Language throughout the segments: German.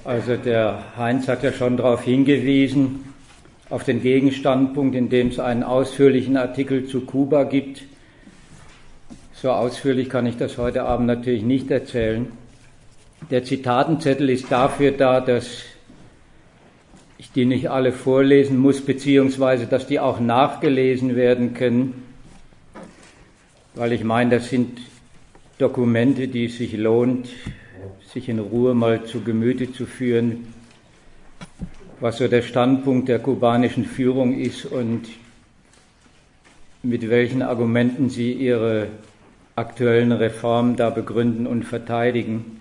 Also der Heinz hat ja schon darauf hingewiesen, auf den Gegenstandpunkt, in dem es einen ausführlichen Artikel zu Kuba gibt. So ausführlich kann ich das heute Abend natürlich nicht erzählen. Der Zitatenzettel ist dafür da, dass ich die nicht alle vorlesen muss, beziehungsweise dass die auch nachgelesen werden können, weil ich meine, das sind Dokumente, die es sich lohnt, sich in Ruhe mal zu Gemüte zu führen, was so der Standpunkt der kubanischen Führung ist und mit welchen Argumenten sie ihre aktuellen Reformen da begründen und verteidigen.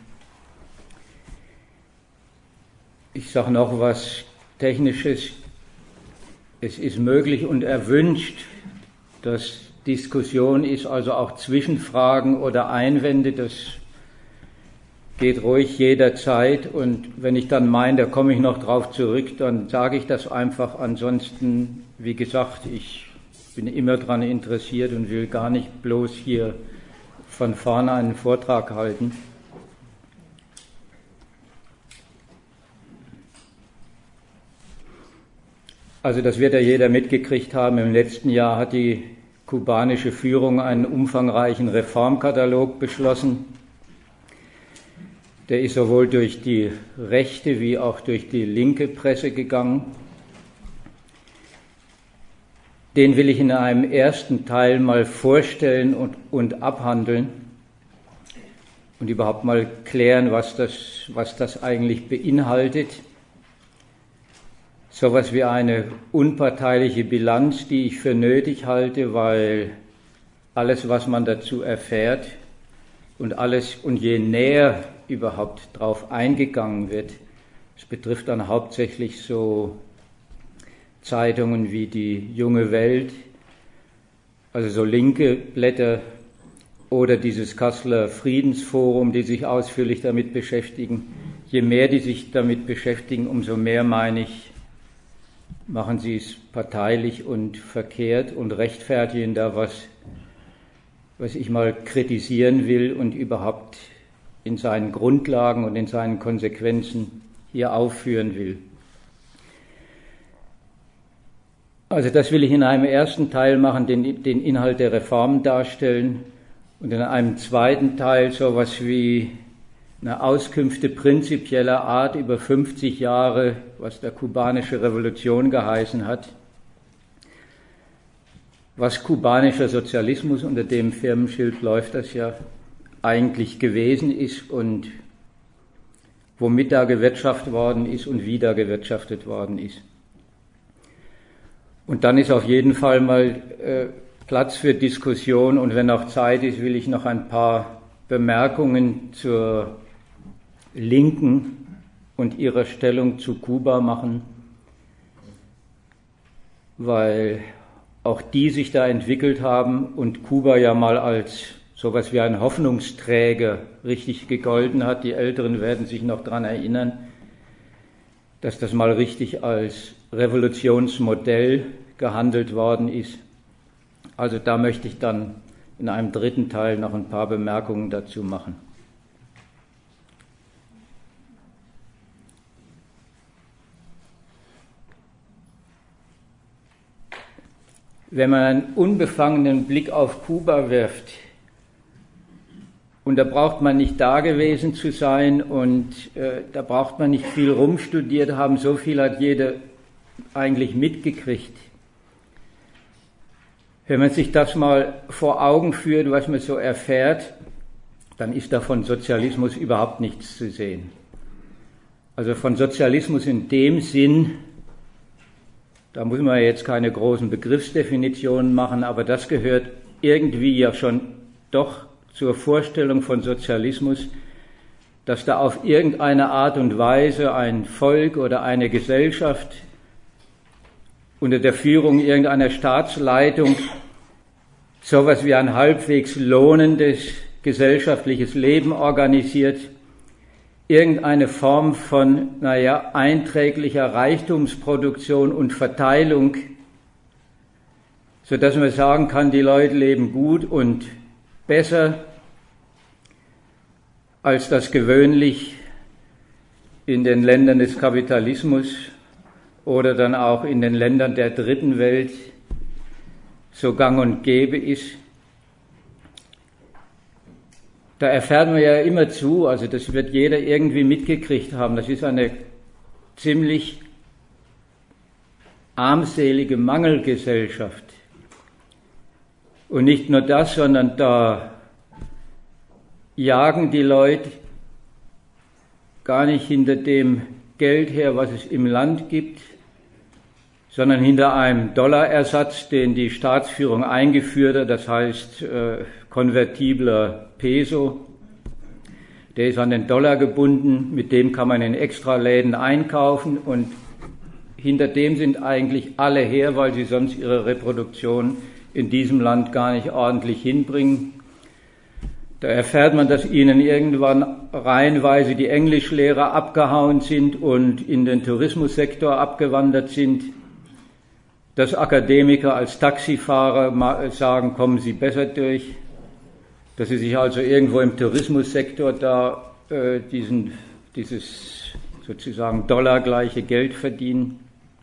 Ich sage noch was Technisches. Es ist möglich und erwünscht, dass Diskussion ist, also auch Zwischenfragen oder Einwände, das geht ruhig jederzeit, und wenn ich dann meine, da komme ich noch drauf zurück, dann sage ich das einfach. Ansonsten, wie gesagt, ich bin immer daran interessiert und will gar nicht bloß hier von vorne einen Vortrag halten. Also das wird ja jeder mitgekriegt haben. Im letzten Jahr hat die kubanische Führung einen umfangreichen Reformkatalog beschlossen. Der ist sowohl durch die rechte wie auch durch die linke Presse gegangen. Den will ich in einem ersten Teil mal vorstellen und abhandeln und überhaupt mal klären, was das eigentlich beinhaltet. So etwas wie eine unparteiliche Bilanz, die ich für nötig halte, weil alles, was man dazu erfährt und je näher überhaupt drauf eingegangen wird, es betrifft dann hauptsächlich so Zeitungen wie die Junge Welt, also so linke Blätter, oder dieses Kasseler Friedensforum, die sich ausführlich damit beschäftigen. Je mehr die sich damit beschäftigen, umso mehr, meine ich, machen sie es parteilich und verkehrt und rechtfertigen da was ich mal kritisieren will und überhaupt in seinen Grundlagen und in seinen Konsequenzen hier aufführen will. Also das will ich in einem ersten Teil machen, den Inhalt der Reformen darstellen, und in einem zweiten Teil sowas wie eine Auskünfte prinzipieller Art über 50 Jahre, was der kubanische Revolution geheißen hat, was kubanischer Sozialismus, unter dem Firmenschild läuft das ja, eigentlich gewesen ist und womit da gewirtschaftet worden ist und wie da gewirtschaftet worden ist. Und dann ist auf jeden Fall mal Platz für Diskussion, und wenn auch Zeit ist, will ich noch ein paar Bemerkungen zur Linken und ihrer Stellung zu Kuba machen, weil auch die sich da entwickelt haben und Kuba ja mal als sowas wie ein Hoffnungsträger richtig gegolten hat. Die Älteren werden sich noch daran erinnern, dass das mal richtig als Revolutionsmodell gehandelt worden ist. Also da möchte ich dann in einem dritten Teil noch ein paar Bemerkungen dazu machen. Wenn man einen unbefangenen Blick auf Kuba wirft, und da braucht man nicht da gewesen zu sein und da braucht man nicht viel rumstudiert haben, so viel hat jeder eigentlich mitgekriegt. Wenn man sich das mal vor Augen führt, was man so erfährt, dann ist da von Sozialismus überhaupt nichts zu sehen. Also von Sozialismus in dem Sinn, da muss man jetzt keine großen Begriffsdefinitionen machen, aber das gehört irgendwie ja schon doch zur Vorstellung von Sozialismus, dass da auf irgendeine Art und Weise ein Volk oder eine Gesellschaft unter der Führung irgendeiner Staatsleitung sowas wie ein halbwegs lohnendes gesellschaftliches Leben organisiert, irgendeine Form von, einträglicher Reichtumsproduktion und Verteilung, sodass man sagen kann, die Leute leben gut und besser, als das gewöhnlich in den Ländern des Kapitalismus oder dann auch in den Ländern der dritten Welt so gang und gäbe ist. Da erfährt man ja immer zu, also das wird jeder irgendwie mitgekriegt haben, das ist eine ziemlich armselige Mangelgesellschaft. Und nicht nur das, sondern da jagen die Leute gar nicht hinter dem Geld her, was es im Land gibt, sondern hinter einem Dollarersatz, den die Staatsführung eingeführt hat, das heißt konvertibler Peso. Der ist an den Dollar gebunden, mit dem kann man in Extraläden einkaufen und hinter dem sind eigentlich alle her, weil sie sonst ihre Reproduktion in diesem Land gar nicht ordentlich hinbringen. Da erfährt man, dass ihnen irgendwann reihenweise die Englischlehrer abgehauen sind und in den Tourismussektor abgewandert sind, dass Akademiker als Taxifahrer sagen, kommen Sie besser durch, dass sie sich also irgendwo im Tourismussektor da dieses sozusagen dollargleiche Geld verdienen.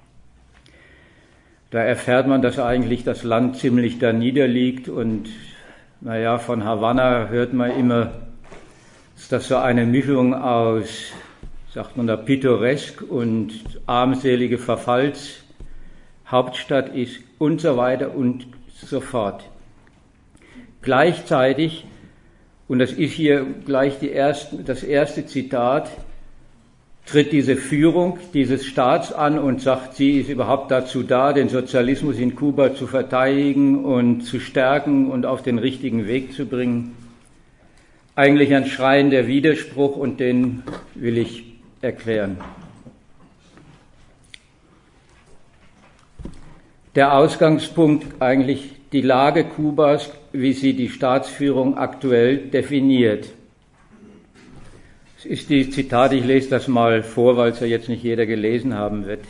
Da erfährt man, dass eigentlich das Land ziemlich da niederliegt und naja, von Havanna hört man immer, dass das so eine Mischung aus, sagt man da, pittoresk und armselige Verfallshauptstadt ist und so weiter und so fort. Gleichzeitig, und das ist hier gleich das erste Zitat, tritt diese Führung dieses Staats an und sagt, sie ist überhaupt dazu da, den Sozialismus in Kuba zu verteidigen und zu stärken und auf den richtigen Weg zu bringen. Eigentlich ein schreiender Widerspruch und den will ich erklären. Der Ausgangspunkt eigentlich die Lage Kubas, wie sie die Staatsführung aktuell definiert. Das ist die Zitat, ich lese das mal vor, weil es ja jetzt nicht jeder gelesen haben wird.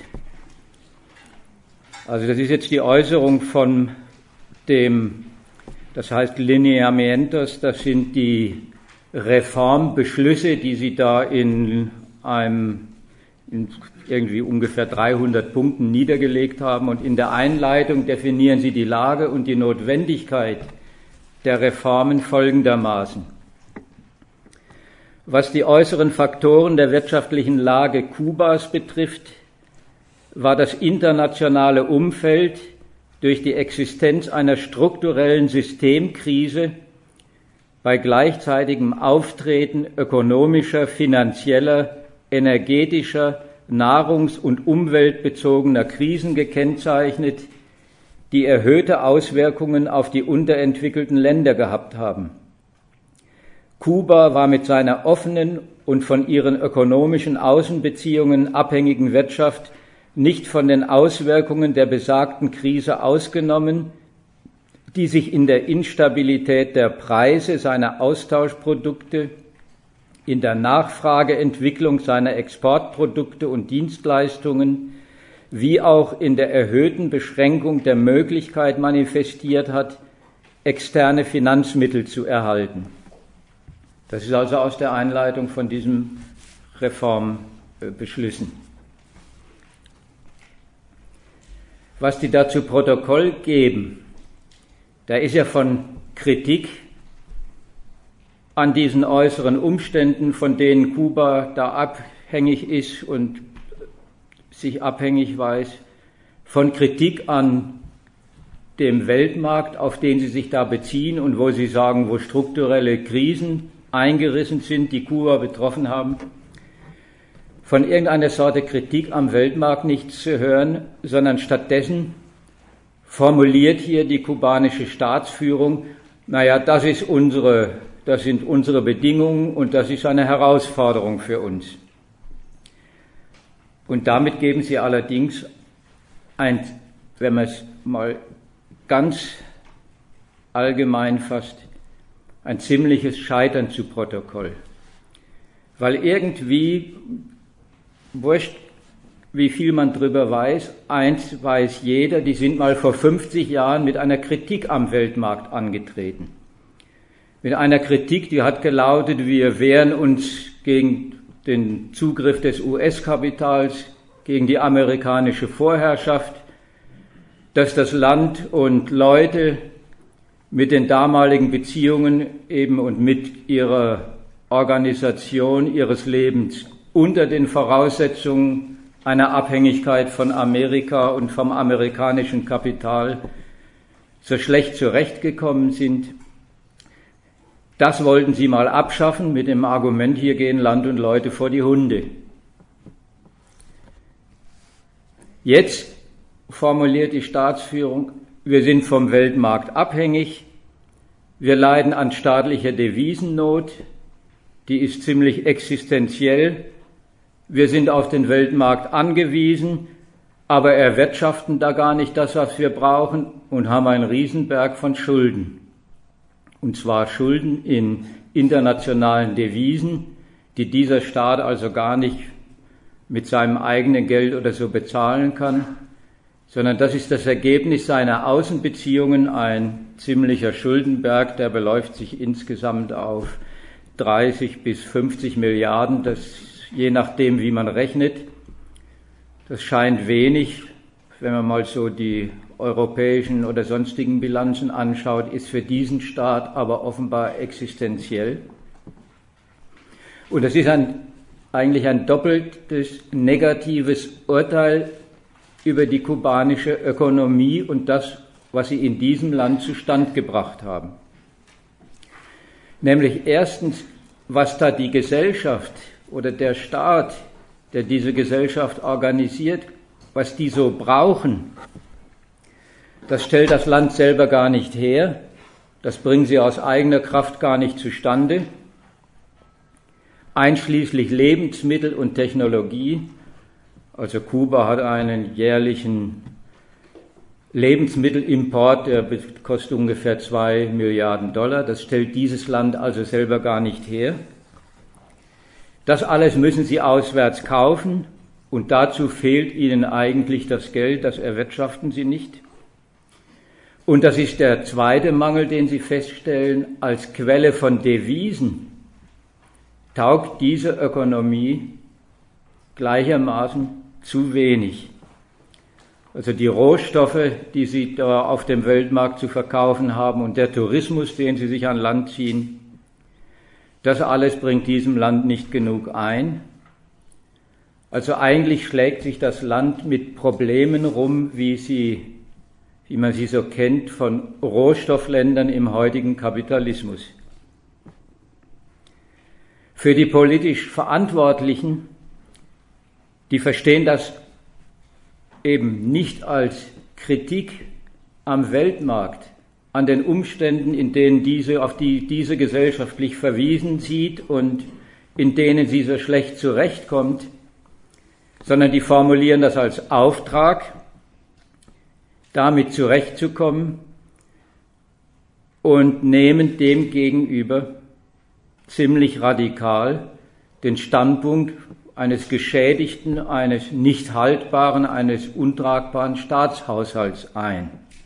Also das ist jetzt die Äußerung von dem, das heißt Lineamientos, das sind die Reformbeschlüsse, die sie da in irgendwie ungefähr 300 Punkten niedergelegt haben. Und in der Einleitung definieren sie die Lage und die Notwendigkeit der Reformen folgendermaßen. Was die äußeren Faktoren der wirtschaftlichen Lage Kubas betrifft, war das internationale Umfeld durch die Existenz einer strukturellen Systemkrise bei gleichzeitigem Auftreten ökonomischer, finanzieller, energetischer, nahrungs- und umweltbezogener Krisen gekennzeichnet, die erhöhte Auswirkungen auf die unterentwickelten Länder gehabt haben. Kuba war mit seiner offenen und von ihren ökonomischen Außenbeziehungen abhängigen Wirtschaft nicht von den Auswirkungen der besagten Krise ausgenommen, die sich in der Instabilität der Preise seiner Austauschprodukte, in der Nachfrageentwicklung seiner Exportprodukte und Dienstleistungen, wie auch in der erhöhten Beschränkung der Möglichkeit manifestiert hat, externe Finanzmittel zu erhalten. Das ist also aus der Einleitung von diesen Reformbeschlüssen. Was die da zu Protokoll geben, da ist ja von Kritik an diesen äußeren Umständen, von denen Kuba da abhängig ist und sich abhängig weiß, von Kritik an dem Weltmarkt, auf den sie sich da beziehen und wo sie sagen, wo strukturelle Krisen eingerissen sind, die Kuba betroffen haben, von irgendeiner Sorte Kritik am Weltmarkt nichts zu hören, sondern stattdessen formuliert hier die kubanische Staatsführung, naja, das sind unsere Bedingungen und das ist eine Herausforderung für uns. Und damit geben sie allerdings wenn man es mal ganz allgemein fasst, ein ziemliches Scheitern zu Protokoll. Weil irgendwie, wurscht, wie viel man drüber weiß, eins weiß jeder, die sind mal vor 50 Jahren mit einer Kritik am Weltmarkt angetreten. Mit einer Kritik, die hat gelautet, wir wehren uns gegen den Zugriff des US-Kapitals gegen die amerikanische Vorherrschaft, dass das Land und Leute mit den damaligen Beziehungen eben und mit ihrer Organisation ihres Lebens unter den Voraussetzungen einer Abhängigkeit von Amerika und vom amerikanischen Kapital so schlecht zurechtgekommen sind. Das wollten sie mal abschaffen mit dem Argument, hier gehen Land und Leute vor die Hunde. Jetzt formuliert die Staatsführung, wir sind vom Weltmarkt abhängig, wir leiden an staatlicher Devisennot, die ist ziemlich existenziell, wir sind auf den Weltmarkt angewiesen, aber erwirtschaften da gar nicht das, was wir brauchen und haben einen Riesenberg von Schulden. Und zwar Schulden in internationalen Devisen, die dieser Staat also gar nicht mit seinem eigenen Geld oder so bezahlen kann, sondern das ist das Ergebnis seiner Außenbeziehungen, ein ziemlicher Schuldenberg, der beläuft sich insgesamt auf 30 bis 50 Milliarden, das je nachdem, wie man rechnet. Das scheint wenig, wenn man mal so die europäischen oder sonstigen Bilanzen anschaut, ist für diesen Staat aber offenbar existenziell. Und das ist eigentlich ein doppeltes negatives Urteil über die kubanische Ökonomie und das, was sie in diesem Land zustand gebracht haben. Nämlich erstens, was da die Gesellschaft oder der Staat, der diese Gesellschaft organisiert, was die so brauchen, das stellt das Land selber gar nicht her, das bringen sie aus eigener Kraft gar nicht zustande, einschließlich Lebensmittel und Technologie. Also Kuba hat einen jährlichen Lebensmittelimport, der kostet ungefähr $2 Milliarden. Das stellt dieses Land also selber gar nicht her. Das alles müssen sie auswärts kaufen und dazu fehlt ihnen eigentlich das Geld, das erwirtschaften sie nicht. Und das ist der zweite Mangel, den sie feststellen, als Quelle von Devisen taugt diese Ökonomie gleichermaßen zu wenig. Also die Rohstoffe, die sie da auf dem Weltmarkt zu verkaufen haben und der Tourismus, den sie sich an Land ziehen, das alles bringt diesem Land nicht genug ein. Also eigentlich schlägt sich das Land mit Problemen rum, wie man sie so kennt, von Rohstoffländern im heutigen Kapitalismus. Für die politisch Verantwortlichen, die verstehen das eben nicht als Kritik am Weltmarkt, an den Umständen, in denen auf die diese gesellschaftlich verwiesen sieht und in denen sie so schlecht zurechtkommt, sondern die formulieren das als Auftrag, damit zurechtzukommen und nehmen dem gegenüber ziemlich radikal den Standpunkt eines geschädigten, eines nicht haltbaren, eines untragbaren Staatshaushalts ein.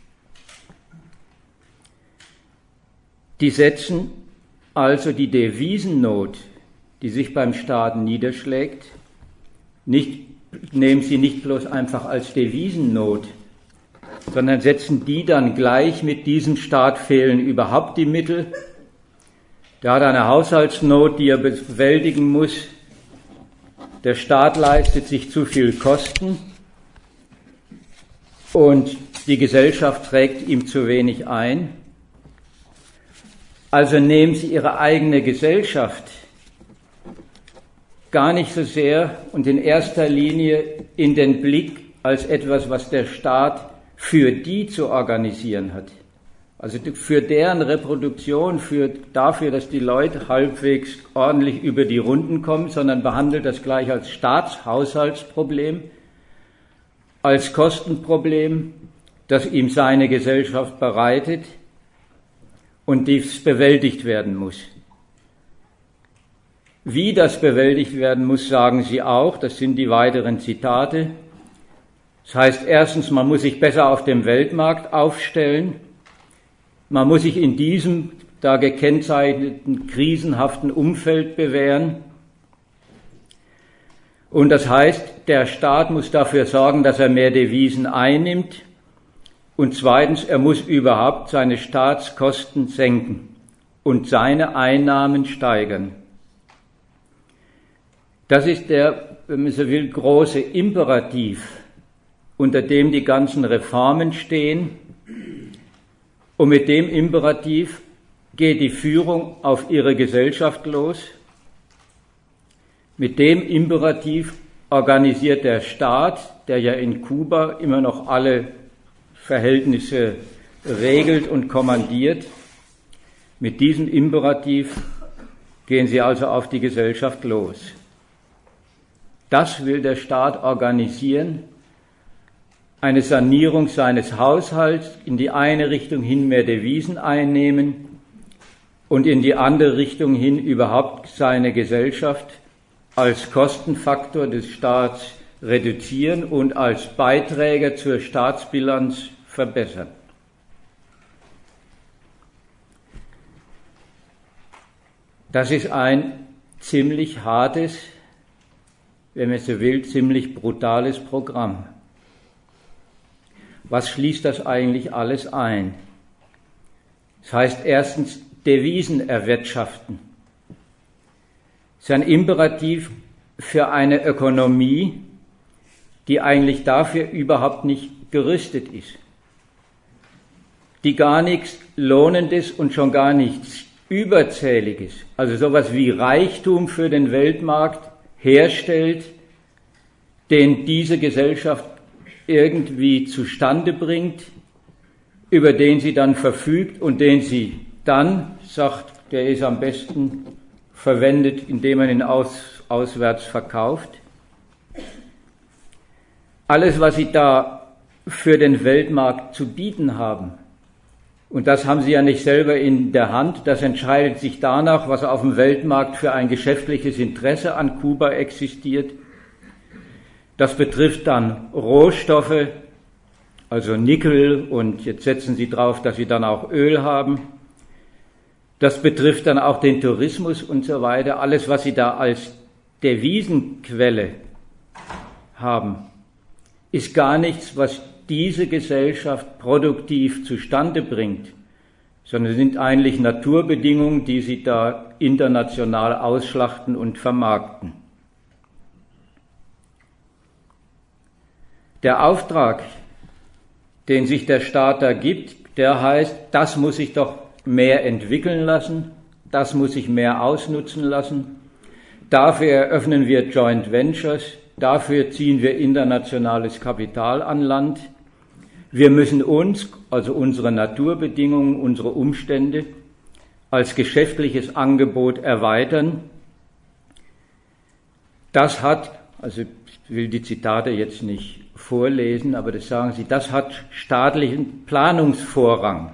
Die setzen also die Devisennot, die sich beim Staat niederschlägt, nehmen sie nicht bloß einfach als Devisennot, sondern setzen die dann gleich mit diesem Staat fehlen überhaupt die Mittel. Der hat eine Haushaltsnot, die er bewältigen muss. Der Staat leistet sich zu viel Kosten und die Gesellschaft trägt ihm zu wenig ein. Also nehmen sie ihre eigene Gesellschaft gar nicht so sehr und in erster Linie in den Blick als etwas, was der Staat für die zu organisieren hat. Also für deren Reproduktion, dafür, dass die Leute halbwegs ordentlich über die Runden kommen, sondern behandelt das gleich als Staatshaushaltsproblem, als Kostenproblem, das ihm seine Gesellschaft bereitet und dies bewältigt werden muss. Wie das bewältigt werden muss, sagen sie auch, das sind die weiteren Zitate. Das heißt erstens, man muss sich besser auf dem Weltmarkt aufstellen, man muss sich in diesem da gekennzeichneten krisenhaften Umfeld bewähren. Und das heißt, der Staat muss dafür sorgen, dass er mehr Devisen einnimmt. Und zweitens, er muss überhaupt seine Staatskosten senken und seine Einnahmen steigern. Das ist der, wenn man so will, große Imperativ, unter dem die ganzen Reformen stehen. Und mit dem Imperativ geht die Führung auf ihre Gesellschaft los. Mit dem Imperativ organisiert der Staat, der ja in Kuba immer noch alle Verhältnisse regelt und kommandiert, mit diesem Imperativ gehen sie also auf die Gesellschaft los. Das will der Staat organisieren, eine Sanierung seines Haushalts, in die eine Richtung hin mehr Devisen einnehmen und in die andere Richtung hin überhaupt seine Gesellschaft als Kostenfaktor des Staats reduzieren und als Beiträger zur Staatsbilanz verbessern. Das ist ein ziemlich hartes, wenn man so will, ziemlich brutales Programm. Was schließt das eigentlich alles ein? Das heißt erstens Devisen erwirtschaften. Das ist ein Imperativ für eine Ökonomie, die eigentlich dafür überhaupt nicht gerüstet ist, die gar nichts Lohnendes und schon gar nichts Überzähliges, also sowas wie Reichtum für den Weltmarkt herstellt, den diese Gesellschaft irgendwie zustande bringt, über den sie dann verfügt und den sie dann sagt, der ist am besten verwendet, indem man ihn auswärts verkauft. Alles, was sie da für den Weltmarkt zu bieten haben, und das haben sie ja nicht selber in der Hand, das entscheidet sich danach, was auf dem Weltmarkt für ein geschäftliches Interesse an Kuba existiert. Das betrifft dann Rohstoffe, also Nickel, und jetzt setzen sie drauf, dass sie dann auch Öl haben. Das betrifft dann auch den Tourismus und so weiter. Alles, was sie da als Devisenquelle haben, ist gar nichts, was diese Gesellschaft produktiv zustande bringt, sondern sind eigentlich Naturbedingungen, die sie da international ausschlachten und vermarkten. Der Auftrag, den sich der Staat da gibt, der heißt, das muss sich doch mehr entwickeln lassen, das muss sich mehr ausnutzen lassen. Dafür eröffnen wir Joint Ventures, dafür ziehen wir internationales Kapital an Land. Wir müssen uns, also unsere Naturbedingungen, unsere Umstände, als geschäftliches Angebot erweitern. Das hat, also ich will die Zitate jetzt nicht vorlesen, aber das sagen sie, das hat staatlichen Planungsvorrang.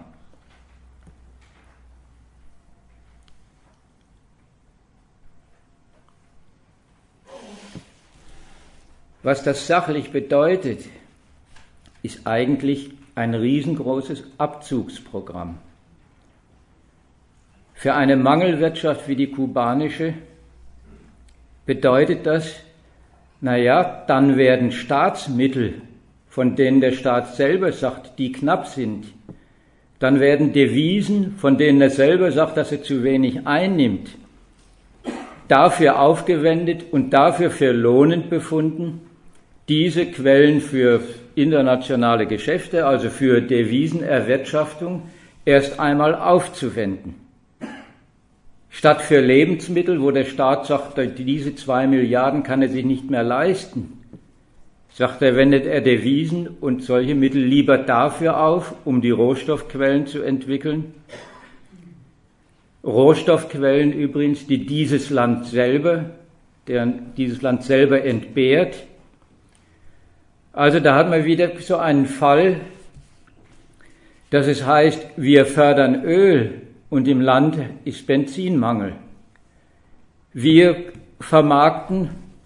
Was das sachlich bedeutet, ist eigentlich ein riesengroßes Abzugsprogramm. Für eine Mangelwirtschaft wie die kubanische bedeutet das, dann werden Staatsmittel, von denen der Staat selber sagt, die knapp sind, dann werden Devisen, von denen er selber sagt, dass er zu wenig einnimmt, dafür aufgewendet und dafür für lohnend befunden, diese Quellen für internationale Geschäfte, also für Devisenerwirtschaftung, erst einmal aufzuwenden. Statt für Lebensmittel, wo der Staat sagt, diese 2 Milliarden kann er sich nicht mehr leisten, sagt er, wendet er Devisen und solche Mittel lieber dafür auf, um die Rohstoffquellen zu entwickeln. Rohstoffquellen übrigens, die dieses Land selber entbehrt. Also da hat man wieder so einen Fall, dass es heißt, wir fördern Öl und im Land ist Benzinmangel. Wir vermarkten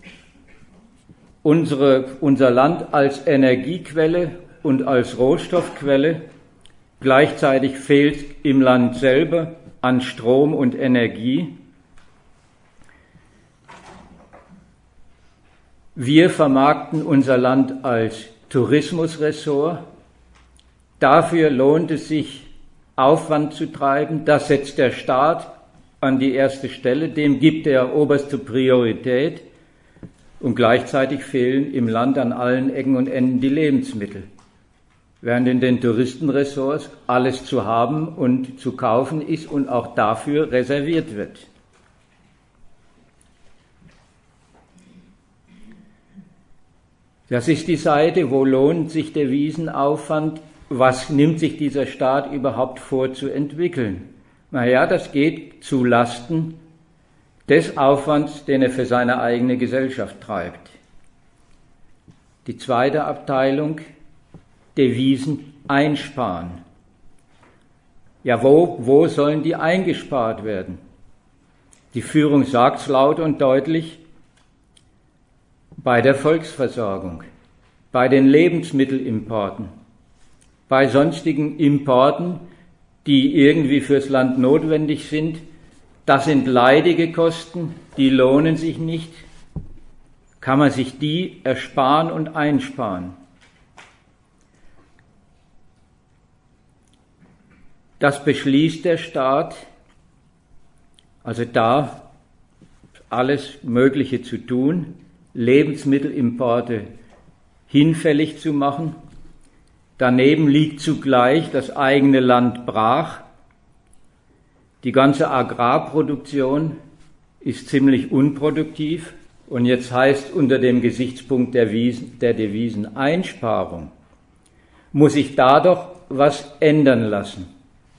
unser Land als Energiequelle und als Rohstoffquelle. Gleichzeitig fehlt im Land selber an Strom und Energie. Wir vermarkten unser Land als Tourismusressort. Dafür lohnt es sich, Aufwand zu treiben. Das setzt der Staat an die erste Stelle. Dem gibt er oberste Priorität. Und gleichzeitig fehlen im Land an allen Ecken und Enden die Lebensmittel. Während in den Touristenressorts alles zu haben und zu kaufen ist und auch dafür reserviert wird. Das ist die Seite, wo lohnt sich Devisenaufwand, was nimmt sich dieser Staat überhaupt vor zu entwickeln? Naja, das geht zu Lasten des Aufwands, den er für seine eigene Gesellschaft treibt. Die zweite Abteilung, Devisen einsparen. Ja, wo sollen die eingespart werden? Die Führung sagt es laut und deutlich, bei der Volksversorgung, bei den Lebensmittelimporten, bei sonstigen Importen, die irgendwie fürs Land notwendig sind. Das sind leidige Kosten, die lohnen sich nicht. Kann man sich die ersparen und einsparen? Das beschließt der Staat, also da alles Mögliche zu tun, Lebensmittelimporte hinfällig zu machen. Daneben liegt zugleich das eigene Land brach. Die ganze Agrarproduktion ist ziemlich unproduktiv. Und jetzt heißt unter dem Gesichtspunkt der Deviseneinsparung, muss sich da doch was ändern lassen.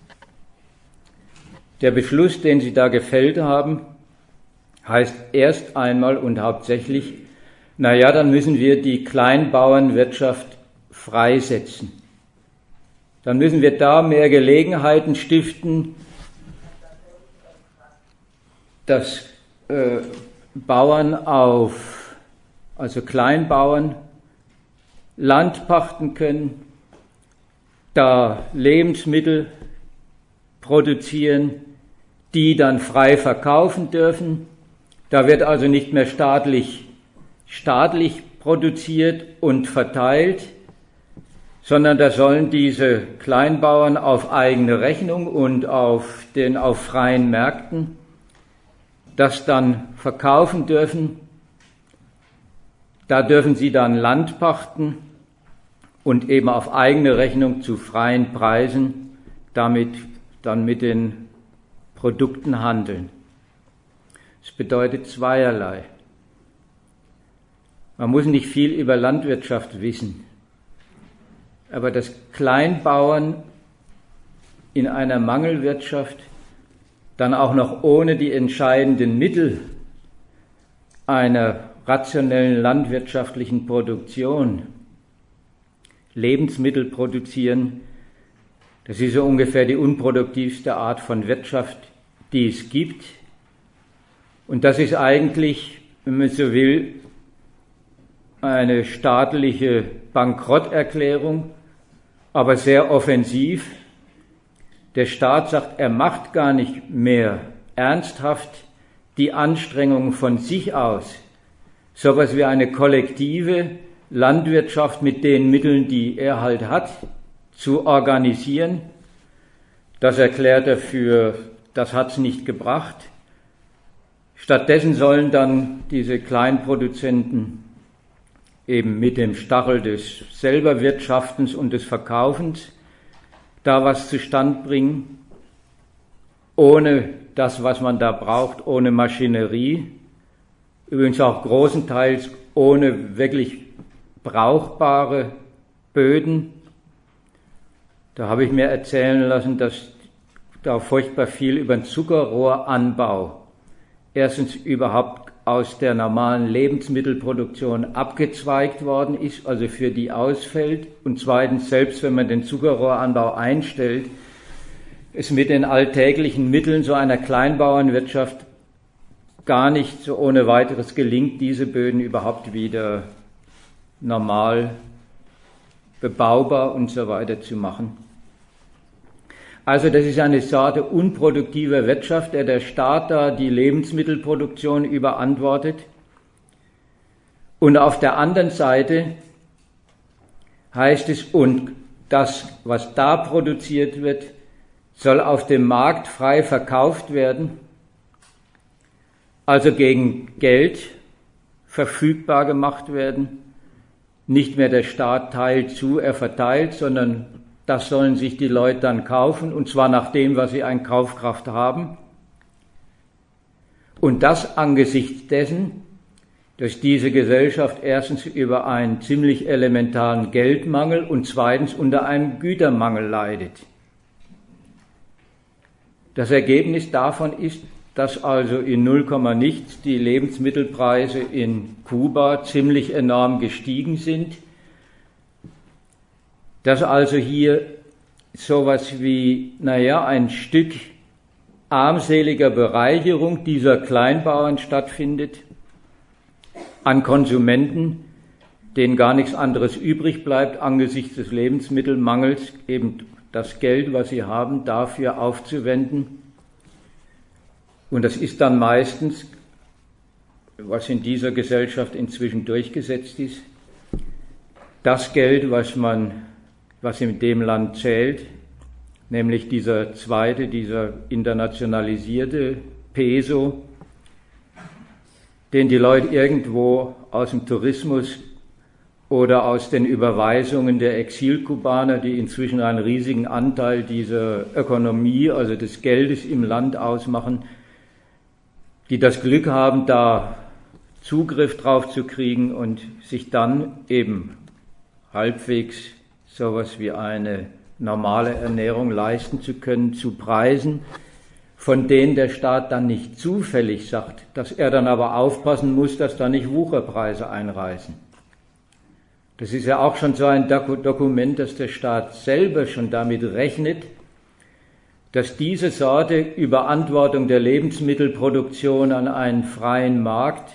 Der Beschluss, den Sie da gefällt haben, heißt erst einmal und hauptsächlich, naja, dann müssen wir die Kleinbauernwirtschaft freisetzen. Dann müssen wir da mehr Gelegenheiten stiften, dass Bauern also Kleinbauern, Land pachten können, da Lebensmittel produzieren, die dann frei verkaufen dürfen. Da wird also nicht mehr staatlich produziert und verteilt, sondern da sollen diese Kleinbauern auf eigene Rechnung und auf freien Märkten das dann verkaufen dürfen. Da dürfen sie dann Land pachten und eben auf eigene Rechnung zu freien Preisen damit dann mit den Produkten handeln. Das bedeutet zweierlei. Man muss nicht viel über Landwirtschaft wissen, aber dass Kleinbauern in einer Mangelwirtschaft dann auch noch ohne die entscheidenden Mittel einer rationellen landwirtschaftlichen Produktion Lebensmittel produzieren, das ist so ungefähr die unproduktivste Art von Wirtschaft, die es gibt. Und das ist eigentlich, wenn man so will, eine staatliche Bankrotterklärung, aber sehr offensiv. Der Staat sagt, er macht gar nicht mehr ernsthaft die Anstrengungen von sich aus, sowas wie eine kollektive Landwirtschaft mit den Mitteln, die er halt hat, zu organisieren. Das erklärt er für, das hat's nicht gebracht. Stattdessen sollen dann diese Kleinproduzenten eben mit dem Stachel des Selberwirtschaftens und des Verkaufens da was zustande bringen, ohne das, was man da braucht, ohne Maschinerie, übrigens auch großenteils ohne wirklich brauchbare Böden. Da habe ich mir erzählen lassen, dass da furchtbar viel über den Zuckerrohranbau erstens überhaupt aus der normalen Lebensmittelproduktion abgezweigt worden ist, also für die ausfällt, und zweitens, selbst wenn man den Zuckerrohranbau einstellt, es mit den alltäglichen Mitteln so einer Kleinbauernwirtschaft gar nicht so ohne weiteres gelingt, diese Böden überhaupt wieder normal bebaubar und so weiter zu machen. Also das ist eine Sorte unproduktiver Wirtschaft, der Staat da die Lebensmittelproduktion überantwortet. Und auf der anderen Seite heißt es, und das, was da produziert wird, soll auf dem Markt frei verkauft werden, also gegen Geld verfügbar gemacht werden. Nicht mehr der Staat teilt zu, er verteilt, sondern das sollen sich die Leute dann kaufen, und zwar nach dem, was sie an Kaufkraft haben. Und das angesichts dessen, dass diese Gesellschaft erstens über einen ziemlich elementaren Geldmangel und zweitens unter einem Gütermangel leidet. Das Ergebnis davon ist, dass also in 0, nichts die Lebensmittelpreise in Kuba ziemlich enorm gestiegen sind, dass also hier sowas wie, ein Stück armseliger Bereicherung dieser Kleinbauern stattfindet, an Konsumenten, denen gar nichts anderes übrig bleibt, angesichts des Lebensmittelmangels eben das Geld, was sie haben, dafür aufzuwenden. Und das ist dann meistens, was in dieser Gesellschaft inzwischen durchgesetzt ist, das Geld, was in dem Land zählt, nämlich dieser internationalisierte Peso, den die Leute irgendwo aus dem Tourismus oder aus den Überweisungen der Exilkubaner, die inzwischen einen riesigen Anteil dieser Ökonomie, also des Geldes im Land ausmachen, die das Glück haben, da Zugriff drauf zu kriegen und sich dann eben halbwegs sowas wie eine normale Ernährung leisten zu können, zu Preisen, von denen der Staat dann nicht zufällig sagt, dass er dann aber aufpassen muss, dass da nicht Wucherpreise einreißen. Das ist ja auch schon so ein Dokument, dass der Staat selber schon damit rechnet, dass diese Sorte Überantwortung der Lebensmittelproduktion an einen freien Markt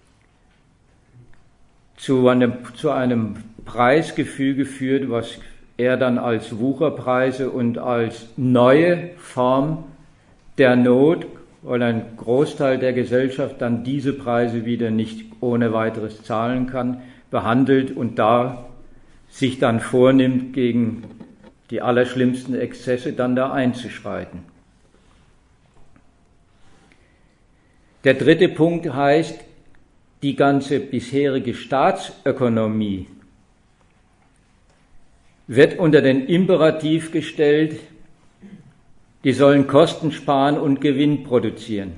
zu einem Preisgefüge führt, was er dann als Wucherpreise und als neue Form der Not, weil ein Großteil der Gesellschaft dann diese Preise wieder nicht ohne weiteres zahlen kann, behandelt und da sich dann vornimmt, gegen die allerschlimmsten Exzesse dann da einzuschreiten. Der dritte Punkt heißt, die ganze bisherige Staatsökonomie wird unter den Imperativ gestellt, die sollen Kosten sparen und Gewinn produzieren.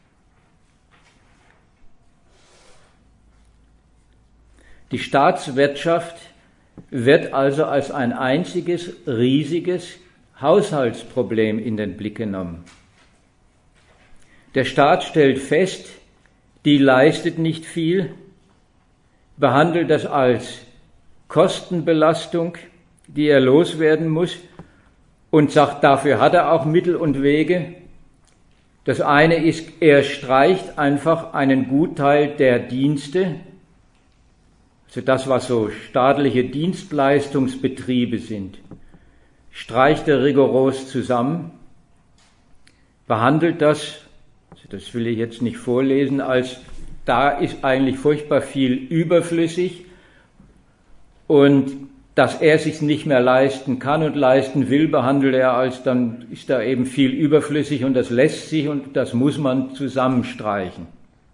Die Staatswirtschaft wird also als ein einziges, riesiges Haushaltsproblem in den Blick genommen. Der Staat stellt fest, die leistet nicht viel, behandelt das als Kostenbelastung, die er loswerden muss, und sagt, dafür hat er auch Mittel und Wege. Das eine ist, er streicht einfach einen Gutteil der Dienste, also das, was so staatliche Dienstleistungsbetriebe sind, streicht er rigoros zusammen, behandelt das, also das will ich jetzt nicht vorlesen, als da ist eigentlich furchtbar viel überflüssig und dass er sich nicht mehr leisten kann und leisten will, behandelt er als, dann ist da eben viel überflüssig und das lässt sich und das muss man zusammenstreichen.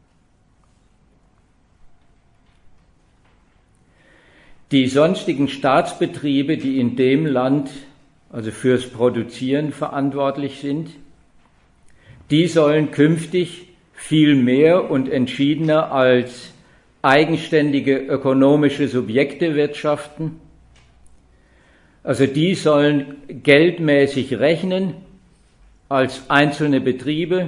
Die sonstigen Staatsbetriebe, die in dem Land, also fürs Produzieren verantwortlich sind, die sollen künftig viel mehr und entschiedener als eigenständige ökonomische Subjekte wirtschaften. Also die sollen geldmäßig rechnen als einzelne Betriebe.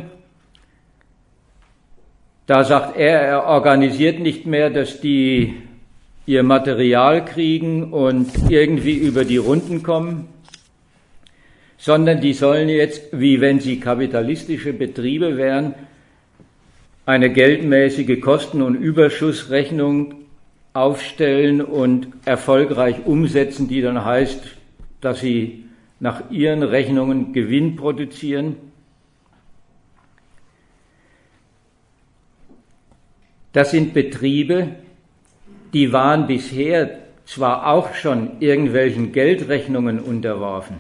Da sagt er organisiert nicht mehr, dass die ihr Material kriegen und irgendwie über die Runden kommen, sondern die sollen jetzt, wie wenn sie kapitalistische Betriebe wären, eine geldmäßige Kosten- und Überschussrechnung aufstellen und erfolgreich umsetzen, die dann heißt, dass sie nach ihren Rechnungen Gewinn produzieren. Das sind Betriebe, die waren bisher zwar auch schon irgendwelchen Geldrechnungen unterworfen,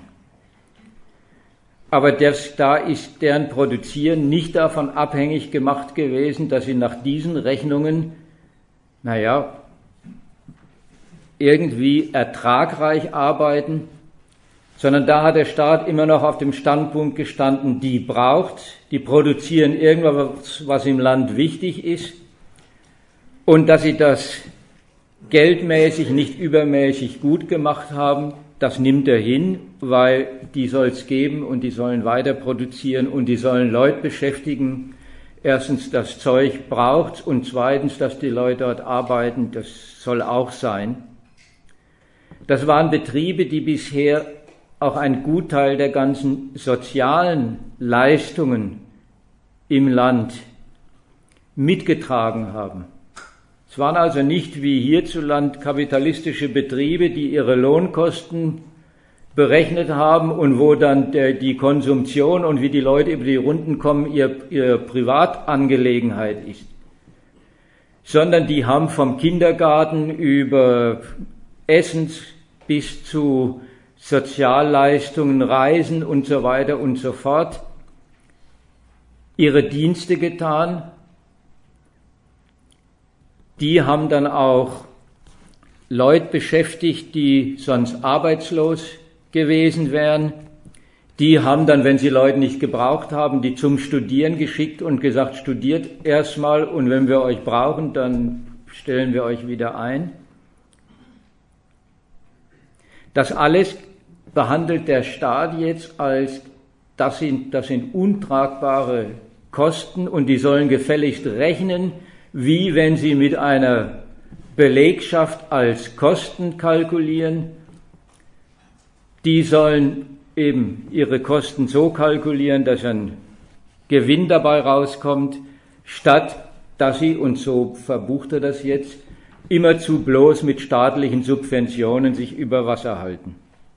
aber da ist deren Produzieren nicht davon abhängig gemacht gewesen, dass sie nach diesen Rechnungen, irgendwie ertragreich arbeiten, sondern da hat der Staat immer noch auf dem Standpunkt gestanden, die produzieren irgendwas, was im Land wichtig ist, und dass sie das geldmäßig nicht übermäßig gut gemacht haben, das nimmt er hin, weil die soll es geben und die sollen weiter produzieren und die sollen Leute beschäftigen. Erstens, das Zeug braucht's, und zweitens, dass die Leute dort arbeiten, das soll auch sein. Das waren Betriebe, die bisher auch einen Gutteil der ganzen sozialen Leistungen im Land mitgetragen haben. Es waren also nicht wie hierzulande kapitalistische Betriebe, die ihre Lohnkosten berechnet haben und wo dann die Konsumtion und wie die Leute über die Runden kommen ihre Privatangelegenheit ist, sondern die haben vom Kindergarten über Essens bis zu Sozialleistungen, Reisen und so weiter und so fort ihre Dienste getan. Die haben dann auch Leute beschäftigt, die sonst arbeitslos gewesen wären. Die haben dann, wenn sie Leute nicht gebraucht haben, die zum Studieren geschickt und gesagt, studiert erstmal und wenn wir euch brauchen, dann stellen wir euch wieder ein. Das alles behandelt der Staat jetzt als, das sind untragbare Kosten und die sollen gefälligst rechnen, wie wenn sie mit einer Belegschaft als Kosten kalkulieren. Die sollen eben ihre Kosten so kalkulieren, dass ein Gewinn dabei rauskommt, statt dass sie, und so verbucht er das jetzt, immerzu bloß mit staatlichen Subventionen sich über Wasser halten.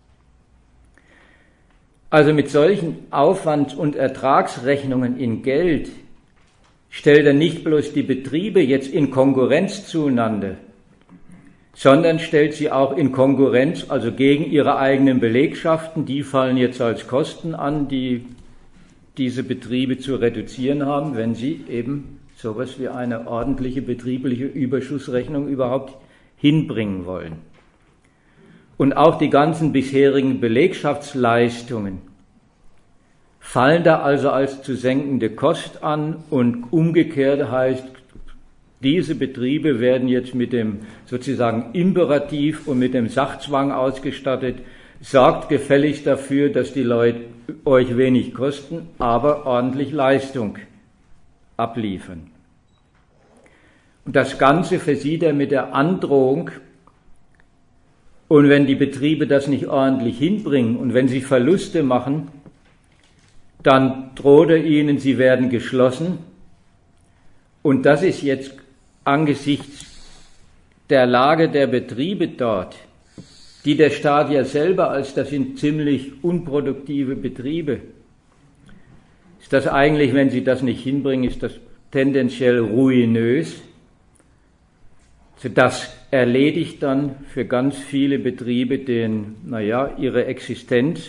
Also mit solchen Aufwands- und Ertragsrechnungen in Geld stellt er nicht bloß die Betriebe jetzt in Konkurrenz zueinander, sondern stellt sie auch in Konkurrenz, also gegen ihre eigenen Belegschaften. Die fallen jetzt als Kosten an, die diese Betriebe zu reduzieren haben, wenn sie eben sowas wie eine ordentliche betriebliche Überschussrechnung überhaupt hinbringen wollen. Und auch die ganzen bisherigen Belegschaftsleistungen fallen da also als zu senkende Kost an, und umgekehrt heißt, diese Betriebe werden jetzt mit dem sozusagen Imperativ und mit dem Sachzwang ausgestattet, sorgt gefälligst dafür, dass die Leute euch wenig kosten, aber ordentlich Leistung abliefern. Und das Ganze versieht er mit der Androhung, und wenn die Betriebe das nicht ordentlich hinbringen und wenn sie Verluste machen, dann droht er ihnen, sie werden geschlossen. Und das ist jetzt angesichts der Lage der Betriebe dort, die der Staat ja selber als, das sind ziemlich unproduktive Betriebe, ist das eigentlich, wenn sie das nicht hinbringen, ist das tendenziell ruinös. Also das erledigt dann für ganz viele Betriebe ihre Existenz,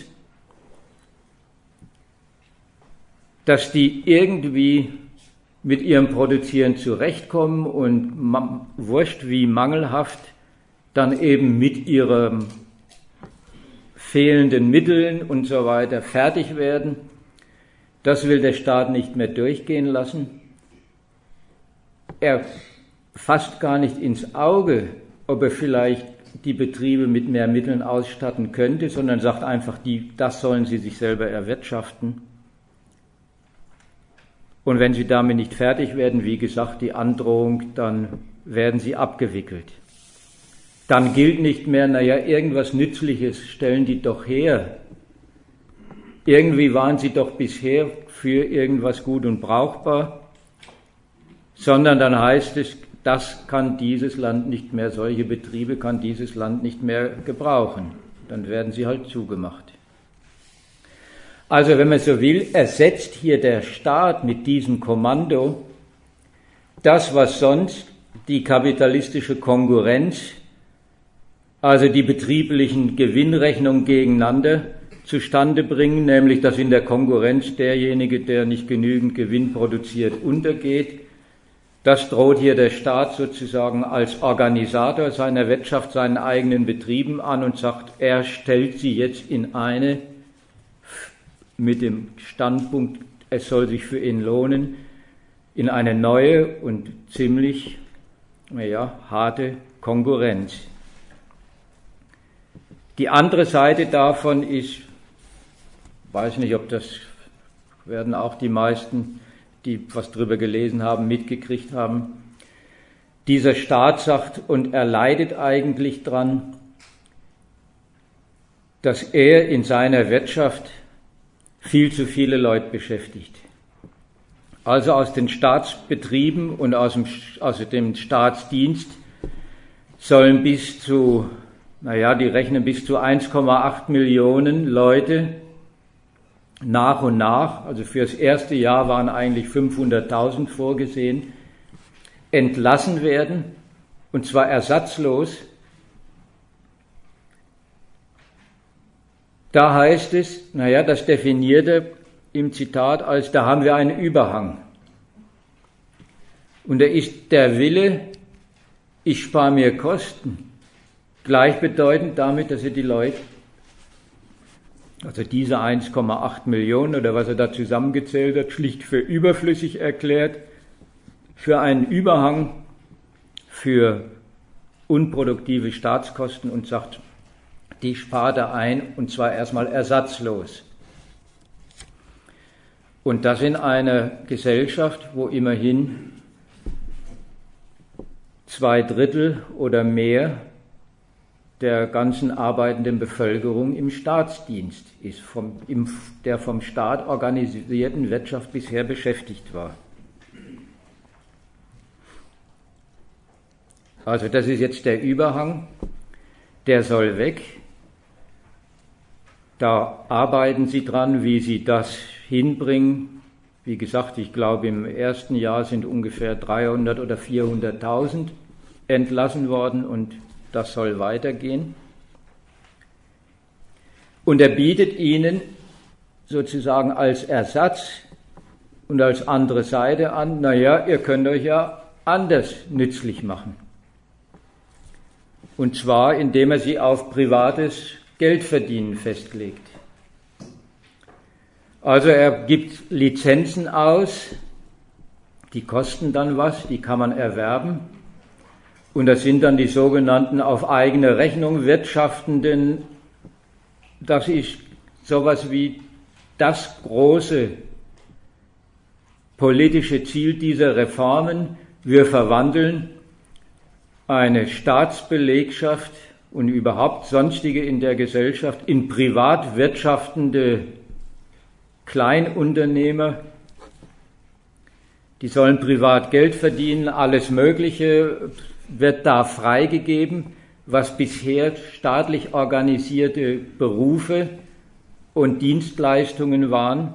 dass die irgendwie mit ihrem Produzieren zurechtkommen und wurscht wie mangelhaft dann eben mit ihren fehlenden Mitteln und so weiter fertig werden. Das will der Staat nicht mehr durchgehen lassen. Er fasst gar nicht ins Auge, ob er vielleicht die Betriebe mit mehr Mitteln ausstatten könnte, sondern sagt einfach, das sollen sie sich selber erwirtschaften. Und wenn sie damit nicht fertig werden, wie gesagt, die Androhung, dann werden sie abgewickelt. Dann gilt nicht mehr, irgendwas Nützliches stellen die doch her. Irgendwie waren sie doch bisher für irgendwas gut und brauchbar, sondern dann heißt es, das kann dieses Land nicht mehr, solche Betriebe kann dieses Land nicht mehr gebrauchen. Dann werden sie halt zugemacht. Also wenn man so will, ersetzt hier der Staat mit diesem Kommando das, was sonst die kapitalistische Konkurrenz, also die betrieblichen Gewinnrechnungen gegeneinander zustande bringen, nämlich dass in der Konkurrenz derjenige, der nicht genügend Gewinn produziert, untergeht. Das droht hier der Staat sozusagen als Organisator seiner Wirtschaft, seinen eigenen Betrieben an und sagt, er stellt sie jetzt in eine, mit dem Standpunkt, es soll sich für ihn lohnen, in eine neue und ziemlich harte Konkurrenz. Die andere Seite davon ist, weiß nicht, ob das werden auch die meisten, die was drüber gelesen haben, mitgekriegt haben. Dieser Staat sagt, und er leidet eigentlich dran, dass er in seiner Wirtschaft viel zu viele Leute beschäftigt. Also aus den Staatsbetrieben und aus dem Staatsdienst sollen bis zu, die rechnen bis zu 1,8 Millionen Leute nach und nach, also für das erste Jahr waren eigentlich 500.000 vorgesehen, entlassen werden, und zwar ersatzlos. Da heißt es, das definiert er im Zitat als, da haben wir einen Überhang. Und da ist der Wille, ich spare mir Kosten, gleichbedeutend damit, dass er die Leute, also diese 1,8 Millionen oder was er da zusammengezählt hat, schlicht für überflüssig erklärt, für einen Überhang, für unproduktive Staatskosten und sagt, die spart er ein, und zwar erstmal ersatzlos. Und das in einer Gesellschaft, wo immerhin 2/3 oder mehr der ganzen arbeitenden Bevölkerung im Staatsdienst ist, der vom Staat organisierten Wirtschaft bisher beschäftigt war. Also das ist jetzt der Überhang, der soll weg. Da arbeiten sie dran, wie sie das hinbringen. Wie gesagt, ich glaube, im ersten Jahr sind ungefähr 300.000 oder 400.000 entlassen worden und das soll weitergehen. Und er bietet ihnen sozusagen als Ersatz und als andere Seite an, ihr könnt euch ja anders nützlich machen. Und zwar, indem er sie auf privates Geldverdienen festlegt. Also er gibt Lizenzen aus, die kosten dann was, die kann man erwerben. Und das sind dann die sogenannten auf eigene Rechnung wirtschaftenden. Das ist sowas wie das große politische Ziel dieser Reformen. Wir verwandeln eine Staatsbelegschaft und überhaupt sonstige in der Gesellschaft in privat wirtschaftende Kleinunternehmer. Die sollen privat Geld verdienen, alles Mögliche wird da freigegeben, was bisher staatlich organisierte Berufe und Dienstleistungen waren.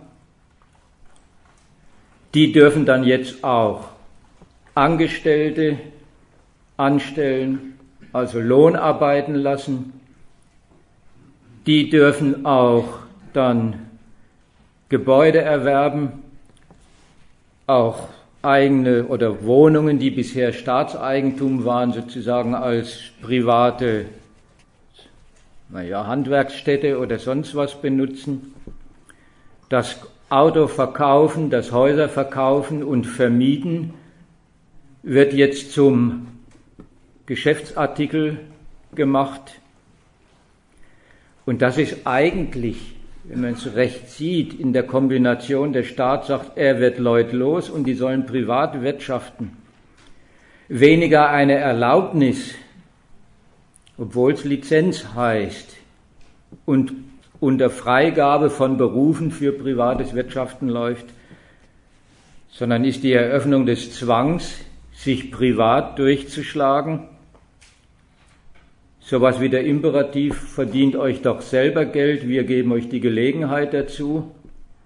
Die dürfen dann jetzt auch Angestellte anstellen, also Lohn arbeiten lassen. Die dürfen auch dann Gebäude erwerben, auch eigene oder Wohnungen, die bisher Staatseigentum waren, sozusagen als private Handwerksstätte oder sonst was benutzen. Das Auto verkaufen, das Häuser verkaufen und vermieten wird jetzt zum Geschäftsartikel gemacht. Und das ist eigentlich, wenn man es recht sieht, in der Kombination, der Staat sagt, er wird Leute los und die sollen privat wirtschaften. Weniger eine Erlaubnis, obwohl es Lizenz heißt, und unter Freigabe von Berufen für privates Wirtschaften läuft, sondern ist die Eröffnung des Zwangs, sich privat durchzuschlagen. Sowas wie der Imperativ, verdient euch doch selber Geld, wir geben euch die Gelegenheit dazu.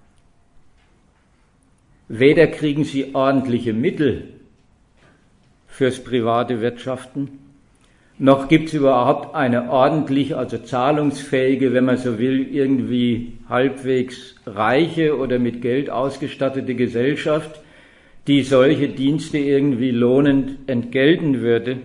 Weder kriegen sie ordentliche Mittel fürs private Wirtschaften, noch gibt es überhaupt eine ordentlich, also zahlungsfähige, wenn man so will, irgendwie halbwegs reiche oder mit Geld ausgestattete Gesellschaft, die solche Dienste irgendwie lohnend entgelten würde.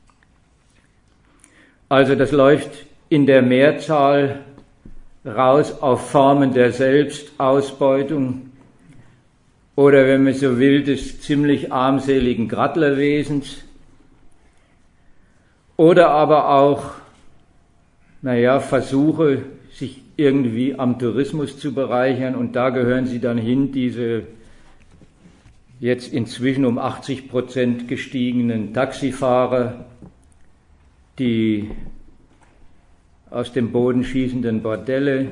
Also das läuft in der Mehrzahl raus auf Formen der Selbstausbeutung oder, wenn man so will, des ziemlich armseligen Grattlerwesens oder aber auch, Versuche, sich irgendwie am Tourismus zu bereichern, und da gehören sie dann hin, diese jetzt inzwischen um 80% gestiegenen Taxifahrer, die aus dem Boden schießenden Bordelle,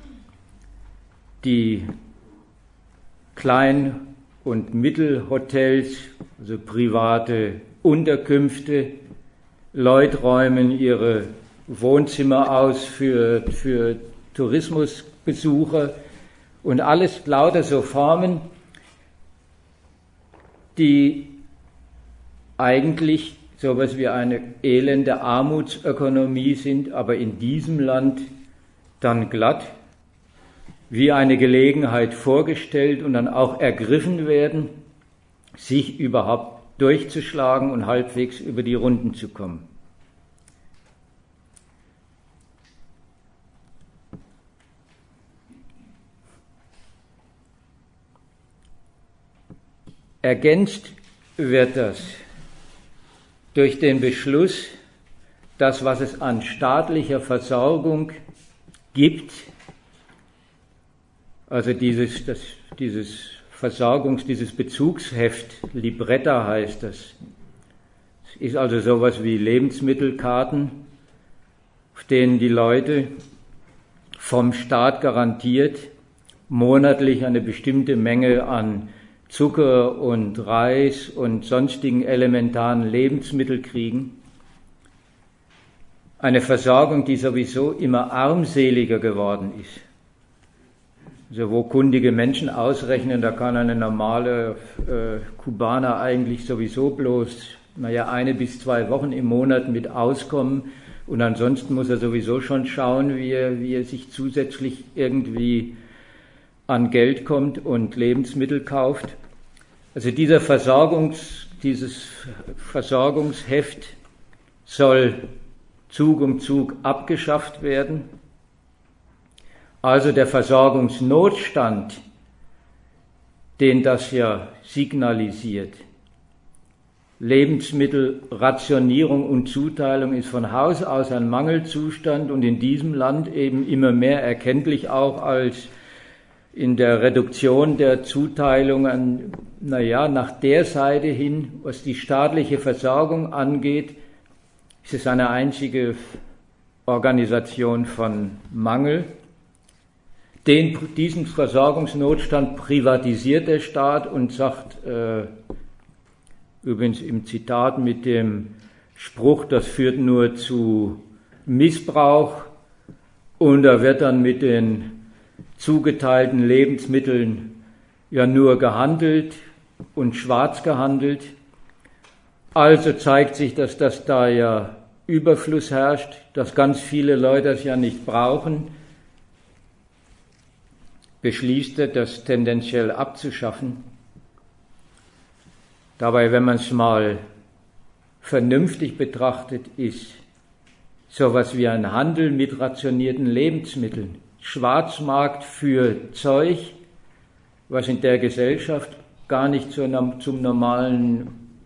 die Klein- und Mittelhotels, also private Unterkünfte, Leute räumen ihre Wohnzimmer aus für Tourismusbesucher und alles lauter so Formen, die eigentlich sowas wie eine elende Armutsökonomie sind, aber in diesem Land dann glatt wie eine Gelegenheit vorgestellt und dann auch ergriffen werden, sich überhaupt durchzuschlagen und halbwegs über die Runden zu kommen. Ergänzt wird das durch den Beschluss, das, was es an staatlicher Versorgung gibt, also dieses Bezugsheft, Libretta heißt das. Es ist also sowas wie Lebensmittelkarten, auf denen die Leute vom Staat garantiert monatlich eine bestimmte Menge an Zucker und Reis und sonstigen elementaren Lebensmittel kriegen. Eine Versorgung, die sowieso immer armseliger geworden ist. Also wo kundige Menschen ausrechnen, da kann eine normale Kubaner eigentlich sowieso bloß 1 bis 2 Wochen im Monat mit auskommen, und ansonsten muss er sowieso schon schauen, wie er sich zusätzlich irgendwie an Geld kommt und Lebensmittel kauft. Also dieses Versorgungsheft soll Zug um Zug abgeschafft werden. Also der Versorgungsnotstand, den das ja signalisiert, Lebensmittelrationierung und Zuteilung ist von Haus aus ein Mangelzustand und in diesem Land eben immer mehr erkenntlich auch als in der Reduktion der Zuteilung nach der Seite hin, was die staatliche Versorgung angeht, ist es eine einzige Organisation von Mangel. Diesen Versorgungsnotstand privatisiert der Staat und sagt, übrigens im Zitat mit dem Spruch, das führt nur zu Missbrauch, und da wird dann mit den zugeteilten Lebensmitteln ja nur gehandelt und schwarz gehandelt. Also zeigt sich, dass das da ja Überfluss herrscht, dass ganz viele Leute das ja nicht brauchen. Beschließt er, das tendenziell abzuschaffen. Dabei, wenn man es mal vernünftig betrachtet, ist sowas wie ein Handel mit rationierten Lebensmitteln, Schwarzmarkt für Zeug, was in der Gesellschaft gar nicht zum normalen,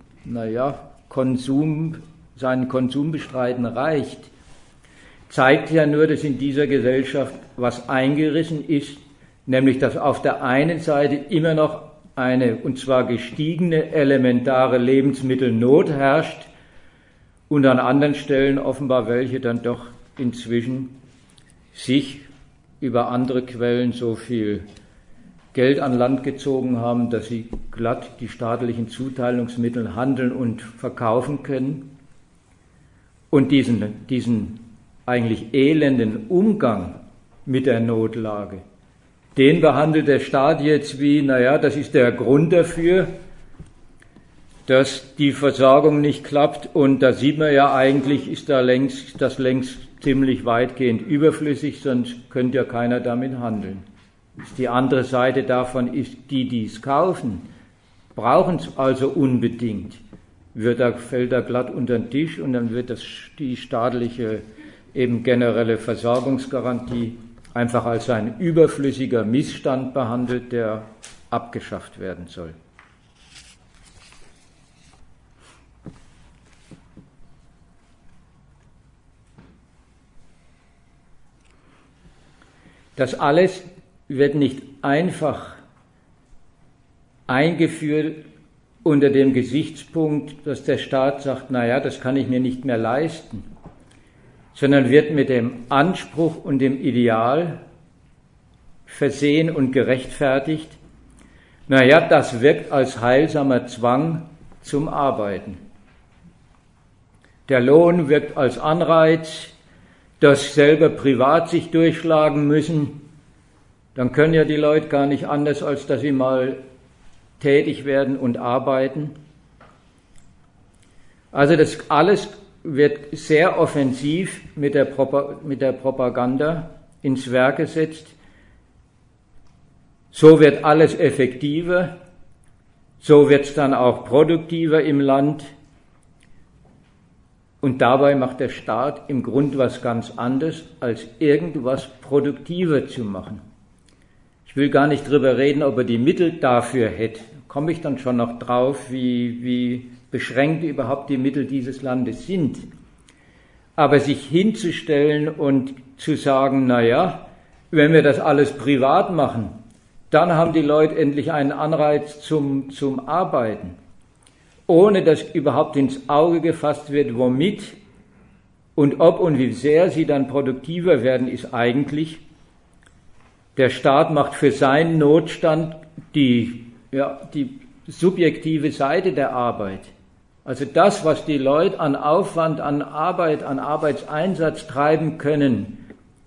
seinen Konsum bestreiten reicht, zeigt ja nur, dass in dieser Gesellschaft was eingerissen ist, nämlich dass auf der einen Seite immer noch eine, und zwar gestiegene, elementare Lebensmittelnot herrscht und an anderen Stellen offenbar welche dann doch inzwischen sich über andere Quellen so viel Geld an Land gezogen haben, dass sie glatt die staatlichen Zuteilungsmittel handeln und verkaufen können. Und diesen eigentlich elenden Umgang mit der Notlage, den behandelt der Staat jetzt wie, das ist der Grund dafür, dass die Versorgung nicht klappt, und da sieht man ja eigentlich, ist das längst ziemlich weitgehend überflüssig, sonst könnte ja keiner damit handeln. Die andere Seite davon ist, die es kaufen, brauchen es also unbedingt. Fällt da glatt unter den Tisch, und dann wird die staatliche eben generelle Versorgungsgarantie einfach als ein überflüssiger Missstand behandelt, der abgeschafft werden soll. Das alles wird nicht einfach eingeführt unter dem Gesichtspunkt, dass der Staat sagt, naja, das kann ich mir nicht mehr leisten, sondern wird mit dem Anspruch und dem Ideal versehen und gerechtfertigt, naja, das wirkt als heilsamer Zwang zum Arbeiten. Der Lohn wirkt als Anreiz, das selber privat sich durchschlagen müssen, dann können ja die Leute gar nicht anders, als dass sie mal tätig werden und arbeiten. Also das alles wird sehr offensiv mit der Propaganda ins Werk gesetzt. So wird alles effektiver, so wird es dann auch produktiver im Land. Und dabei macht der Staat im Grunde was ganz anderes, als irgendwas produktiver zu machen. Ich will gar nicht drüber reden, ob er die Mittel dafür hätte. Komme ich dann schon noch drauf, wie beschränkt überhaupt die Mittel dieses Landes sind. Aber sich hinzustellen und zu sagen, naja, wenn wir das alles privat machen, dann haben die Leute endlich einen Anreiz zum Arbeiten, ohne dass überhaupt ins Auge gefasst wird, womit und ob und wie sehr sie dann produktiver werden, ist eigentlich, der Staat macht für seinen Notstand die subjektive Seite der Arbeit. Also das, was die Leute an Aufwand, an Arbeit, an Arbeitseinsatz treiben können,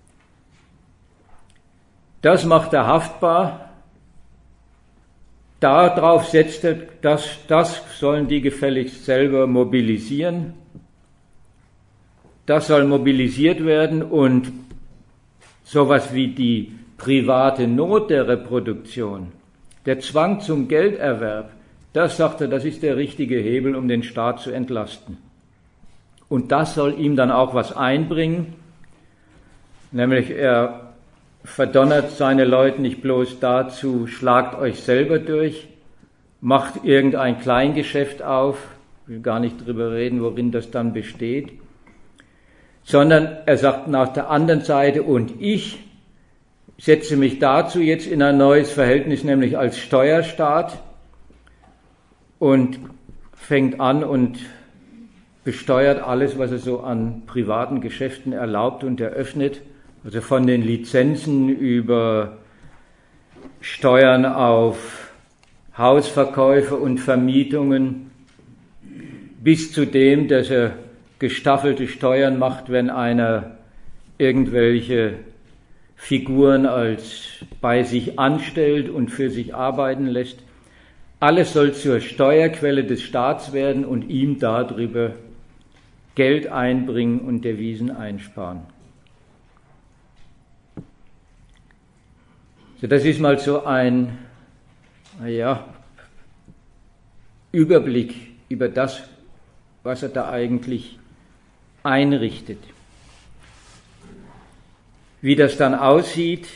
das macht er haftbar. Darauf setzt er, das sollen die gefälligst selber mobilisieren. Das soll mobilisiert werden, und sowas wie die private Not der Reproduktion, der Zwang zum Gelderwerb, das sagt er, das ist der richtige Hebel, um den Staat zu entlasten. Und das soll ihm dann auch was einbringen, nämlich er verdonnert seine Leute nicht bloß dazu, schlagt euch selber durch, macht irgendein Kleingeschäft auf, ich will gar nicht drüber reden, worin das dann besteht, sondern er sagt nach der anderen Seite, und ich setze mich dazu jetzt in ein neues Verhältnis, nämlich als Steuerstaat, und fängt an und besteuert alles, was er so an privaten Geschäften erlaubt und eröffnet, also von den Lizenzen über Steuern auf Hausverkäufe und Vermietungen bis zu dem, dass er gestaffelte Steuern macht, wenn einer irgendwelche Figuren als bei sich anstellt und für sich arbeiten lässt. Alles soll zur Steuerquelle des Staats werden und ihm darüber Geld einbringen und Devisen einsparen. So, das ist mal so ein Überblick über das, was er da eigentlich einrichtet. Wie das dann aussieht,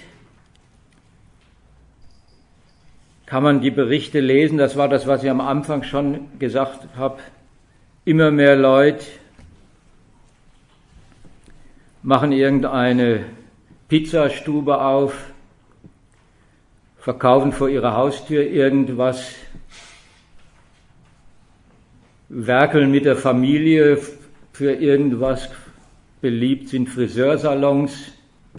kann man die Berichte lesen. Das war das, was ich am Anfang schon gesagt habe. Immer mehr Leute machen irgendeine Pizzastube auf, verkaufen vor ihrer Haustür irgendwas, werkeln mit der Familie für irgendwas. Beliebt sind Friseursalons,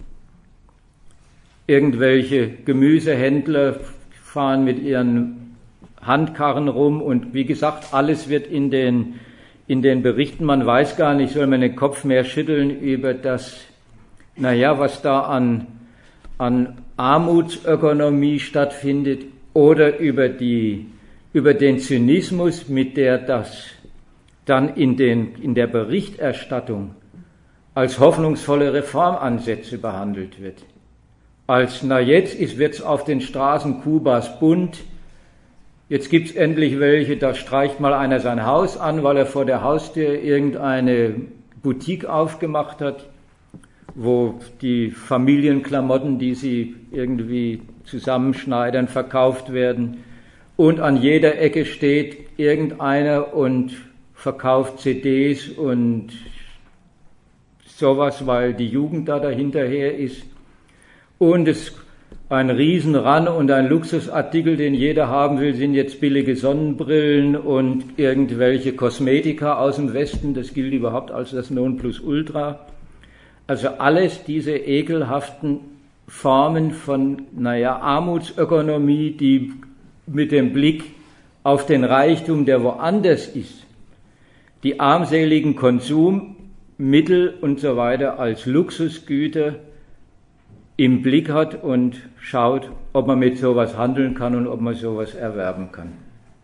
irgendwelche Gemüsehändler fahren mit ihren Handkarren rum, und wie gesagt, alles wird in den Berichten, man weiß gar nicht, soll man den Kopf mehr schütteln über das, was da an Armutsökonomie stattfindet, oder über die über den Zynismus, mit der das dann in der Berichterstattung als hoffnungsvolle Reformansätze behandelt wird. Als, na jetzt wird's auf den Straßen Kubas bunt, jetzt gibt's endlich welche, da streicht mal einer sein Haus an, weil er vor der Haustür irgendeine Boutique aufgemacht hat, wo die Familienklamotten, die sie irgendwie zusammenschneidern, verkauft werden. Und an jeder Ecke steht irgendeiner und verkauft CDs und sowas, weil die Jugend da dahinterher ist. Und es ein Riesenran und ein Luxusartikel, den jeder haben will, sind jetzt billige Sonnenbrillen und irgendwelche Kosmetika aus dem Westen. Das gilt überhaupt als das Nonplusultra. Also alles diese ekelhaften Formen von, Armutsökonomie, die mit dem Blick auf den Reichtum, der woanders ist, die armseligen Konsummittel und so weiter als Luxusgüter im Blick hat und schaut, ob man mit sowas handeln kann und ob man sowas erwerben kann.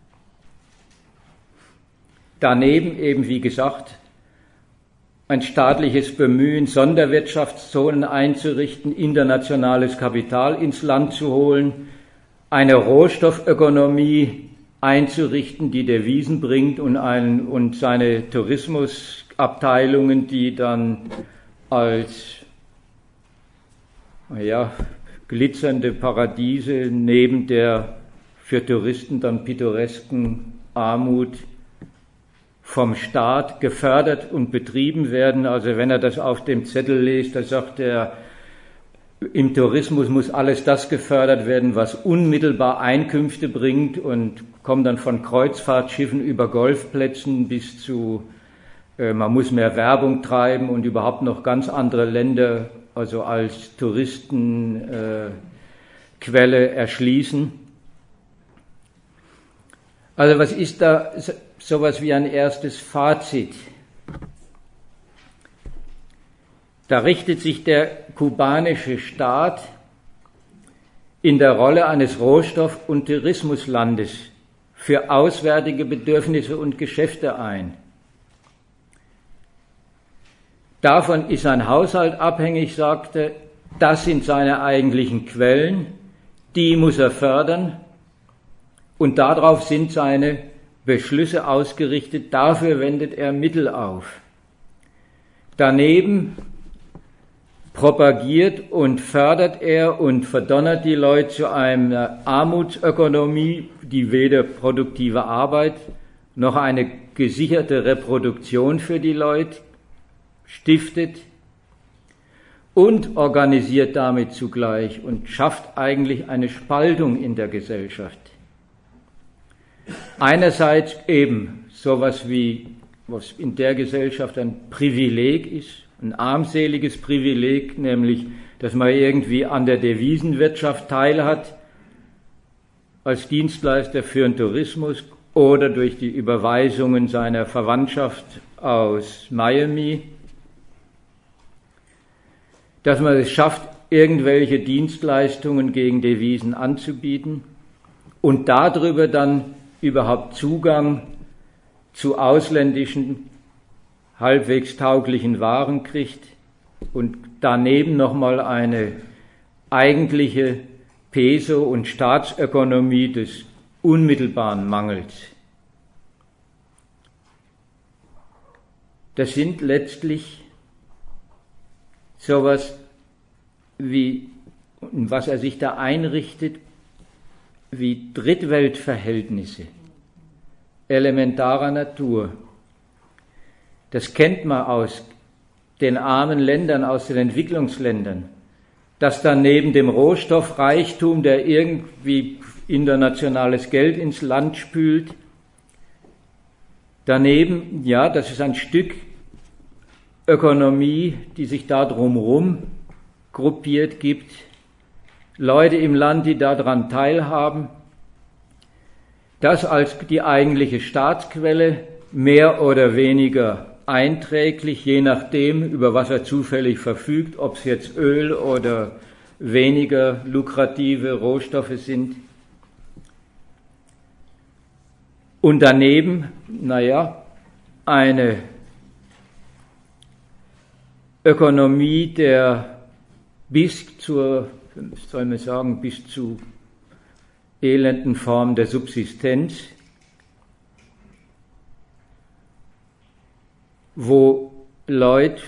Daneben eben, wie gesagt, ein staatliches Bemühen, Sonderwirtschaftszonen einzurichten, internationales Kapital ins Land zu holen, eine Rohstoffökonomie einzurichten, die Devisen bringt und seine Tourismusabteilungen, die dann als glitzernde Paradiese neben der für Touristen dann pittoresken Armut vom Staat gefördert und betrieben werden. Also wenn er das auf dem Zettel liest, da sagt er, im Tourismus muss alles das gefördert werden, was unmittelbar Einkünfte bringt, und kommt dann von Kreuzfahrtschiffen über Golfplätzen bis zu, man muss mehr Werbung treiben und überhaupt noch ganz andere Länder also als Touristenquelle erschließen. Also was ist da sowas wie ein erstes Fazit? Da richtet sich der kubanische Staat in der Rolle eines Rohstoff- und Tourismuslandes für auswärtige Bedürfnisse und Geschäfte ein. Davon ist sein Haushalt abhängig, sagte, das sind seine eigentlichen Quellen, die muss er fördern, und darauf sind seine Beschlüsse ausgerichtet, dafür wendet er Mittel auf. Daneben propagiert und fördert er und verdonnert die Leute zu einer Armutsökonomie, die weder produktive Arbeit noch eine gesicherte Reproduktion für die Leute stiftet, und organisiert damit zugleich und schafft eigentlich eine Spaltung in der Gesellschaft. Einerseits eben sowas wie, was in der Gesellschaft ein Privileg ist, ein armseliges Privileg, nämlich, dass man irgendwie an der Devisenwirtschaft teilhat, als Dienstleister für den Tourismus oder durch die Überweisungen seiner Verwandtschaft aus Miami, dass man es schafft, irgendwelche Dienstleistungen gegen Devisen anzubieten und darüber dann überhaupt Zugang zu ausländischen, halbwegs tauglichen Waren kriegt und daneben nochmal eine eigentliche Peso- und Staatsökonomie des unmittelbaren Mangels. Das sind letztlich sowas wie, was er sich da einrichtet, wie Drittweltverhältnisse elementarer Natur. Das kennt man aus den armen Ländern, aus den Entwicklungsländern, dass dann neben dem Rohstoffreichtum, der irgendwie internationales Geld ins Land spült, daneben, das ist ein Stück Ökonomie, die sich da drumherum gruppiert gibt, Leute im Land, die daran teilhaben, das als die eigentliche Staatsquelle, mehr oder weniger einträglich, je nachdem, über was er zufällig verfügt, ob es jetzt Öl oder weniger lukrative Rohstoffe sind. Und daneben, eine Ökonomie der bis zur, soll man sagen, bis zu elenden Form der Subsistenz, wo Leute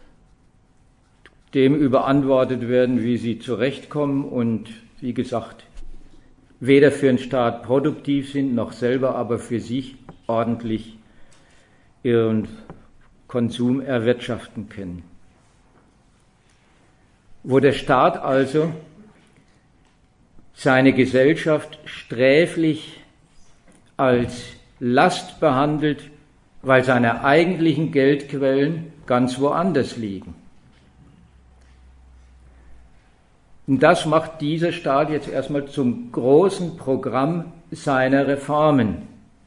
dem überantwortet werden, wie sie zurechtkommen und, wie gesagt, weder für den Staat produktiv sind, noch selber aber für sich ordentlich ihren Konsum erwirtschaften können. Wo der Staat also seine Gesellschaft sträflich als Last behandelt, weil seine eigentlichen Geldquellen ganz woanders liegen. Und das macht dieser Staat jetzt erstmal zum großen Programm seiner Reformen.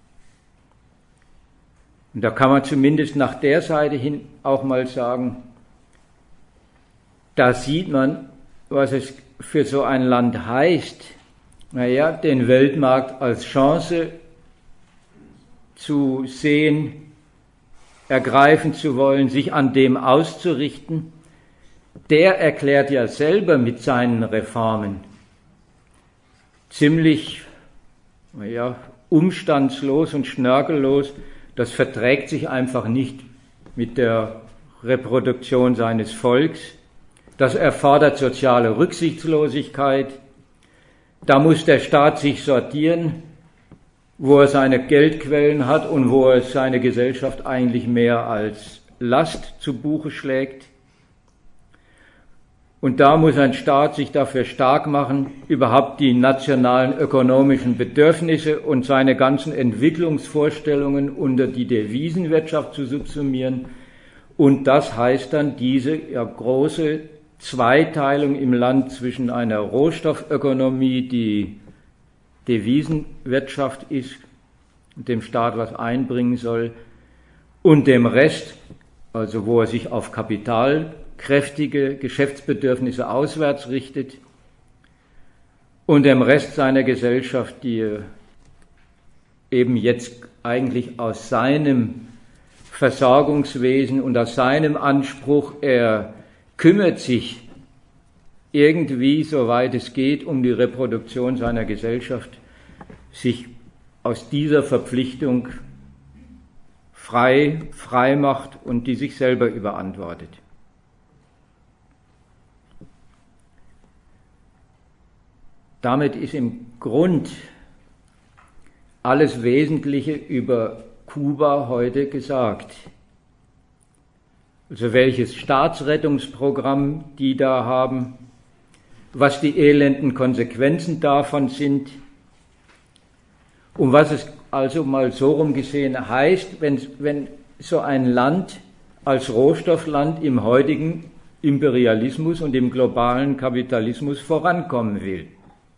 Und da kann man zumindest nach der Seite hin auch mal sagen, da sieht man, was es für so ein Land heißt, den Weltmarkt als Chance zu sehen, ergreifen zu wollen, sich an dem auszurichten. Der erklärt ja selber mit seinen Reformen ziemlich umstandslos und schnörkellos, das verträgt sich einfach nicht mit der Reproduktion seines Volks. Das erfordert soziale Rücksichtslosigkeit. Da muss der Staat sich sortieren, wo er seine Geldquellen hat und wo er seine Gesellschaft eigentlich mehr als Last zu Buche schlägt. Und da muss ein Staat sich dafür stark machen, überhaupt die nationalen ökonomischen Bedürfnisse und seine ganzen Entwicklungsvorstellungen unter die Devisenwirtschaft zu subsumieren. Und das heißt dann diese große Zweiteilung im Land zwischen einer Rohstoffökonomie, die Devisenwirtschaft ist und dem Staat was einbringen soll, und dem Rest, also wo er sich auf kapitalkräftige Geschäftsbedürfnisse auswärts richtet, und dem Rest seiner Gesellschaft, die eben jetzt eigentlich aus seinem Versorgungswesen und aus seinem Anspruch, er kümmert sich irgendwie, soweit es geht, um die Reproduktion seiner Gesellschaft, sich aus dieser Verpflichtung frei macht und die sich selber überantwortet. Damit ist im Grund alles Wesentliche über Kuba heute gesagt. Also welches Staatsrettungsprogramm die da haben, was die elenden Konsequenzen davon sind und was es also mal so rum gesehen heißt, wenn so ein Land als Rohstoffland im heutigen Imperialismus und im globalen Kapitalismus vorankommen will.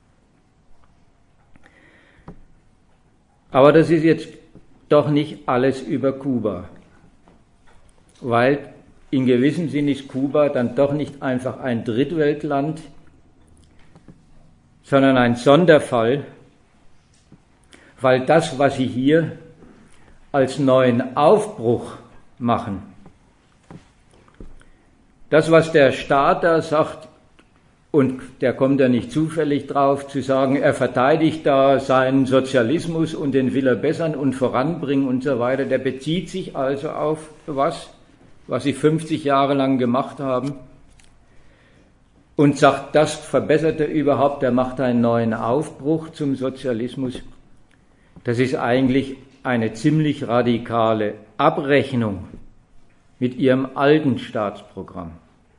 Aber das ist jetzt doch nicht alles über Kuba, weil in gewissem Sinn ist Kuba dann doch nicht einfach ein Drittweltland, sondern ein Sonderfall, weil das, was sie hier als neuen Aufbruch machen, das, was der Staat da sagt, und der kommt ja nicht zufällig drauf, zu sagen, er verteidigt da seinen Sozialismus und den will er bessern und voranbringen und so weiter, der bezieht sich also auf was sie 50 Jahre lang gemacht haben und sagt, das verbessert er überhaupt, er macht einen neuen Aufbruch zum Sozialismus. Das ist eigentlich eine ziemlich radikale Abrechnung mit ihrem alten Staatsprogramm.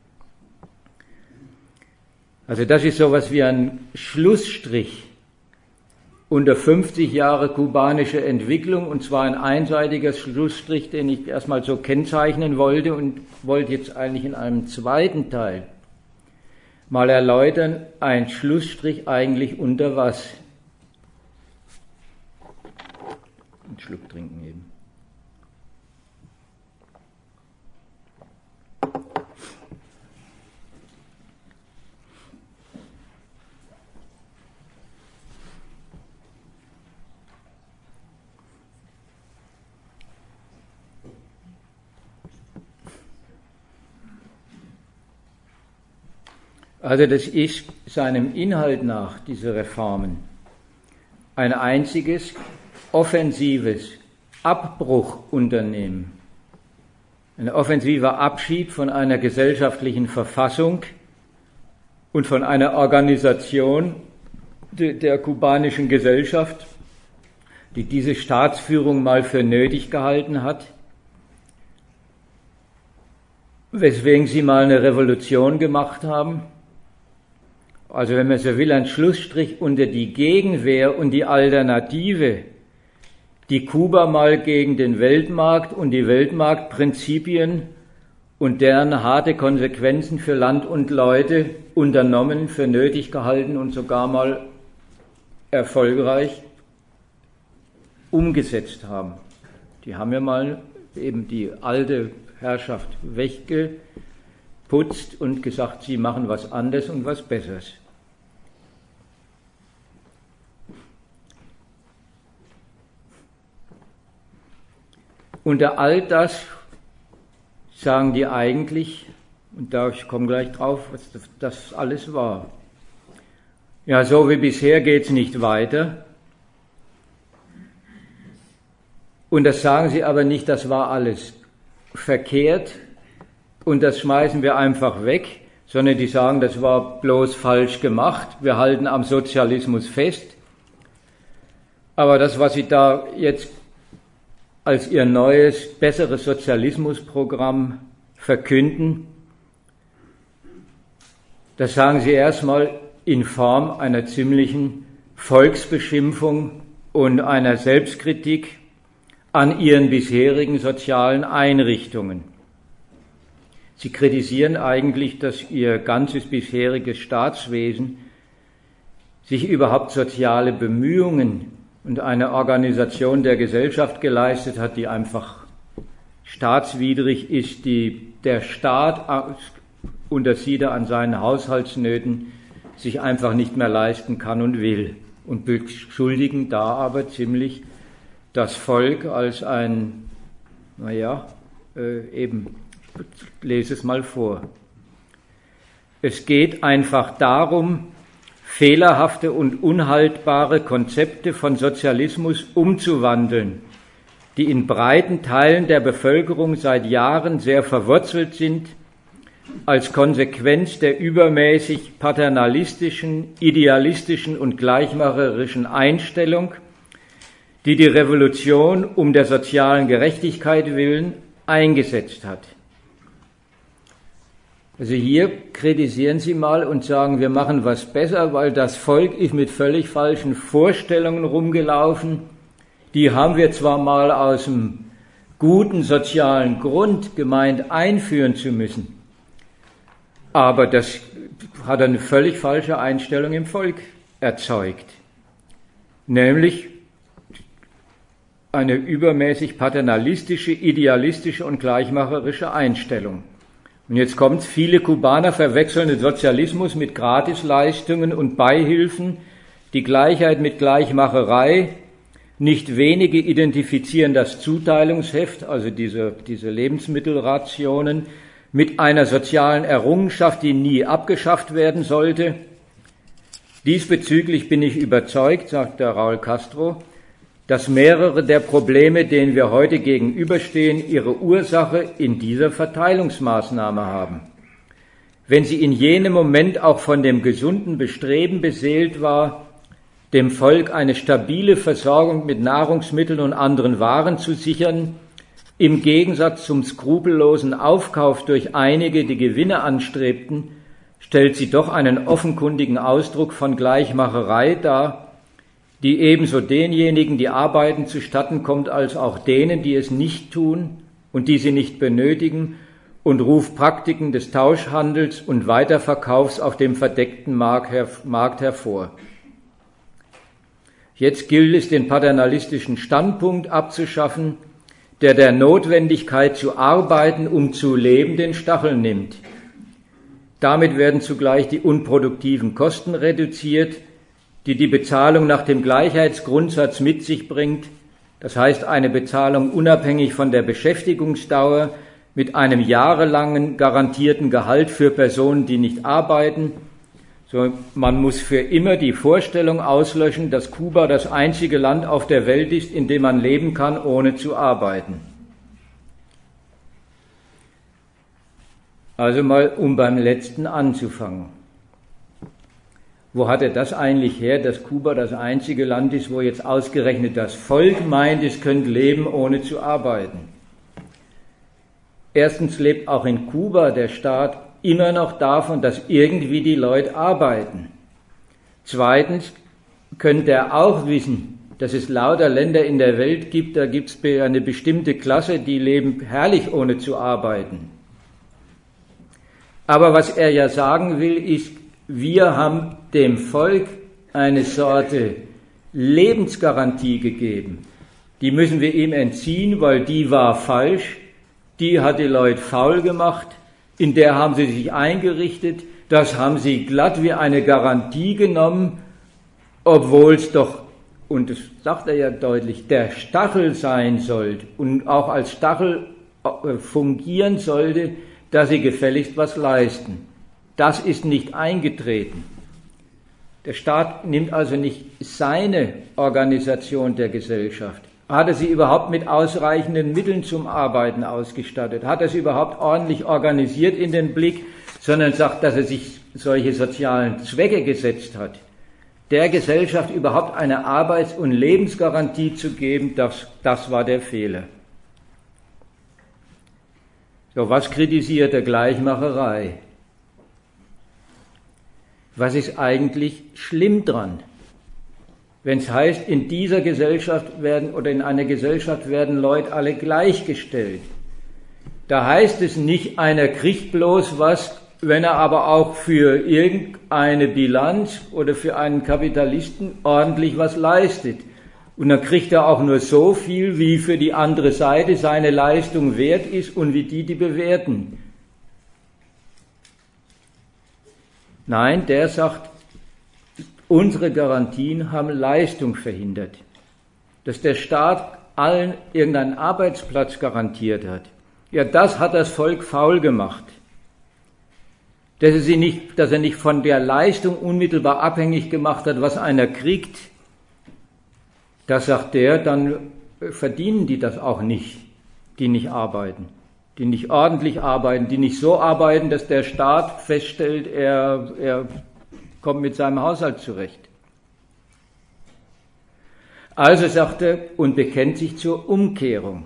Also das ist sowas wie ein Schlussstrich unter 50 Jahre kubanische Entwicklung, und zwar ein einseitiger Schlussstrich, den ich erstmal so kennzeichnen wollte und wollte jetzt eigentlich in einem zweiten Teil mal erläutern, ein Schlussstrich eigentlich unter was? Einen Schluck trinken eben. Also das ist seinem Inhalt nach, diese Reformen, ein einziges offensives Abbruchunternehmen, ein offensiver Abschied von einer gesellschaftlichen Verfassung und von einer Organisation der kubanischen Gesellschaft, die diese Staatsführung mal für nötig gehalten hat, weswegen sie mal eine Revolution gemacht haben. Also wenn man so will, ein Schlussstrich unter die Gegenwehr und die Alternative, die Kuba mal gegen den Weltmarkt und die Weltmarktprinzipien und deren harte Konsequenzen für Land und Leute unternommen, für nötig gehalten und sogar mal erfolgreich umgesetzt haben. Die haben ja mal eben die alte Herrschaft weggeputzt und gesagt, sie machen was anderes und was Besseres. Unter all das sagen die eigentlich, und ich komme gleich drauf, was das alles war. Ja, so wie bisher geht's nicht weiter. Und das sagen sie aber nicht, das war alles verkehrt und das schmeißen wir einfach weg, sondern die sagen, das war bloß falsch gemacht, wir halten am Sozialismus fest. Aber das, was sie da jetzt als ihr neues, besseres Sozialismusprogramm verkünden, das sagen sie erstmal in Form einer ziemlichen Volksbeschimpfung und einer Selbstkritik an ihren bisherigen sozialen Einrichtungen. Sie kritisieren eigentlich, dass ihr ganzes bisheriges Staatswesen sich überhaupt soziale Bemühungen und eine Organisation der Gesellschaft geleistet hat, die einfach staatswidrig ist, die der Staat unter Siede an seinen Haushaltsnöten sich einfach nicht mehr leisten kann und will, und beschuldigen da aber ziemlich das Volk als ein, lese es mal vor. Es geht einfach darum, fehlerhafte und unhaltbare Konzepte von Sozialismus umzuwandeln, die in breiten Teilen der Bevölkerung seit Jahren sehr verwurzelt sind, als Konsequenz der übermäßig paternalistischen, idealistischen und gleichmacherischen Einstellung, die die Revolution um der sozialen Gerechtigkeit willen eingesetzt hat. Also hier kritisieren sie mal und sagen, wir machen was besser, weil das Volk ist mit völlig falschen Vorstellungen rumgelaufen. Die haben wir zwar mal aus dem guten sozialen Grund gemeint einführen zu müssen, aber das hat eine völlig falsche Einstellung im Volk erzeugt. Nämlich eine übermäßig paternalistische, idealistische und gleichmacherische Einstellung. Und jetzt kommt's, viele Kubaner verwechseln den Sozialismus mit Gratisleistungen und Beihilfen, die Gleichheit mit Gleichmacherei. Nicht wenige identifizieren das Zuteilungsheft, also diese Lebensmittelrationen, mit einer sozialen Errungenschaft, die nie abgeschafft werden sollte. Diesbezüglich bin ich überzeugt, sagt der Raúl Castro, dass mehrere der Probleme, denen wir heute gegenüberstehen, ihre Ursache in dieser Verteilungsmaßnahme haben. Wenn sie in jenem Moment auch von dem gesunden Bestreben beseelt war, dem Volk eine stabile Versorgung mit Nahrungsmitteln und anderen Waren zu sichern, im Gegensatz zum skrupellosen Aufkauf durch einige, die Gewinne anstrebten, stellt sie doch einen offenkundigen Ausdruck von Gleichmacherei dar, die ebenso denjenigen, die arbeiten, zustatten kommt, als auch denen, die es nicht tun und die sie nicht benötigen, und ruft Praktiken des Tauschhandels und Weiterverkaufs auf dem verdeckten Markt hervor. Jetzt gilt es, den paternalistischen Standpunkt abzuschaffen, der Notwendigkeit zu arbeiten, um zu leben, den Stachel nimmt. Damit werden zugleich die unproduktiven Kosten reduziert, die Bezahlung nach dem Gleichheitsgrundsatz mit sich bringt, das heißt eine Bezahlung unabhängig von der Beschäftigungsdauer mit einem jahrelangen garantierten Gehalt für Personen, die nicht arbeiten So, man muss für immer die Vorstellung auslöschen, dass Kuba das einzige Land auf der Welt ist, in dem man leben kann, ohne zu arbeiten. Also mal, um beim letzten anzufangen. Wo hat er das eigentlich her, dass Kuba das einzige Land ist, wo jetzt ausgerechnet das Volk meint, es könnte leben, ohne zu arbeiten? Erstens lebt auch in Kuba der Staat immer noch davon, dass irgendwie die Leute arbeiten. Zweitens könnte er auch wissen, dass es lauter Länder in der Welt gibt, da gibt es eine bestimmte Klasse, die leben herrlich ohne zu arbeiten. Aber was er ja sagen will, ist, wir haben dem Volk eine Sorte Lebensgarantie gegeben. Die müssen wir ihm entziehen, weil die war falsch, die hat die Leute faul gemacht, in der haben sie sich eingerichtet, das haben sie glatt wie eine Garantie genommen, obwohl es doch, und das sagt er ja deutlich, der Stachel sein sollte und auch als Stachel fungieren sollte, dass sie gefälligst was leisten. Das ist nicht eingetreten. Der Staat nimmt also nicht seine Organisation der Gesellschaft. Hat er sie überhaupt mit ausreichenden Mitteln zum Arbeiten ausgestattet? Hat er sie überhaupt ordentlich organisiert in den Blick? Sondern sagt, dass er sich solche sozialen Zwecke gesetzt hat. Der Gesellschaft überhaupt eine Arbeits- und Lebensgarantie zu geben, das war der Fehler. So, was kritisiert er? Gleichmacherei. Was ist eigentlich schlimm dran? Wenn es heißt, in dieser Gesellschaft werden oder in einer Gesellschaft werden Leute alle gleichgestellt. Da heißt es nicht, einer kriegt bloß was, wenn er aber auch für irgendeine Bilanz oder für einen Kapitalisten ordentlich was leistet. Und dann kriegt er auch nur so viel, wie für die andere Seite seine Leistung wert ist und wie die bewerten. Nein, der sagt, unsere Garantien haben Leistung verhindert. Dass der Staat allen irgendeinen Arbeitsplatz garantiert hat. Ja, das hat das Volk faul gemacht. Dass er nicht von der Leistung unmittelbar abhängig gemacht hat, was einer kriegt. Das sagt der, dann verdienen die das auch nicht, die nicht arbeiten. Die nicht ordentlich arbeiten, die nicht so arbeiten, dass der Staat feststellt, er kommt mit seinem Haushalt zurecht. Also sagt er und bekennt sich zur Umkehrung.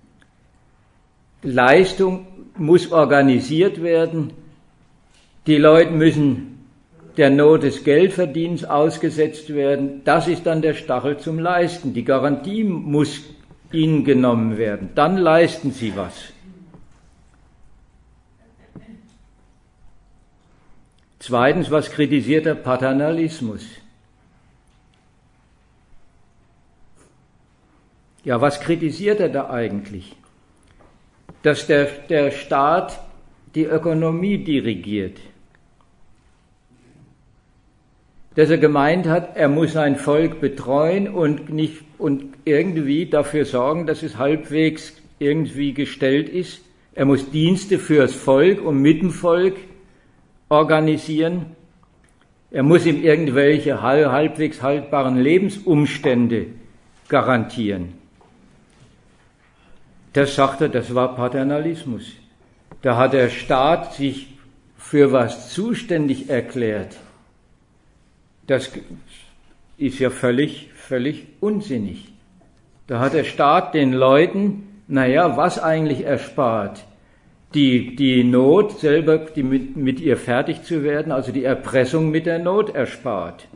Leistung muss organisiert werden. Die Leute müssen der Not des Geldverdienens ausgesetzt werden. Das ist dann der Stachel zum Leisten. Die Garantie muss ihnen genommen werden. Dann leisten sie was. Zweitens, was kritisiert der Paternalismus? Ja, was kritisiert er da eigentlich? Dass der Staat die Ökonomie dirigiert. Dass er gemeint hat, er muss sein Volk betreuen und irgendwie dafür sorgen, dass es halbwegs irgendwie gestellt ist. Er muss Dienste fürs Volk und mit dem Volk organisieren. Er muss ihm irgendwelche halbwegs haltbaren Lebensumstände garantieren. Das sagt er, das war Paternalismus. Da hat der Staat sich für was zuständig erklärt. Das ist ja völlig unsinnig. Da hat der Staat den Leuten, was eigentlich erspart? Die Not selber, mit ihr fertig zu werden, also die Erpressung mit der Not erspart.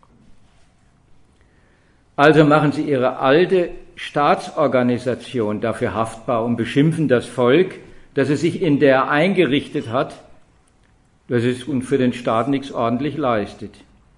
Also machen sie ihre alte Staatsorganisation dafür haftbar und beschimpfen das Volk, dass es sich in der eingerichtet hat, dass es für den Staat nichts ordentlich leistet.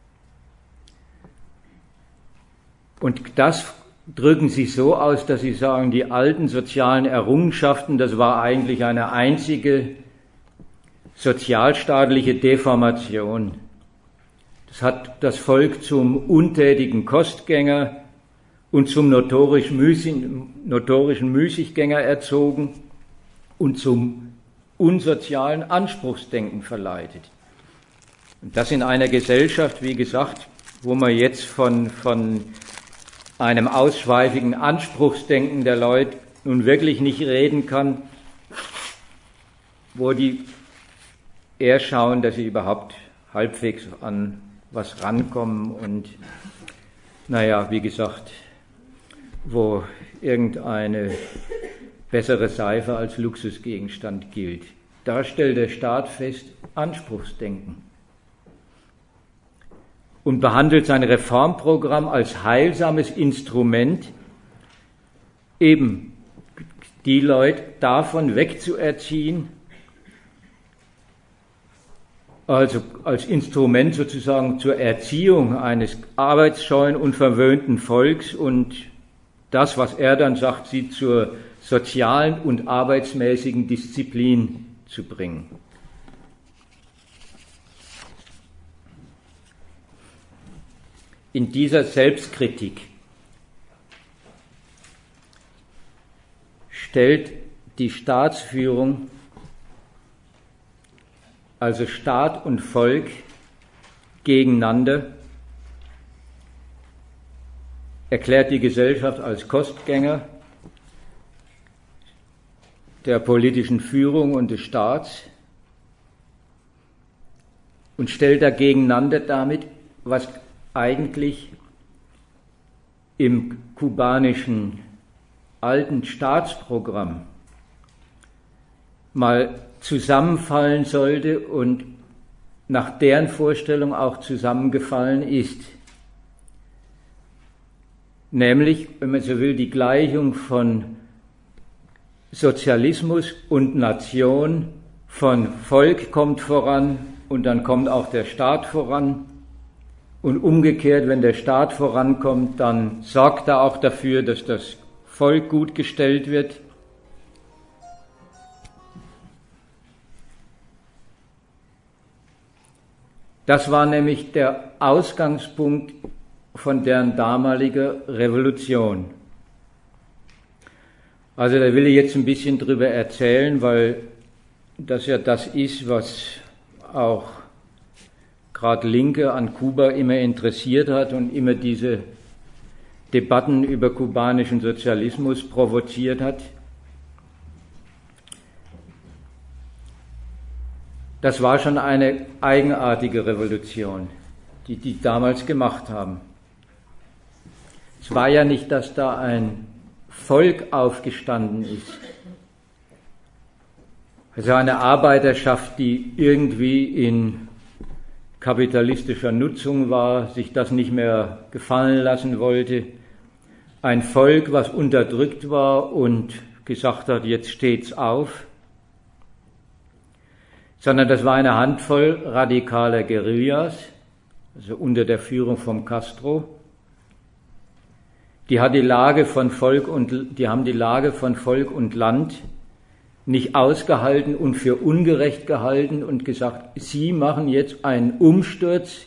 Und das drücken sie so aus, dass sie sagen, die alten sozialen Errungenschaften, das war eigentlich eine einzige sozialstaatliche Deformation. Das hat das Volk zum untätigen Kostgänger und zum notorischen Müßiggänger erzogen und zum unsozialen Anspruchsdenken verleitet. Und das in einer Gesellschaft, wie gesagt, wo man jetzt von einem ausschweifigen Anspruchsdenken der Leute nun wirklich nicht reden kann, wo die eher schauen, dass sie überhaupt halbwegs an was rankommen und, wie gesagt, wo irgendeine bessere Seife als Luxusgegenstand gilt. Da stellt der Staat fest, Anspruchsdenken. Und behandelt sein Reformprogramm als heilsames Instrument, eben die Leute davon wegzuerziehen, also als Instrument sozusagen zur Erziehung eines arbeitsscheuen und verwöhnten Volks und das, was er dann sagt, sie zur sozialen und arbeitsmäßigen Disziplin zu bringen. In dieser Selbstkritik stellt die Staatsführung, also Staat und Volk, gegeneinander, erklärt die Gesellschaft als Kostgänger der politischen Führung und des Staats und stellt da gegeneinander damit, was eigentlich im kubanischen alten Staatsprogramm mal zusammenfallen sollte und nach deren Vorstellung auch zusammengefallen ist. Nämlich, wenn man so will, die Gleichung von Sozialismus und Nation, von Volk kommt voran und dann kommt auch der Staat voran. Und umgekehrt, wenn der Staat vorankommt, dann sorgt er auch dafür, dass das Volk gut gestellt wird. Das war nämlich der Ausgangspunkt von deren damaliger Revolution. Also da will ich jetzt ein bisschen drüber erzählen, weil das ja das ist, was auch gerade Linke an Kuba immer interessiert hat und immer diese Debatten über kubanischen Sozialismus provoziert hat. Das war schon eine eigenartige Revolution, die damals gemacht haben. Es war ja nicht, dass da ein Volk aufgestanden ist, also eine Arbeiterschaft, die irgendwie in kapitalistischer Nutzung war, sich das nicht mehr gefallen lassen wollte, ein Volk, was unterdrückt war und gesagt hat, jetzt steht's auf, sondern das war eine Handvoll radikaler Guerillas, also unter der Führung von Castro. Die haben die Lage von Volk und Land nicht ausgehalten und für ungerecht gehalten und gesagt, sie machen jetzt einen Umsturz,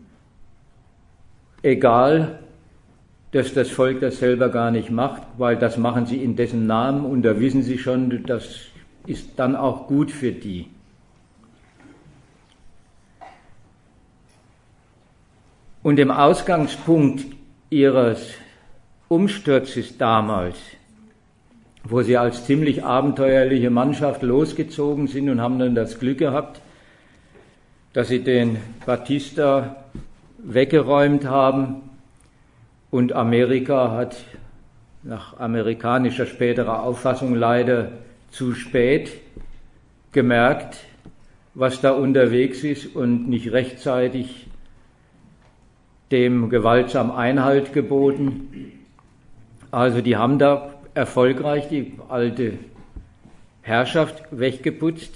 egal, dass das Volk das selber gar nicht macht, weil das machen sie in dessen Namen und da wissen sie schon, das ist dann auch gut für die. Und im Ausgangspunkt ihres Umsturzes damals, wo sie als ziemlich abenteuerliche Mannschaft losgezogen sind und haben dann das Glück gehabt, dass sie den Batista weggeräumt haben und Amerika hat nach amerikanischer späterer Auffassung leider zu spät gemerkt, was da unterwegs ist und nicht rechtzeitig dem gewaltsam Einhalt geboten. Also die haben da erfolgreich die alte Herrschaft weggeputzt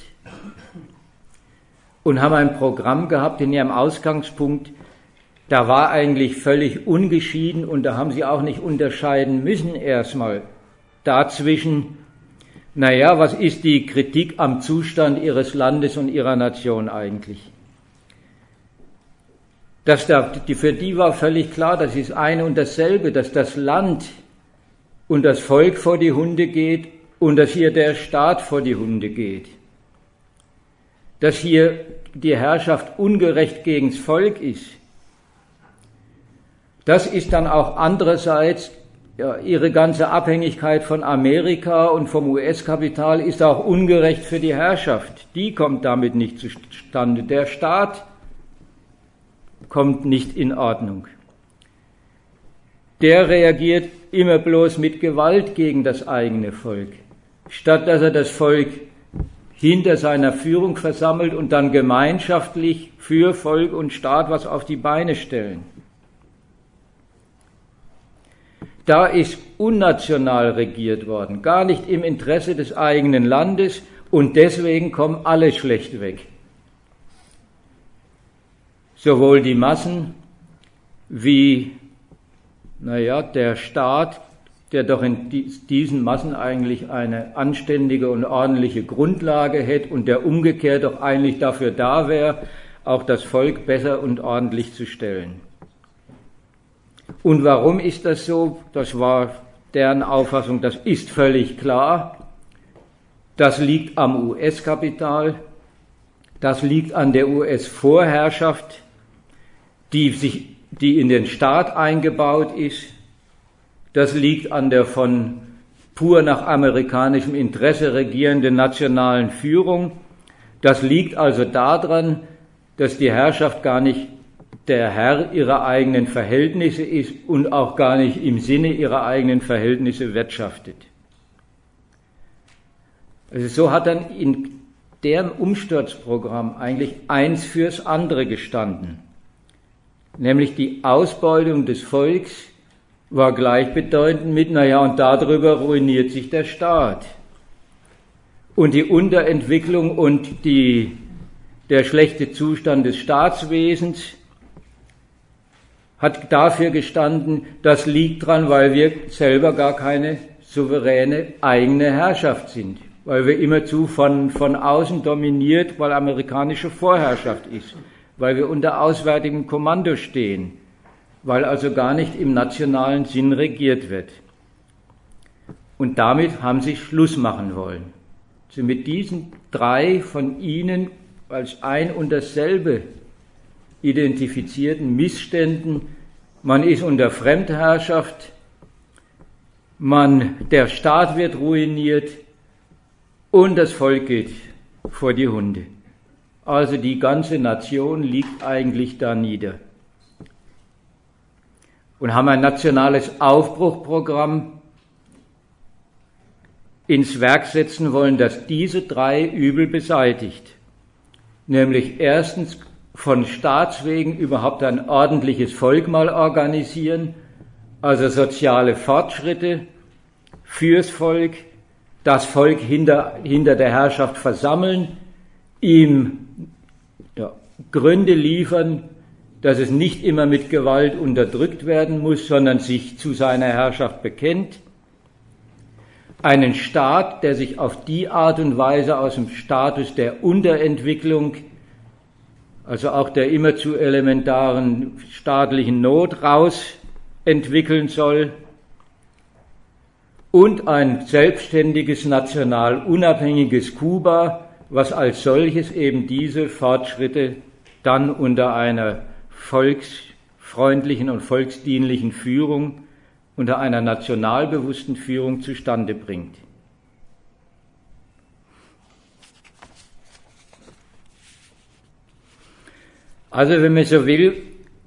und haben ein Programm gehabt in ihrem Ausgangspunkt, da war eigentlich völlig ungeschieden und da haben sie auch nicht unterscheiden müssen erstmal dazwischen, was ist die Kritik am Zustand ihres Landes und ihrer Nation eigentlich? Für die war völlig klar, das ist eine und dasselbe, dass das Land und das Volk vor die Hunde geht und dass hier der Staat vor die Hunde geht. dass hier die Herrschaft ungerecht gegens Volk ist. Das ist dann auch andererseits, ja, ihre ganze Abhängigkeit von Amerika und vom US-Kapital ist auch ungerecht für die Herrschaft. Die kommt damit nicht zustande. Der Staat kommt nicht in Ordnung. Der reagiert immer bloß mit Gewalt gegen das eigene Volk, statt dass er das Volk hinter seiner Führung versammelt und dann gemeinschaftlich für Volk und Staat was auf die Beine stellen. Da ist unnational regiert worden, gar nicht im Interesse des eigenen Landes, und deswegen kommen alle schlecht weg. Sowohl die Massen wie, der Staat, der doch in diesen Massen eigentlich eine anständige und ordentliche Grundlage hätte und der umgekehrt doch eigentlich dafür da wäre, auch das Volk besser und ordentlich zu stellen. Und warum ist das so? Das war deren Auffassung, das ist völlig klar. Das liegt am US-Kapital, das liegt an der US-Vorherrschaft, die in den Staat eingebaut ist. Das liegt an der von pur nach amerikanischem Interesse regierenden nationalen Führung. Das liegt also daran, dass die Herrschaft gar nicht der Herr ihrer eigenen Verhältnisse ist und auch gar nicht im Sinne ihrer eigenen Verhältnisse wirtschaftet. Also so hat dann in deren Umsturzprogramm eigentlich eins fürs andere gestanden, nämlich die Ausbeutung des Volks war gleichbedeutend mit, und darüber ruiniert sich der Staat. Und die Unterentwicklung und der schlechte Zustand des Staatswesens hat dafür gestanden, das liegt dran, weil wir selber gar keine souveräne eigene Herrschaft sind, weil wir immerzu von außen dominiert, weil amerikanische Vorherrschaft ist, weil wir unter auswärtigem Kommando stehen, weil also gar nicht im nationalen Sinn regiert wird. Und damit haben sie Schluss machen wollen. Also mit diesen drei von ihnen als ein und dasselbe identifizierten Missständen, man ist unter Fremdherrschaft, der Staat wird ruiniert und das Volk geht vor die Hunde. Also die ganze Nation liegt eigentlich da nieder. Und haben ein nationales Aufbruchprogramm ins Werk setzen wollen, das diese drei Übel beseitigt. Nämlich erstens von Staatswegen überhaupt ein ordentliches Volk mal organisieren, also soziale Fortschritte fürs Volk, das Volk hinter der Herrschaft versammeln, ihm Gründe liefern, dass es nicht immer mit Gewalt unterdrückt werden muss, sondern sich zu seiner Herrschaft bekennt. Einen Staat, der sich auf die Art und Weise aus dem Status der Unterentwicklung, also auch der immerzu elementaren staatlichen Not raus entwickeln soll, und ein selbstständiges, national unabhängiges Kuba, was als solches eben diese Fortschritte dann unter einer volksfreundlichen und volksdienlichen Führung, unter einer nationalbewussten Führung zustande bringt. Also wenn man so will,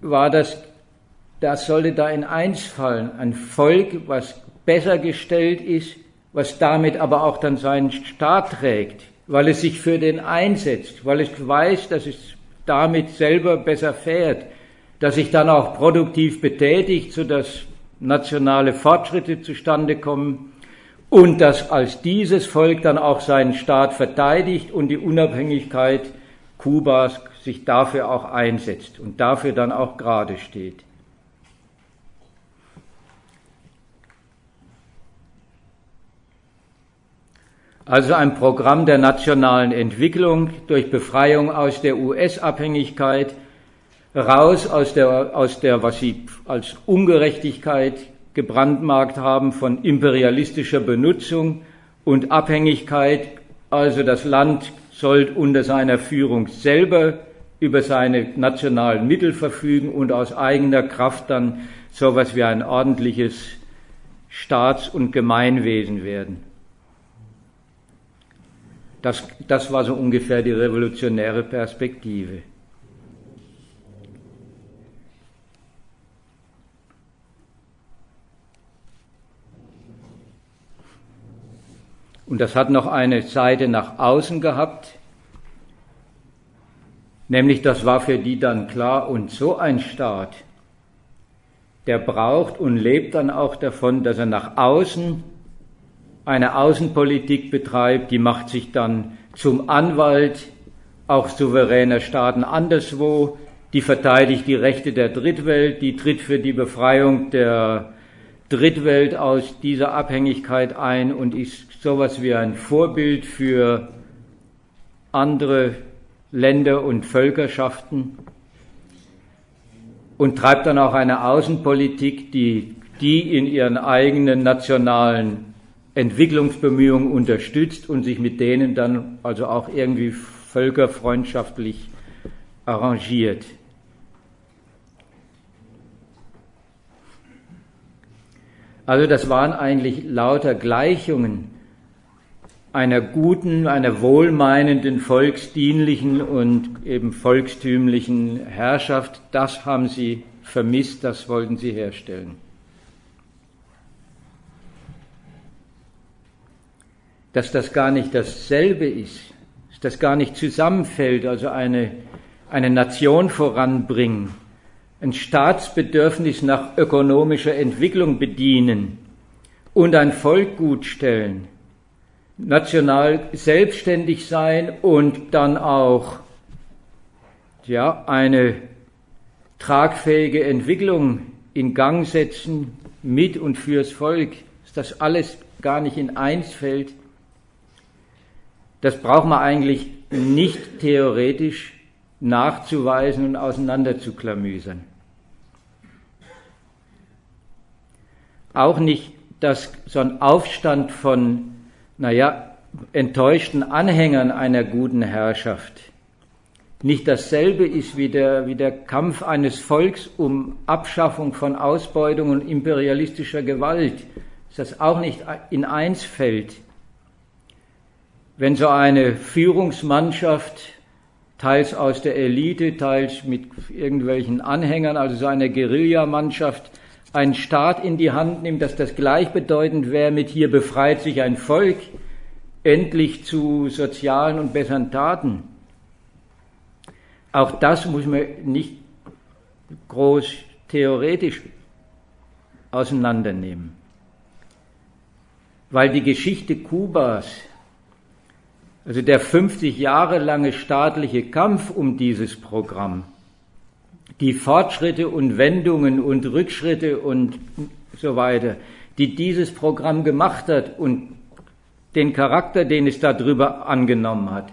das sollte da in eins fallen, ein Volk, was besser gestellt ist, was damit aber auch dann seinen Staat trägt, weil es sich für den einsetzt, weil es weiß, dass es damit selber besser fährt, dass sich dann auch produktiv betätigt, sodass nationale Fortschritte zustande kommen und dass als dieses Volk dann auch seinen Staat verteidigt und die Unabhängigkeit Kubas sich dafür auch einsetzt und dafür dann auch gerade steht. Also ein Programm der nationalen Entwicklung durch Befreiung aus der US-Abhängigkeit, raus aus der, was sie als Ungerechtigkeit gebrandmarkt haben, von imperialistischer Benutzung und Abhängigkeit, also das Land soll unter seiner Führung selber über seine nationalen Mittel verfügen und aus eigener Kraft dann sowas wie ein ordentliches Staats- und Gemeinwesen werden. Das war so ungefähr die revolutionäre Perspektive. Und das hat noch eine Seite nach außen gehabt, nämlich das war für die dann klar, und so ein Staat, der braucht und lebt dann auch davon, dass er nach außen eine Außenpolitik betreibt, die macht sich dann zum Anwalt auch souveräner Staaten anderswo, die verteidigt die Rechte der Drittwelt, die tritt für die Befreiung der Drittwelt aus dieser Abhängigkeit ein und ist sowas wie ein Vorbild für andere Länder und Völkerschaften und treibt dann auch eine Außenpolitik, die in ihren eigenen nationalen Entwicklungsbemühungen unterstützt und sich mit denen dann also auch irgendwie völkerfreundschaftlich arrangiert. Also das waren eigentlich lauter Gleichungen einer guten, einer wohlmeinenden, volksdienlichen und eben volkstümlichen Herrschaft. Das haben sie vermisst, das wollten sie herstellen. Dass das gar nicht dasselbe ist, dass das gar nicht zusammenfällt, also eine Nation voranbringen, ein Staatsbedürfnis nach ökonomischer Entwicklung bedienen und ein Volk gutstellen, national selbstständig sein und dann auch eine tragfähige Entwicklung in Gang setzen mit und fürs Volk, dass das alles gar nicht in eins fällt. Das braucht man eigentlich nicht theoretisch nachzuweisen und auseinanderzuklamüsern. Auch nicht, dass so ein Aufstand von, enttäuschten Anhängern einer guten Herrschaft nicht dasselbe ist wie der Kampf eines Volks um Abschaffung von Ausbeutung und imperialistischer Gewalt, dass das auch nicht in eins fällt. Wenn so eine Führungsmannschaft, teils aus der Elite, teils mit irgendwelchen Anhängern, also so eine Guerillamannschaft, einen Staat in die Hand nimmt, dass das gleichbedeutend wäre mit hier befreit sich ein Volk endlich zu sozialen und besseren Taten. Auch das muss man nicht groß theoretisch auseinandernehmen. Weil die Geschichte Kubas, also der 50 Jahre lange staatliche Kampf um dieses Programm, die Fortschritte und Wendungen und Rückschritte und so weiter, die dieses Programm gemacht hat und den Charakter, den es darüber angenommen hat,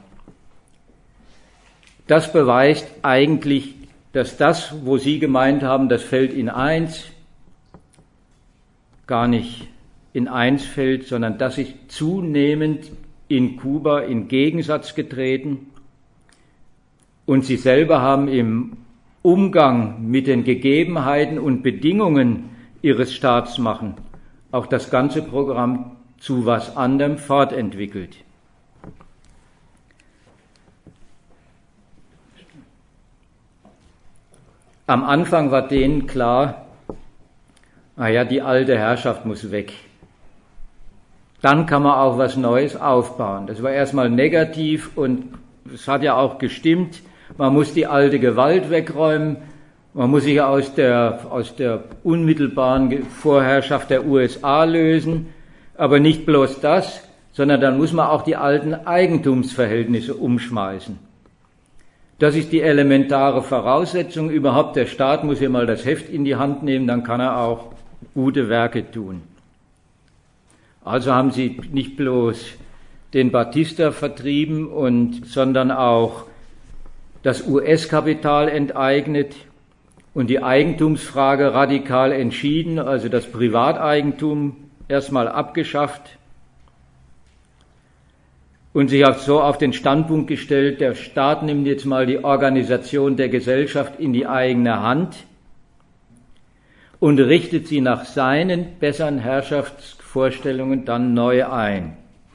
das beweist eigentlich, dass das, wo Sie gemeint haben, das fällt in eins, gar nicht in eins fällt, sondern das ist zunehmend in Kuba in Gegensatz getreten und sie selber haben im Umgang mit den Gegebenheiten und Bedingungen ihres Staatsmachen auch das ganze Programm zu was anderem fortentwickelt. Am Anfang war denen klar, die alte Herrschaft muss weg. Dann kann man auch was Neues aufbauen. Das war erstmal negativ und es hat ja auch gestimmt. Man muss die alte Gewalt wegräumen. Man muss sich aus der unmittelbaren Vorherrschaft der USA lösen. Aber nicht bloß das, sondern dann muss man auch die alten Eigentumsverhältnisse umschmeißen. Das ist die elementare Voraussetzung. Überhaupt der Staat muss hier mal das Heft in die Hand nehmen, dann kann er auch gute Werke tun. Also haben sie nicht bloß den Batista vertrieben, sondern auch das US-Kapital enteignet und die Eigentumsfrage radikal entschieden, also das Privateigentum erstmal abgeschafft. und sich so auf den Standpunkt gestellt, der Staat nimmt jetzt mal die Organisation der Gesellschaft in die eigene Hand und richtet sie nach seinen besseren Herrschaftsvorstellungen dann neu ein.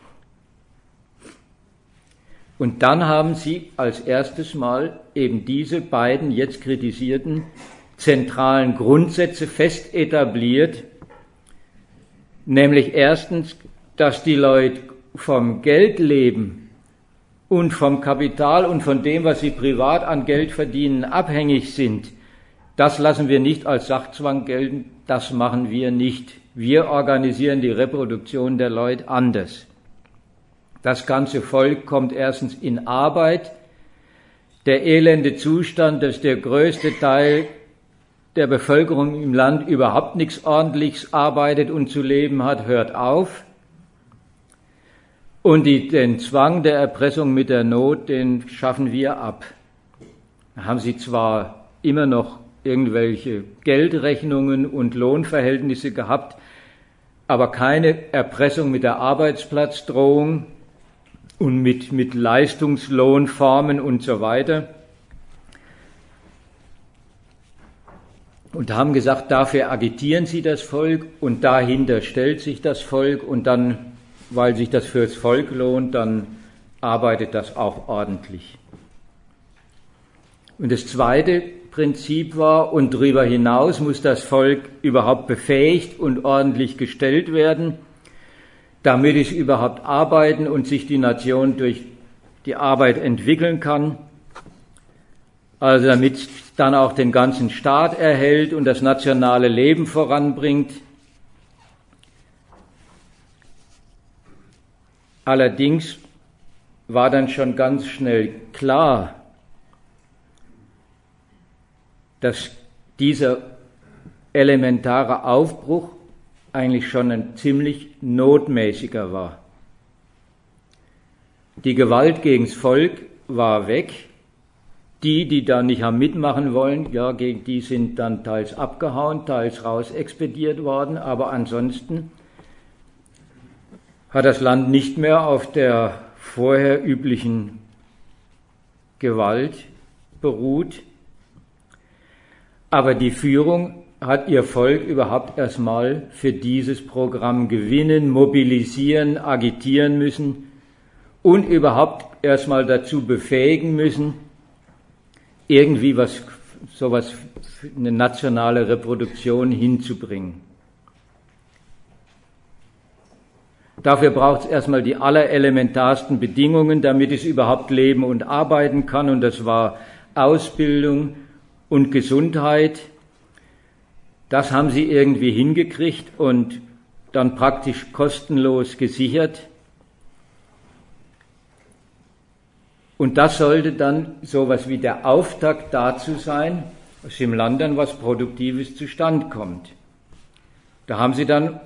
Und dann haben sie als erstes Mal eben diese beiden jetzt kritisierten zentralen Grundsätze fest etabliert, nämlich erstens, dass die Leute vom Geld leben und vom Kapital und von dem, was sie privat an Geld verdienen, abhängig sind. Das lassen wir nicht als Sachzwang gelten, das machen wir nicht. Wir organisieren die Reproduktion der Leute anders. Das ganze Volk kommt erstens in Arbeit. Der elende Zustand, dass der größte Teil der Bevölkerung im Land überhaupt nichts Ordentliches arbeitet und zu leben hat, hört auf. Und den Zwang der Erpressung mit der Not, den schaffen wir ab. Da haben sie zwar immer noch irgendwelche Geldrechnungen und Lohnverhältnisse gehabt, aber keine Erpressung mit der Arbeitsplatzdrohung und mit Leistungslohnformen und so weiter. Und haben gesagt, dafür agitieren sie das Volk und dahinter stellt sich das Volk und dann, weil sich das fürs Volk lohnt, dann arbeitet das auch ordentlich. Und das zweite Prinzip war, und darüber hinaus muss das Volk überhaupt befähigt und ordentlich gestellt werden, damit es überhaupt arbeiten und sich die Nation durch die Arbeit entwickeln kann, also damit es dann auch den ganzen Staat erhält und das nationale Leben voranbringt. Allerdings war dann schon ganz schnell klar, dass dieser elementare Aufbruch eigentlich schon ein ziemlich notmäßiger war. Die Gewalt gegens Volk war weg. Die da nicht haben mitmachen wollen, ja, gegen die sind dann teils abgehauen, teils raus expediert worden, aber ansonsten hat das Land nicht mehr auf der vorher üblichen Gewalt beruht. Aber die Führung hat ihr Volk überhaupt erstmal für dieses Programm gewinnen, mobilisieren, agitieren müssen und überhaupt erstmal dazu befähigen müssen, irgendwie sowas für eine nationale Reproduktion hinzubringen. Dafür braucht es erstmal die allerelementarsten Bedingungen, damit es überhaupt leben und arbeiten kann, und das war Ausbildung und Gesundheit. Das haben sie irgendwie hingekriegt und dann praktisch kostenlos gesichert. Und das sollte dann sowas wie der Auftakt dazu sein, dass im Land dann was Produktives zustande kommt. Da haben sie dann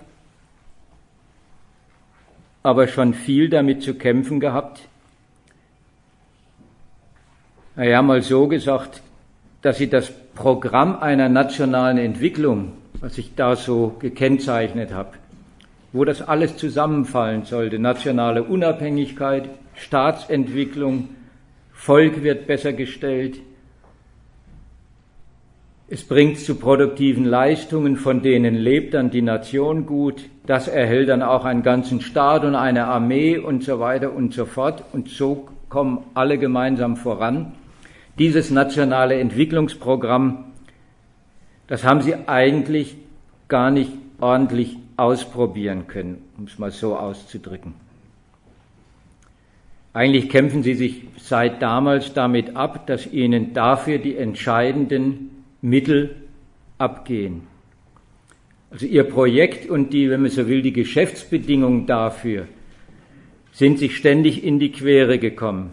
aber schon viel damit zu kämpfen gehabt. Naja, mal so gesagt, dass sie das Programm einer nationalen Entwicklung, was ich da so gekennzeichnet habe, wo das alles zusammenfallen sollte, nationale Unabhängigkeit, Staatsentwicklung, Volk wird besser gestellt, es bringt zu produktiven Leistungen, von denen lebt dann die Nation gut, das erhält dann auch einen ganzen Staat und eine Armee und so weiter und so fort, und so kommen alle gemeinsam voran. Dieses nationale Entwicklungsprogramm, das haben sie eigentlich gar nicht ordentlich ausprobieren können, um es mal so auszudrücken. Eigentlich kämpfen sie sich seit damals damit ab, dass ihnen dafür die entscheidenden Mittel abgehen. Also ihr Projekt und die, wenn man so will, die Geschäftsbedingungen dafür sind sich ständig in die Quere gekommen.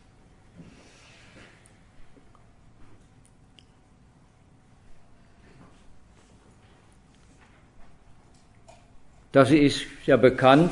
Das ist ja bekannt.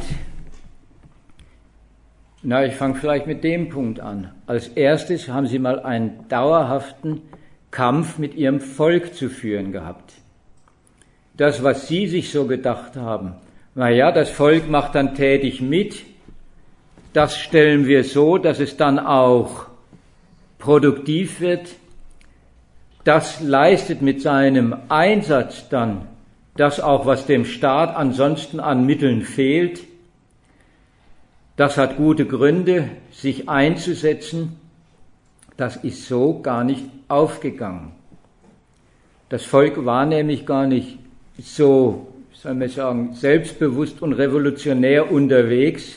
Na, ich fange vielleicht mit dem Punkt an. Als erstes haben sie mal einen dauerhaften Kampf mit ihrem Volk zu führen gehabt. Das, was sie sich so gedacht haben, na ja, das Volk macht dann tätig mit, das stellen wir so, dass es dann auch produktiv wird. Das leistet mit seinem Einsatz dann das auch, was dem Staat ansonsten an Mitteln fehlt. Das hat gute Gründe, sich einzusetzen. Das ist so gar nicht aufgegangen. Das Volk war nämlich gar nicht so, soll man sagen, selbstbewusst und revolutionär unterwegs,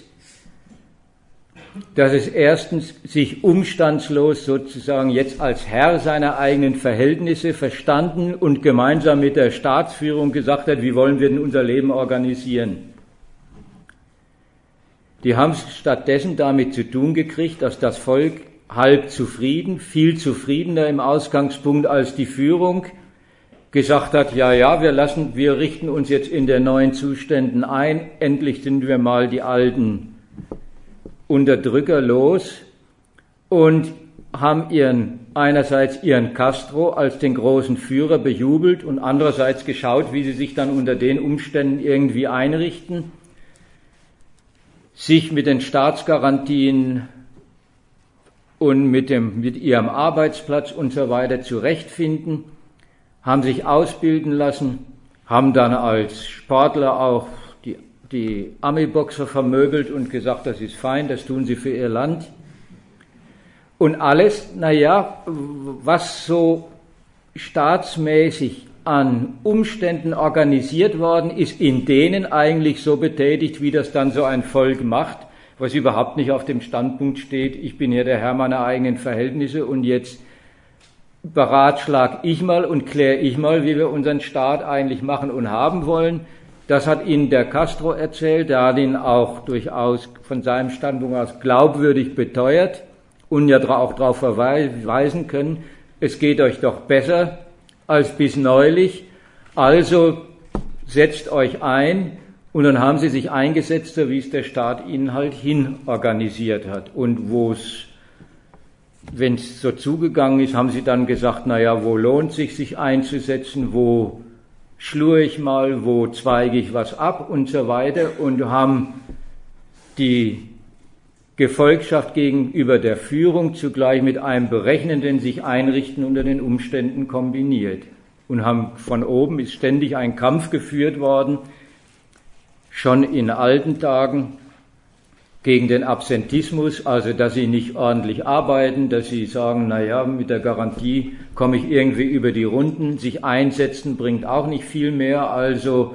dass es erstens sich umstandslos sozusagen jetzt als Herr seiner eigenen Verhältnisse verstanden und gemeinsam mit der Staatsführung gesagt hat, wie wollen wir denn unser Leben organisieren. Die haben es stattdessen damit zu tun gekriegt, dass das Volk halb zufrieden, viel zufriedener im Ausgangspunkt als die Führung gesagt hat, wir richten uns jetzt in den neuen Zuständen ein, endlich sind wir mal die alten Unterdrücker los und haben einerseits ihren Castro als den großen Führer bejubelt und andererseits geschaut, wie sie sich dann unter den Umständen irgendwie einrichten, sich mit den Staatsgarantien und mit ihrem Arbeitsplatz und so weiter zurechtfinden, haben sich ausbilden lassen, haben dann als Sportler auch die Ami-Boxer vermöbelt und gesagt, das ist fein, das tun sie für ihr Land. Und alles, was so staatsmäßig an Umständen organisiert worden ist, in denen eigentlich so betätigt, wie das dann so ein Volk macht, was überhaupt nicht auf dem Standpunkt steht, ich bin hier der Herr meiner eigenen Verhältnisse und jetzt beratschlag ich mal und kläre ich mal, wie wir unseren Staat eigentlich machen und haben wollen. Das hat Ihnen der Castro erzählt, der hat ihn auch durchaus von seinem Standpunkt aus glaubwürdig beteuert und ja auch darauf verweisen können, es geht euch doch besser als bis neulich, also setzt euch ein und dann haben sie sich eingesetzt, so wie es der Staat ihnen halt hin organisiert hat. Und wenn es so zugegangen ist, haben sie dann gesagt, wo lohnt sich einzusetzen, wo schlur ich mal, wo zweige ich was ab und so weiter und haben die Gefolgschaft gegenüber der Führung zugleich mit einem berechnenden sich einrichten unter den Umständen kombiniert und haben von oben ist ständig ein Kampf geführt worden, schon in alten Tagen gegen den Absentismus, also dass sie nicht ordentlich arbeiten, dass sie sagen, mit der Garantie komme ich irgendwie über die Runden, sich einsetzen bringt auch nicht viel mehr, also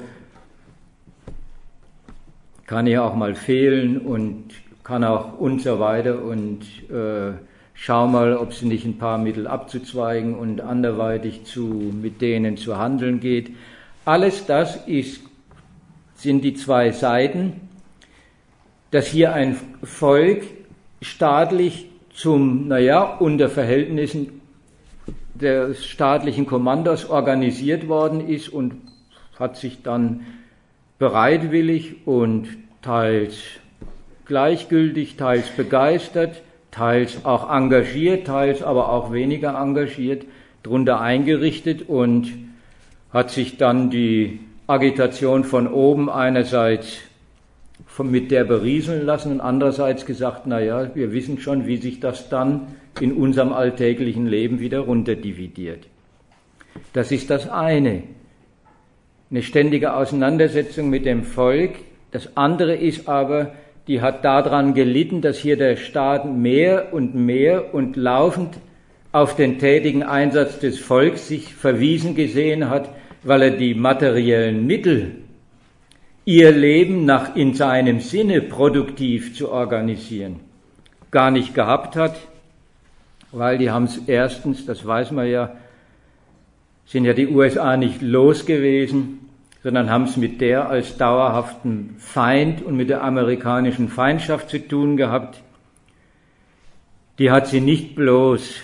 kann ich auch mal fehlen und kann auch und so weiter und schau mal, ob es nicht ein paar Mittel abzuzweigen und anderweitig mit denen zu handeln geht. Alles das sind die zwei Seiten, dass hier ein Volk staatlich unter Verhältnissen des staatlichen Kommandos organisiert worden ist und hat sich dann bereitwillig und teils gleichgültig, teils begeistert, teils auch engagiert, teils aber auch weniger engagiert, drunter eingerichtet und hat sich dann die Agitation von oben einerseits mit der berieseln lassen und andererseits gesagt, wir wissen schon, wie sich das dann in unserem alltäglichen Leben wieder runterdividiert. Das ist das eine ständige Auseinandersetzung mit dem Volk. Das andere ist aber, die hat daran gelitten, dass hier der Staat mehr und laufend auf den tätigen Einsatz des Volks sich verwiesen gesehen hat, weil er die materiellen Mittel, ihr Leben in seinem Sinne produktiv zu organisieren, gar nicht gehabt hat, weil die haben es erstens, das weiß man ja, sind ja die USA nicht los gewesen, sondern haben es mit der als dauerhaften Feind und mit der amerikanischen Feindschaft zu tun gehabt. Die hat sie nicht bloß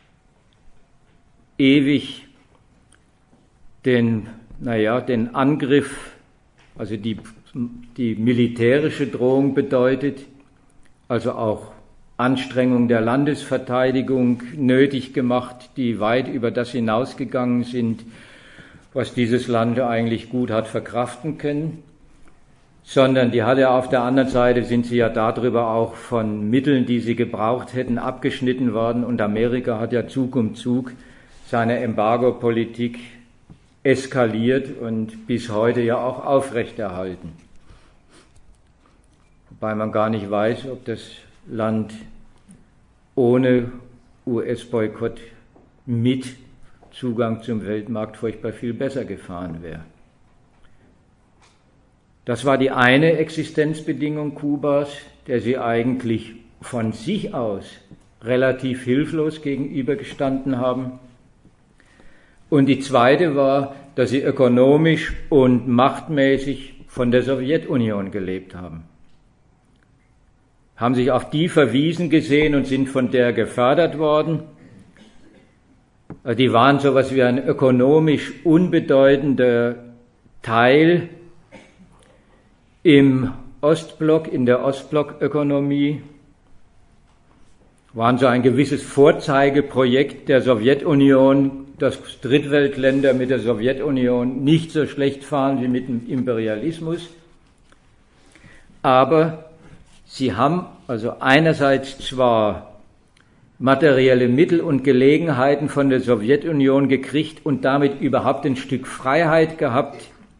ewig den Angriff, also die militärische Drohung bedeutet, also auch Anstrengungen der Landesverteidigung nötig gemacht, die weit über das hinausgegangen sind, was dieses Land eigentlich gut hat verkraften können, sondern die hat ja auf der anderen Seite, sind sie ja darüber auch von Mitteln, die sie gebraucht hätten, abgeschnitten worden, und Amerika hat ja Zug um Zug seine Embargo-Politik eskaliert und bis heute ja auch aufrechterhalten. Wobei man gar nicht weiß, ob das Land ohne US-Boykott mit Zugang zum Weltmarkt furchtbar viel besser gefahren wäre. Das war die eine Existenzbedingung Kubas, der sie eigentlich von sich aus relativ hilflos gegenübergestanden haben. Und die zweite war, dass sie ökonomisch und machtmäßig von der Sowjetunion gelebt haben. Haben sich auf die verwiesen gesehen und sind von der gefördert worden. Die waren so etwas wie ein ökonomisch unbedeutender Teil im Ostblock, in der Ostblockökonomie, waren so ein gewisses Vorzeigeprojekt der Sowjetunion, dass Drittweltländer mit der Sowjetunion nicht so schlecht fahren wie mit dem Imperialismus. Aber sie haben also einerseits zwar materielle Mittel und Gelegenheiten von der Sowjetunion gekriegt und damit überhaupt ein Stück Freiheit gehabt,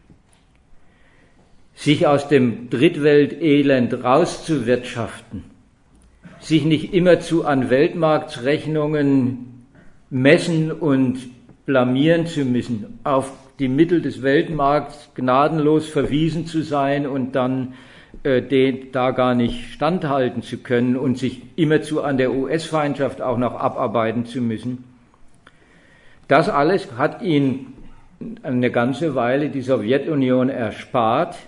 sich aus dem Drittweltelend rauszuwirtschaften, sich nicht immerzu an Weltmarktrechnungen messen und blamieren zu müssen, auf die Mittel des Weltmarkts gnadenlos verwiesen zu sein und dann da gar nicht standhalten zu können und sich immerzu an der US-Feindschaft auch noch abarbeiten zu müssen. Das alles hat ihnen eine ganze Weile die Sowjetunion erspart,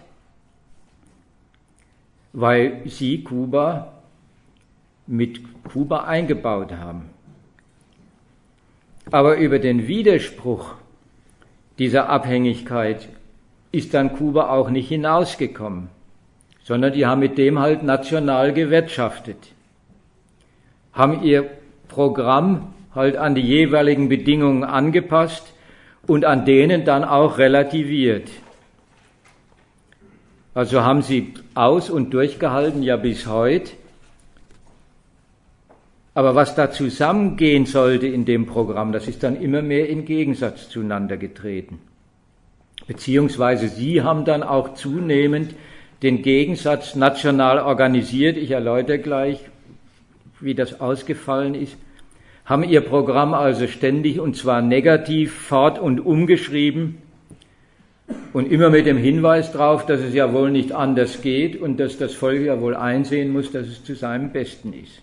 weil sie Kuba mit Kuba eingebaut haben. Aber über den Widerspruch dieser Abhängigkeit ist dann Kuba auch nicht hinausgekommen, sondern die haben mit dem halt national gewirtschaftet, haben ihr Programm halt an die jeweiligen Bedingungen angepasst und an denen dann auch relativiert. Also haben sie aus- und durchgehalten, ja bis heute. Aber was da zusammengehen sollte in dem Programm, das ist dann immer mehr in Gegensatz zueinander getreten. Beziehungsweise sie haben dann auch zunehmend den Gegensatz national organisiert, ich erläutere gleich, wie das ausgefallen ist, haben ihr Programm also ständig und zwar negativ fort- und umgeschrieben und immer mit dem Hinweis darauf, dass es ja wohl nicht anders geht und dass das Volk ja wohl einsehen muss, dass es zu seinem Besten ist.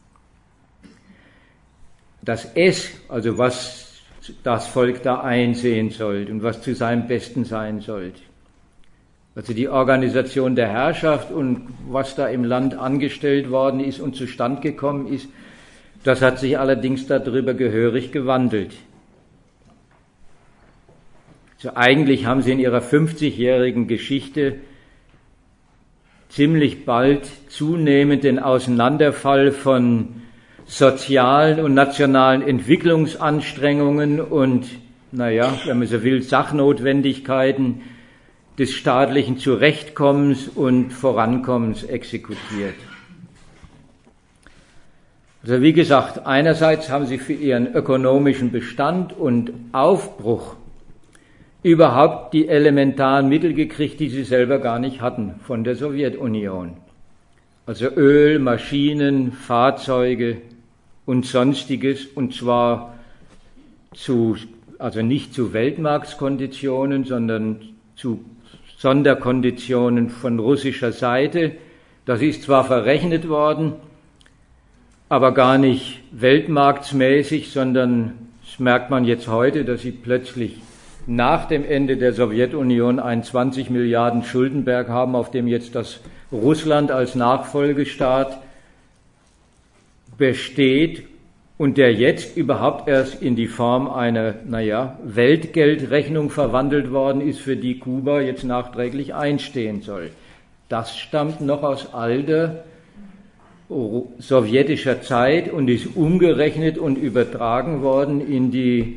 Das S, also was das Volk da einsehen sollte und was zu seinem Besten sein sollte, also die Organisation der Herrschaft und was da im Land angestellt worden ist und zustande gekommen ist, das hat sich allerdings darüber gehörig gewandelt. Also eigentlich haben sie in ihrer 50-jährigen Geschichte ziemlich bald zunehmend den Auseinanderfall von sozialen und nationalen Entwicklungsanstrengungen und, wenn man so will, Sachnotwendigkeiten des staatlichen Zurechtkommens und Vorankommens exekutiert. Also wie gesagt, einerseits haben sie für ihren ökonomischen Bestand und Aufbruch überhaupt die elementaren Mittel gekriegt, die sie selber gar nicht hatten von der Sowjetunion. Also Öl, Maschinen, Fahrzeuge und Sonstiges, und zwar also nicht zu Weltmarktkonditionen, sondern zu Sonderkonditionen von russischer Seite. Das ist zwar verrechnet worden, aber gar nicht weltmarktsmäßig, sondern das merkt man jetzt heute, dass sie plötzlich nach dem Ende der Sowjetunion einen 20 Milliarden Schuldenberg haben, auf dem jetzt das Russland als Nachfolgestaat besteht und der jetzt überhaupt erst in die Form einer, Weltgeldrechnung verwandelt worden ist, für die Kuba jetzt nachträglich einstehen soll. Das stammt noch aus alter sowjetischer Zeit und ist umgerechnet und übertragen worden in die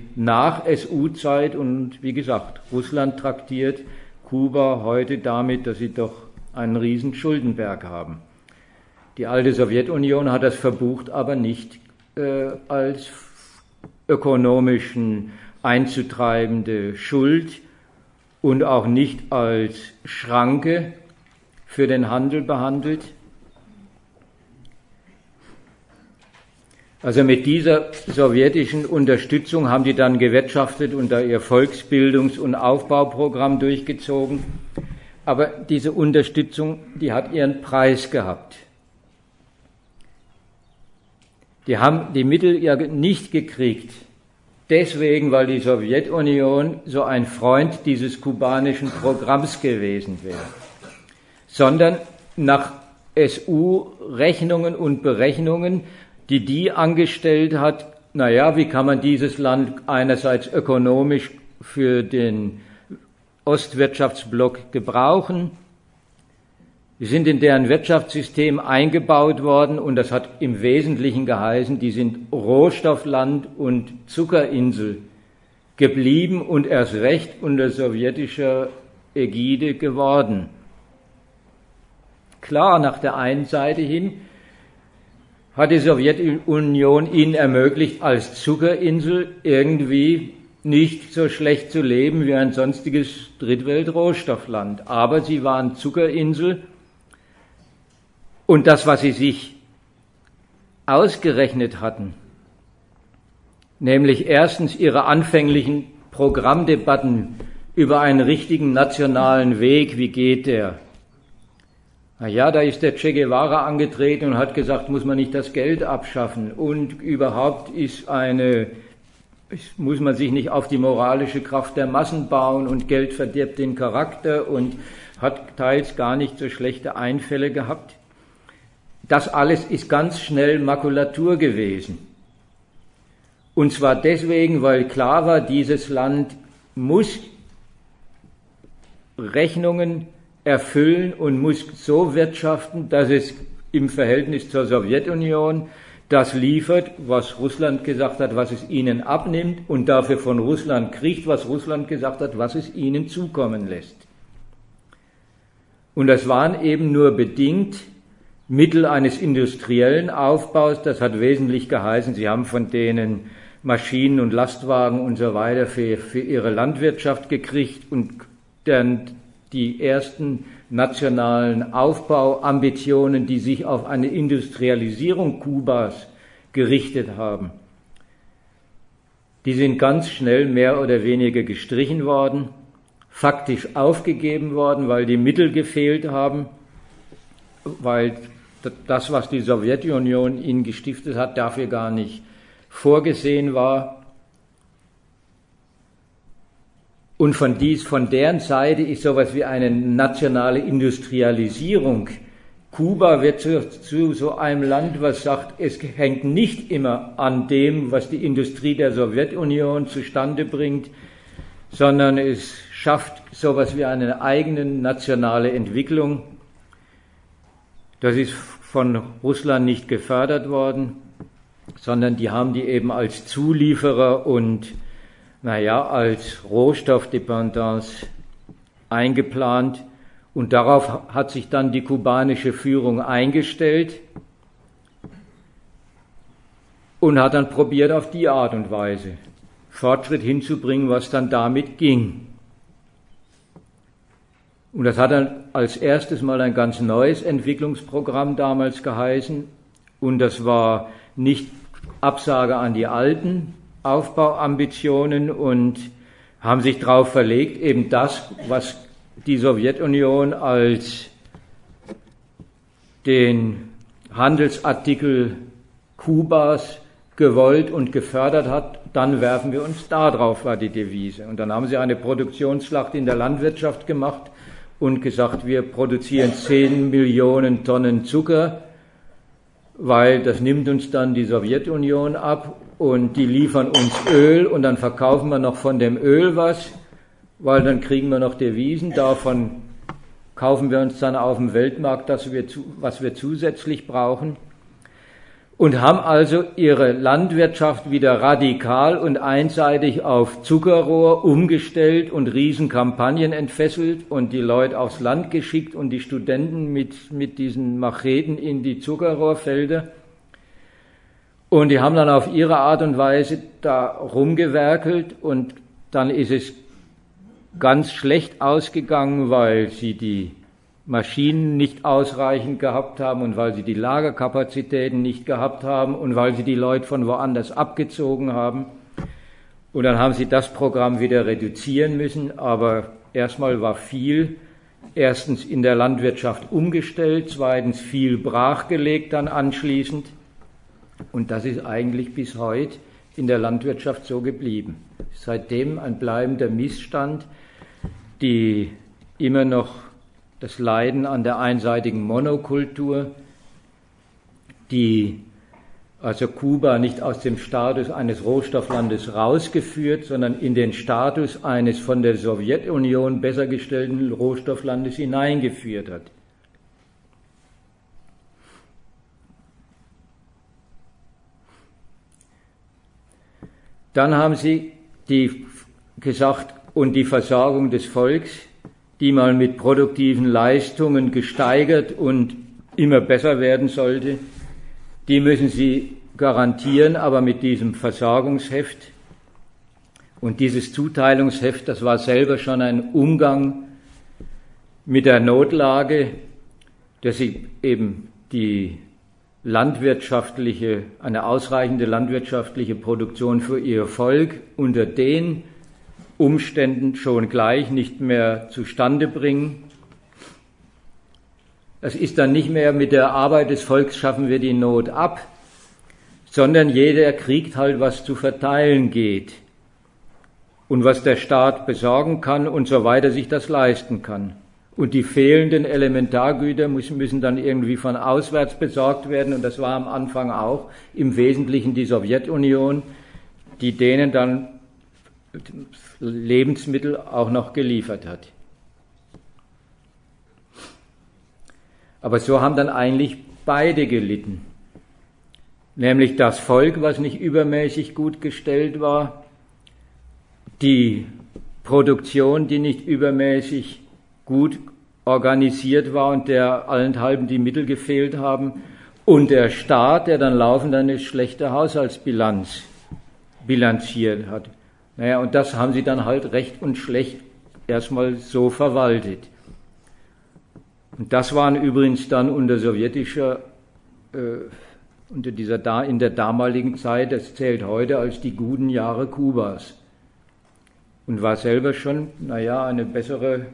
Nach-SU-Zeit und wie gesagt, Russland traktiert Kuba heute damit, dass sie doch einen riesen Schuldenberg haben. Die alte Sowjetunion hat das verbucht, aber nicht als ökonomischen einzutreibende Schuld und auch nicht als Schranke für den Handel behandelt. Also mit dieser sowjetischen Unterstützung haben die dann gewirtschaftet und da ihr Volksbildungs- und Aufbauprogramm durchgezogen. Aber diese Unterstützung, die hat ihren Preis gehabt. Die haben die Mittel ja nicht gekriegt, deswegen, weil die Sowjetunion so ein Freund dieses kubanischen Programms gewesen wäre, sondern nach SU-Rechnungen und Berechnungen, die angestellt hat, wie kann man dieses Land einerseits ökonomisch für den Ostwirtschaftsblock gebrauchen. Die sind in deren Wirtschaftssystem eingebaut worden und das hat im Wesentlichen geheißen, die sind Rohstoffland und Zuckerinsel geblieben und erst recht unter sowjetischer Ägide geworden. Klar, nach der einen Seite hin hat die Sowjetunion ihnen ermöglicht, als Zuckerinsel irgendwie nicht so schlecht zu leben wie ein sonstiges Drittwelt-Rohstoffland. Aber sie waren Zuckerinsel. Und das, was sie sich ausgerechnet hatten, nämlich erstens ihre anfänglichen Programmdebatten über einen richtigen nationalen Weg, wie geht der? Da ist der Che Guevara angetreten und hat gesagt, muss man nicht das Geld abschaffen und überhaupt muss man sich nicht auf die moralische Kraft der Massen bauen und Geld verdirbt den Charakter und hat teils gar nicht so schlechte Einfälle gehabt. Das alles ist ganz schnell Makulatur gewesen. Und zwar deswegen, weil klar war, dieses Land muss Rechnungen erfüllen und muss so wirtschaften, dass es im Verhältnis zur Sowjetunion das liefert, was Russland gesagt hat, was es ihnen abnimmt und dafür von Russland kriegt, was Russland gesagt hat, was es ihnen zukommen lässt. Und das waren eben nur bedingt Mittel eines industriellen Aufbaus, das hat wesentlich geheißen, sie haben von denen Maschinen und Lastwagen und so weiter für ihre Landwirtschaft gekriegt und dann die ersten nationalen Aufbauambitionen, die sich auf eine Industrialisierung Kubas gerichtet haben, die sind ganz schnell mehr oder weniger gestrichen worden, faktisch aufgegeben worden, weil die Mittel gefehlt haben, weil das, was die Sowjetunion ihnen gestiftet hat, dafür gar nicht vorgesehen war. Und von deren Seite ist sowas wie eine nationale Industrialisierung. Kuba wird zu so einem Land, was sagt, es hängt nicht immer an dem, was die Industrie der Sowjetunion zustande bringt, sondern es schafft sowas wie eine eigene nationale Entwicklung. Das ist von Russland nicht gefördert worden, sondern die haben die eben als Zulieferer und als Rohstoffdependance eingeplant. Und darauf hat sich dann die kubanische Führung eingestellt und hat dann probiert, auf die Art und Weise Fortschritt hinzubringen, was dann damit ging. Und das hat dann als erstes mal ein ganz neues Entwicklungsprogramm damals geheißen. Und das war nicht Absage an die alten Aufbauambitionen und haben sich darauf verlegt, eben das, was die Sowjetunion als den Handelsartikel Kubas gewollt und gefördert hat, dann werfen wir uns da drauf, war die Devise. Und dann haben sie eine Produktionsschlacht in der Landwirtschaft gemacht und gesagt, wir produzieren 10 Millionen Tonnen Zucker, weil das nimmt uns dann die Sowjetunion ab und die liefern uns Öl und dann verkaufen wir noch von dem Öl was, weil dann kriegen wir noch Devisen, davon kaufen wir uns dann auf dem Weltmarkt, was wir zusätzlich brauchen. und haben also ihre Landwirtschaft wieder radikal und einseitig auf Zuckerrohr umgestellt und Riesenkampagnen entfesselt und die Leute aufs Land geschickt und die Studenten mit diesen Macheten in die Zuckerrohrfelder. Und die haben dann auf ihre Art und Weise da rumgewerkelt und dann ist es ganz schlecht ausgegangen, weil sie die Maschinen nicht ausreichend gehabt haben und weil sie die Lagerkapazitäten nicht gehabt haben und weil sie die Leute von woanders abgezogen haben. Und dann haben sie das Programm wieder reduzieren müssen, aber erstmal war viel, erstens in der Landwirtschaft umgestellt, zweitens viel brachgelegt dann anschließend. Und das ist eigentlich bis heute in der Landwirtschaft so geblieben. Seitdem ein bleibender Missstand, die immer noch das Leiden an der einseitigen Monokultur, die also Kuba nicht aus dem Status eines Rohstofflandes rausgeführt, sondern in den Status eines von der Sowjetunion besser gestellten Rohstofflandes hineingeführt hat. Dann haben sie gesagt, und die Versorgung des Volks, die mal mit produktiven Leistungen gesteigert und immer besser werden sollte, die müssen sie garantieren, aber mit diesem Versorgungsheft. Und dieses Zuteilungsheft, das war selber schon ein Umgang mit der Notlage, dass sie eben eine ausreichende landwirtschaftliche Produktion für ihr Volk unter den Umständen schon gleich nicht mehr zustande bringen. Es ist dann nicht mehr mit der Arbeit des Volks schaffen wir die Not ab, sondern jeder kriegt halt, was zu verteilen geht und was der Staat besorgen kann und so weiter sich das leisten kann. Und die fehlenden Elementargüter müssen dann irgendwie von auswärts besorgt werden. Und das war am Anfang auch im Wesentlichen die Sowjetunion, die denen dann Lebensmittel auch noch geliefert hat. Aber so haben dann eigentlich beide gelitten. Nämlich das Volk, was nicht übermäßig gut gestellt war, die Produktion, die nicht übermäßig gut organisiert war und der allenthalben die Mittel gefehlt haben, und der Staat, der dann laufend eine schlechte Haushaltsbilanz bilanziert hat. Naja, und das haben sie dann halt recht und schlecht erstmal so verwaltet. Und das waren übrigens dann in der damaligen Zeit, das zählt heute als die guten Jahre Kubas. Und war selber schon, eine bessere,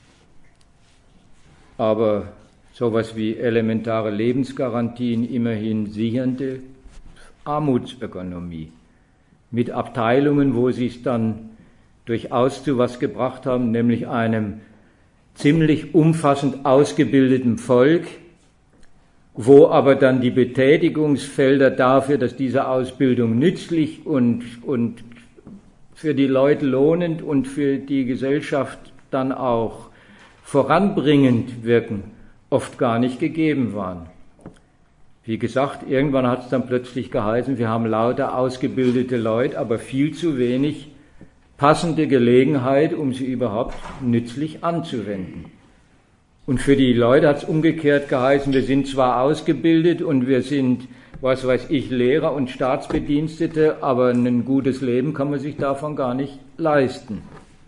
aber sowas wie elementare Lebensgarantien immerhin sichernde Armutsökonomie. Mit Abteilungen, wo sie es dann durchaus zu was gebracht haben, nämlich einem ziemlich umfassend ausgebildeten Volk, wo aber dann die Betätigungsfelder dafür, dass diese Ausbildung nützlich und für die Leute lohnend und für die Gesellschaft dann auch voranbringend wirken, oft gar nicht gegeben waren. Wie gesagt, irgendwann hat es dann plötzlich geheißen, wir haben lauter ausgebildete Leute, aber viel zu wenig passende Gelegenheit, um sie überhaupt nützlich anzuwenden. Und für die Leute hat es umgekehrt geheißen, wir sind zwar ausgebildet und wir sind, was weiß ich, Lehrer und Staatsbedienstete, aber ein gutes Leben kann man sich davon gar nicht leisten.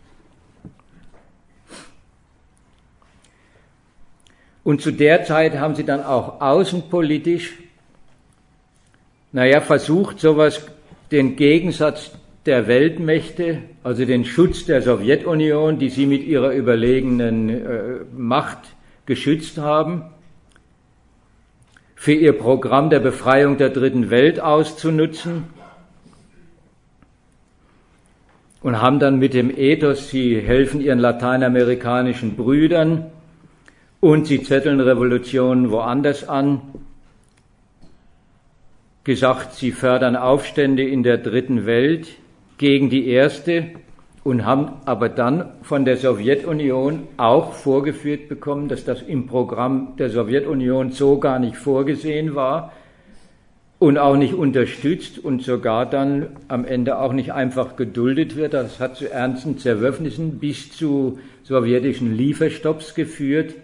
Und zu der Zeit haben sie dann auch außenpolitisch, versucht, den Gegensatz der Weltmächte, also den Schutz der Sowjetunion, die sie mit ihrer überlegenen Macht geschützt haben, für ihr Programm der Befreiung der Dritten Welt auszunutzen und haben dann mit dem Ethos, sie helfen ihren lateinamerikanischen Brüdern und sie zetteln Revolutionen woanders an, gesagt, sie fördern Aufstände in der Dritten Welt gegen die erste und haben aber dann von der Sowjetunion auch vorgeführt bekommen, dass das im Programm der Sowjetunion so gar nicht vorgesehen war und auch nicht unterstützt und sogar dann am Ende auch nicht einfach geduldet wird. Das hat zu ernsten Zerwürfnissen bis zu sowjetischen Lieferstopps geführt,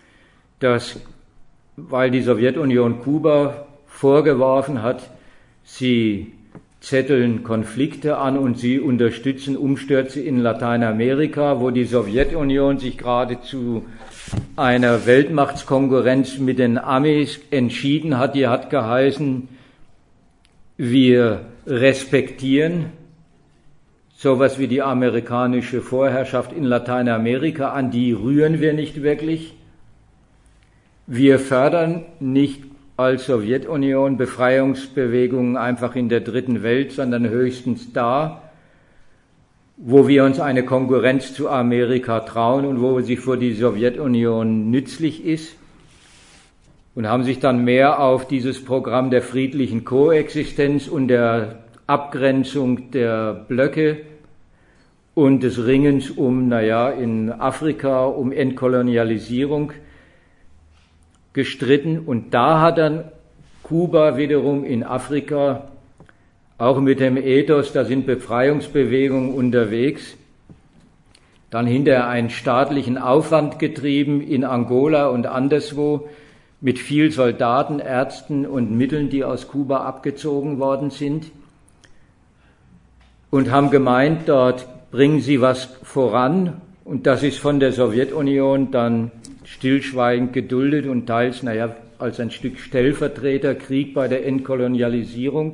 weil die Sowjetunion Kuba vorgeworfen hat, sie zetteln Konflikte an und sie unterstützen Umstürze in Lateinamerika, wo die Sowjetunion sich gerade zu einer Weltmachtskonkurrenz mit den Amis entschieden hat. Die hat geheißen, wir respektieren sowas wie die amerikanische Vorherrschaft in Lateinamerika, an die rühren wir nicht wirklich. Wir fördern nicht als Sowjetunion Befreiungsbewegungen einfach in der dritten Welt, sondern höchstens da, wo wir uns eine Konkurrenz zu Amerika trauen und wo sie für die Sowjetunion nützlich ist, und haben sich dann mehr auf dieses Programm der friedlichen Koexistenz und der Abgrenzung der Blöcke und des Ringens in Afrika um Entkolonialisierung gestritten. Und da hat dann Kuba wiederum in Afrika auch mit dem Ethos, da sind Befreiungsbewegungen unterwegs, dann hinterher einen staatlichen Aufwand getrieben in Angola und anderswo mit viel Soldaten, Ärzten und Mitteln, die aus Kuba abgezogen worden sind, und haben gemeint, dort bringen sie was voran, und das ist von der Sowjetunion dann stillschweigend geduldet und teils, als ein Stück Stellvertreterkrieg bei der Entkolonialisierung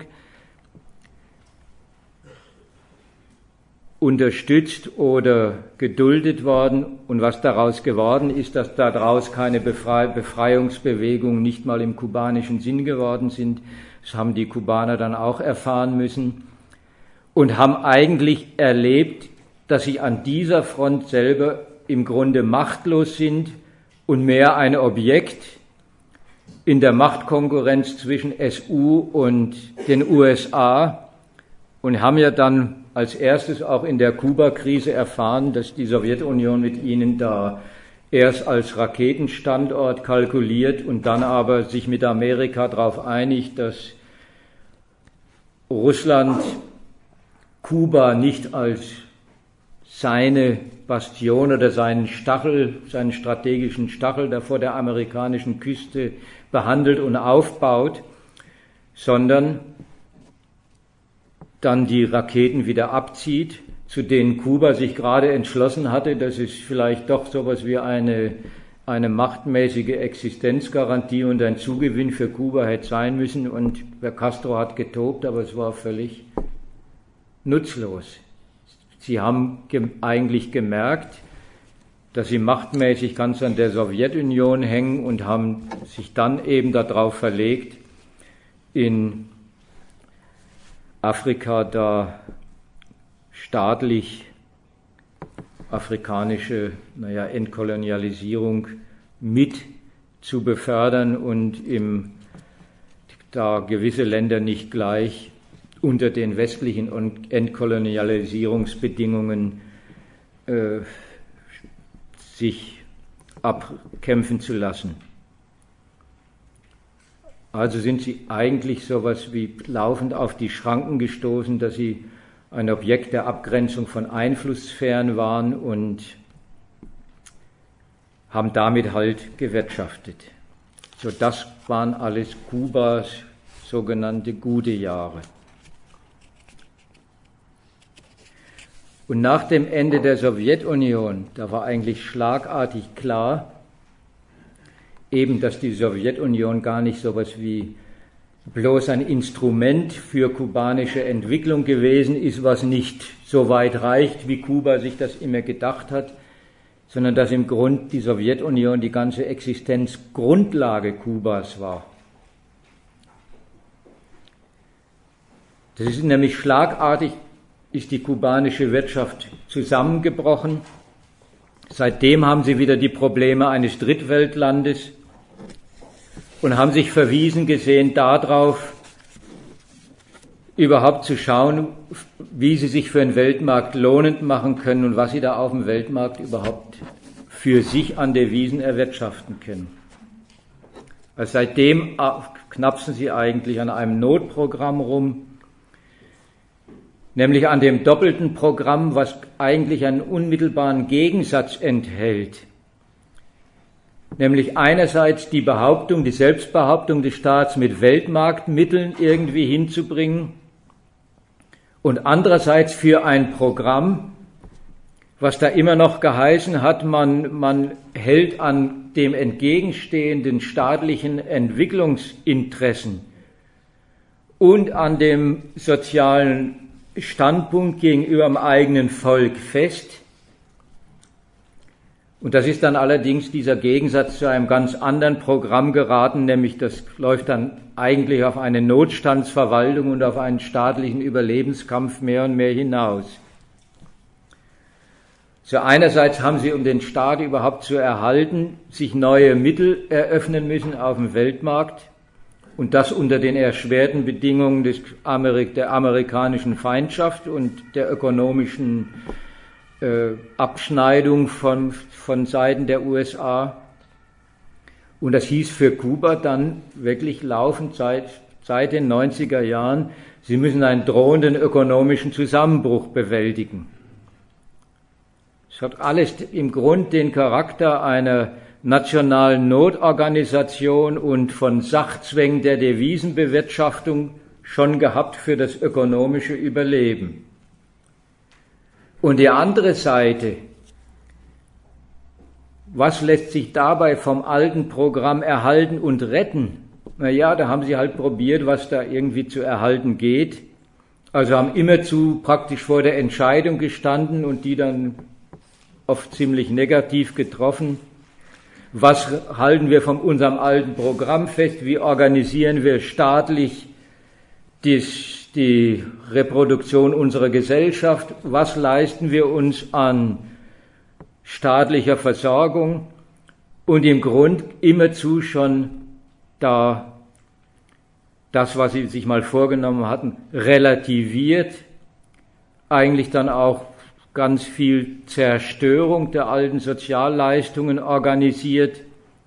unterstützt oder geduldet worden. Und was daraus geworden ist, dass daraus keine Befreiungsbewegungen nicht mal im kubanischen Sinn geworden sind. Das haben die Kubaner dann auch erfahren müssen und haben eigentlich erlebt, dass sie an dieser Front selber im Grunde machtlos sind und mehr ein Objekt in der Machtkonkurrenz zwischen SU und den USA, und haben ja dann als erstes auch in der Kuba-Krise erfahren, dass die Sowjetunion mit ihnen da erst als Raketenstandort kalkuliert und dann aber sich mit Amerika darauf einigt, dass Russland Kuba nicht als seine Bastion oder seinen Stachel, seinen strategischen Stachel da vor der amerikanischen Küste behandelt und aufbaut, sondern dann die Raketen wieder abzieht, zu denen Kuba sich gerade entschlossen hatte, dass es vielleicht doch sowas wie eine machtmäßige Existenzgarantie und ein Zugewinn für Kuba hätte sein müssen. Und der Castro hat getobt, aber es war völlig nutzlos. Sie haben eigentlich gemerkt, dass sie machtmäßig ganz an der Sowjetunion hängen, und haben sich dann eben darauf verlegt, in Afrika da staatlich afrikanische Entkolonialisierung mit zu befördern und da gewisse Länder nicht gleich unter den westlichen Entkolonialisierungsbedingungen sich abkämpfen zu lassen. Also sind sie eigentlich sowas wie laufend auf die Schranken gestoßen, dass sie ein Objekt der Abgrenzung von Einflusssphären waren und haben damit halt gewirtschaftet. So, das waren alles Kubas sogenannte gute Jahre. Und nach dem Ende der Sowjetunion, da war eigentlich schlagartig klar, eben, dass die Sowjetunion gar nicht sowas wie bloß ein Instrument für kubanische Entwicklung gewesen ist, was nicht so weit reicht, wie Kuba sich das immer gedacht hat, sondern dass im Grund die Sowjetunion die ganze Existenzgrundlage Kubas war. Das ist nämlich schlagartig, ist die kubanische Wirtschaft zusammengebrochen. Seitdem haben sie wieder die Probleme eines Drittweltlandes und haben sich verwiesen gesehen darauf, überhaupt zu schauen, wie sie sich für den Weltmarkt lohnend machen können und was sie da auf dem Weltmarkt überhaupt für sich an Devisen erwirtschaften können. Also knapsen sie eigentlich an einem Notprogramm rum, nämlich an dem doppelten Programm, was eigentlich einen unmittelbaren Gegensatz enthält. Nämlich einerseits die Behauptung, die Selbstbehauptung des Staats mit Weltmarktmitteln irgendwie hinzubringen und andererseits für ein Programm, was da immer noch geheißen hat, man hält an dem entgegenstehenden staatlichen Entwicklungsinteressen und an dem sozialen Standpunkt gegenüber dem eigenen Volk fest. Und das ist dann allerdings dieser Gegensatz zu einem ganz anderen Programm geraten, nämlich das läuft dann eigentlich auf eine Notstandsverwaltung und auf einen staatlichen Überlebenskampf mehr und mehr hinaus. So einerseits haben sie, um den Staat überhaupt zu erhalten, sich neue Mittel eröffnen müssen auf dem Weltmarkt und das unter den erschwerten Bedingungen der amerikanischen Feindschaft und der ökonomischen Abschneidung von Seiten der USA. Und das hieß für Kuba dann wirklich laufend seit den 90er Jahren, sie müssen einen drohenden ökonomischen Zusammenbruch bewältigen. Es hat alles im Grund den Charakter einer nationalen Notorganisation und von Sachzwängen der Devisenbewirtschaftung schon gehabt für das ökonomische Überleben. Und die andere Seite, was lässt sich dabei vom alten Programm erhalten und retten? Naja, da haben sie halt probiert, was da irgendwie zu erhalten geht. Also haben immerzu praktisch vor der Entscheidung gestanden und die dann oft ziemlich negativ getroffen. Was halten wir von unserem alten Programm fest? Wie organisieren wir staatlich die Reproduktion unserer Gesellschaft? Was leisten wir uns an staatlicher Versorgung? Und im Grund immerzu schon da das, was sie sich mal vorgenommen hatten, relativiert, eigentlich dann auch ganz viel Zerstörung der alten Sozialleistungen organisiert,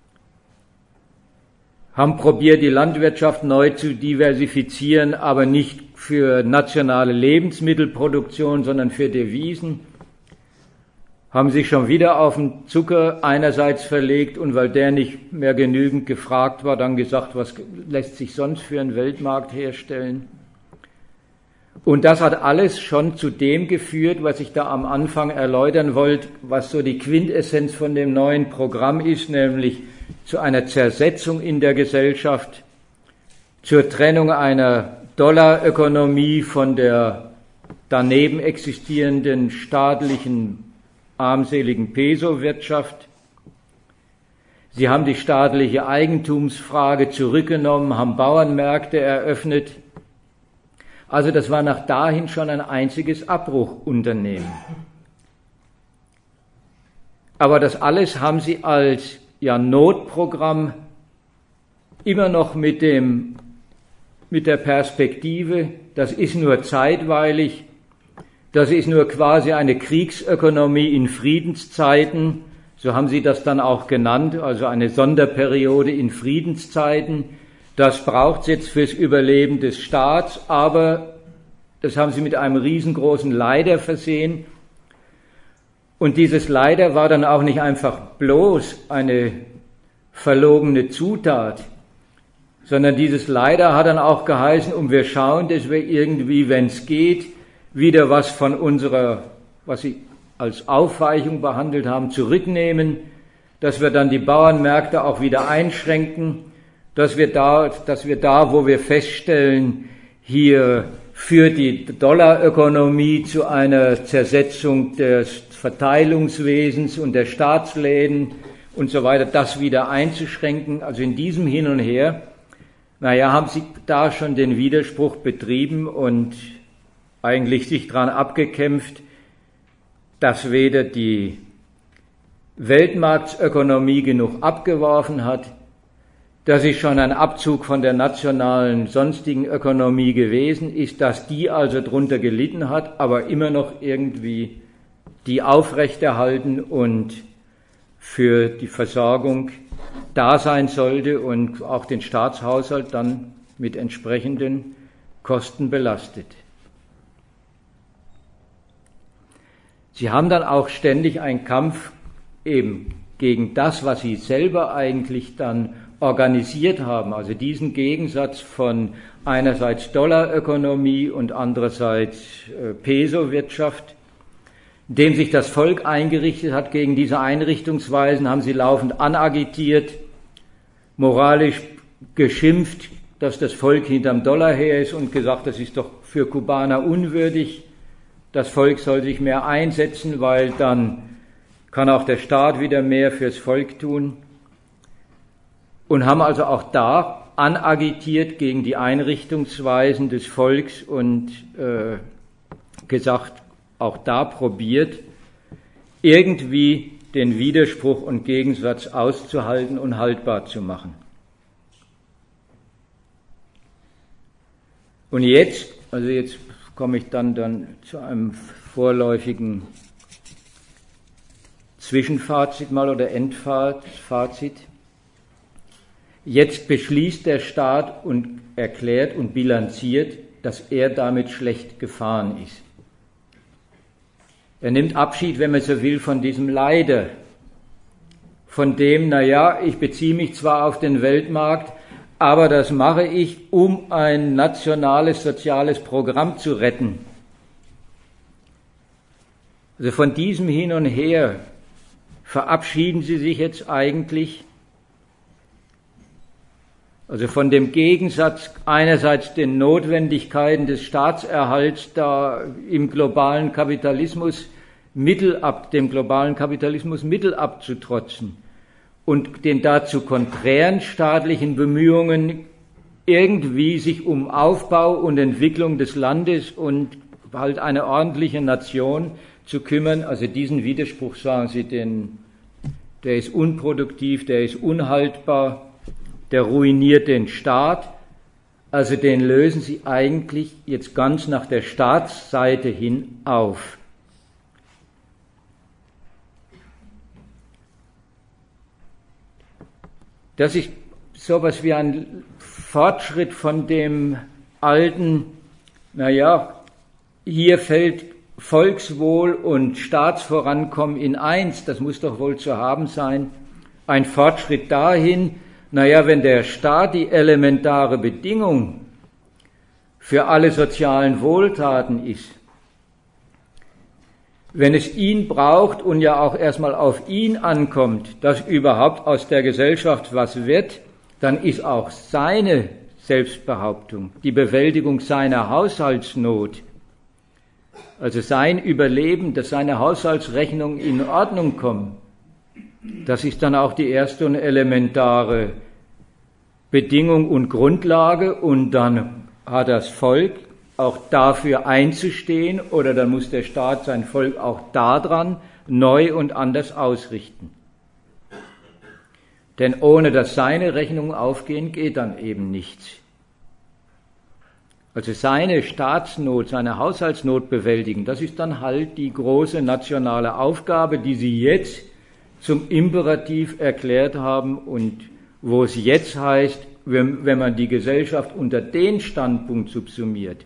haben probiert, die Landwirtschaft neu zu diversifizieren, aber nicht für nationale Lebensmittelproduktion, sondern für Devisen, haben sich schon wieder auf den Zucker einerseits verlegt und weil der nicht mehr genügend gefragt war, dann gesagt, was lässt sich sonst für einen Weltmarkt herstellen? Und das hat alles schon zu dem geführt, was ich da am Anfang erläutern wollte, was so die Quintessenz von dem neuen Programm ist, nämlich zu einer Zersetzung in der Gesellschaft, zur Trennung einer Dollarökonomie von der daneben existierenden staatlichen armseligen Peso-Wirtschaft. Sie haben die staatliche Eigentumsfrage zurückgenommen, haben Bauernmärkte eröffnet. Also das war nach dahin schon ein einziges Abbruchunternehmen. Aber das alles haben sie als Notprogramm immer noch mit der Perspektive, das ist nur zeitweilig, das ist nur quasi eine Kriegsökonomie in Friedenszeiten, so haben sie das dann auch genannt, also eine Sonderperiode in Friedenszeiten. Das braucht es jetzt fürs Überleben des Staats, aber das haben sie mit einem riesengroßen Leider versehen. Und dieses Leider war dann auch nicht einfach bloß eine verlogene Zutat, sondern dieses Leider hat dann auch geheißen, und wir schauen, dass wir irgendwie, wenn es geht, wieder was von unserer, was sie als Aufweichung behandelt haben, zurücknehmen, dass wir dann die Bauernmärkte auch wieder einschränken, dass wir da, wo wir feststellen, hier führt die Dollarökonomie zu einer Zersetzung des Verteilungswesens und der Staatsläden und so weiter, das wieder einzuschränken. Also in diesem Hin und Her, haben sie da schon den Widerspruch betrieben und eigentlich sich daran abgekämpft, dass weder die Weltmarktsökonomie genug abgeworfen hat, dass es schon ein Abzug von der nationalen sonstigen Ökonomie gewesen ist, dass die also drunter gelitten hat, aber immer noch irgendwie die aufrechterhalten und für die Versorgung da sein sollte und auch den Staatshaushalt dann mit entsprechenden Kosten belastet. Sie haben dann auch ständig einen Kampf eben gegen das, was sie selber eigentlich dann organisiert haben, also diesen Gegensatz von einerseits Dollarökonomie und andererseits Peso-Wirtschaft, dem sich das Volk eingerichtet hat. Gegen diese Einrichtungsweisen haben sie laufend anagitiert, moralisch geschimpft, dass das Volk hinterm Dollar her ist und gesagt, das ist doch für Kubaner unwürdig. Das Volk soll sich mehr einsetzen, weil dann kann auch der Staat wieder mehr fürs Volk tun. Und haben also auch da anagitiert gegen die Einrichtungsweisen des Volks und gesagt, auch da probiert, irgendwie den Widerspruch und Gegensatz auszuhalten und haltbar zu machen. Und jetzt komme ich dann zu einem vorläufigen Zwischenfazit mal oder Endfazit. Jetzt beschließt der Staat und erklärt und bilanziert, dass er damit schlecht gefahren ist. Er nimmt Abschied, wenn man so will, von diesem Leider, von dem, ich beziehe mich zwar auf den Weltmarkt, aber das mache ich, um ein nationales soziales Programm zu retten. Also von diesem Hin und Her verabschieden Sie sich jetzt eigentlich, also von dem Gegensatz einerseits den Notwendigkeiten des Staatserhalts da im globalen Kapitalismus dem globalen Kapitalismus Mittel abzutrotzen und den dazu konträren staatlichen Bemühungen irgendwie sich um Aufbau und Entwicklung des Landes und halt eine ordentliche Nation zu kümmern. Also diesen Widerspruch, sagen Sie, der ist unproduktiv, der ist unhaltbar, der ruiniert den Staat, also den lösen Sie eigentlich jetzt ganz nach der Staatsseite hin auf. Das ist sowas wie ein Fortschritt von dem alten, hier fällt Volkswohl und Staatsvorankommen in eins, das muss doch wohl zu haben sein, ein Fortschritt dahin, wenn der Staat die elementare Bedingung für alle sozialen Wohltaten ist, wenn es ihn braucht und ja auch erstmal auf ihn ankommt, dass überhaupt aus der Gesellschaft was wird, dann ist auch seine Selbstbehauptung, die Bewältigung seiner Haushaltsnot, also sein Überleben, dass seine Haushaltsrechnung in Ordnung kommt, das ist dann auch die erste und elementare Bedingung und Grundlage, und dann hat das Volk auch dafür einzustehen, oder dann muss der Staat sein Volk auch daran neu und anders ausrichten. Denn ohne dass seine Rechnungen aufgehen, geht dann eben nichts. Also seine Staatsnot, seine Haushaltsnot bewältigen, das ist dann halt die große nationale Aufgabe, die Sie jetzt zum Imperativ erklärt haben und wo es jetzt heißt, wenn man die Gesellschaft unter den Standpunkt subsumiert,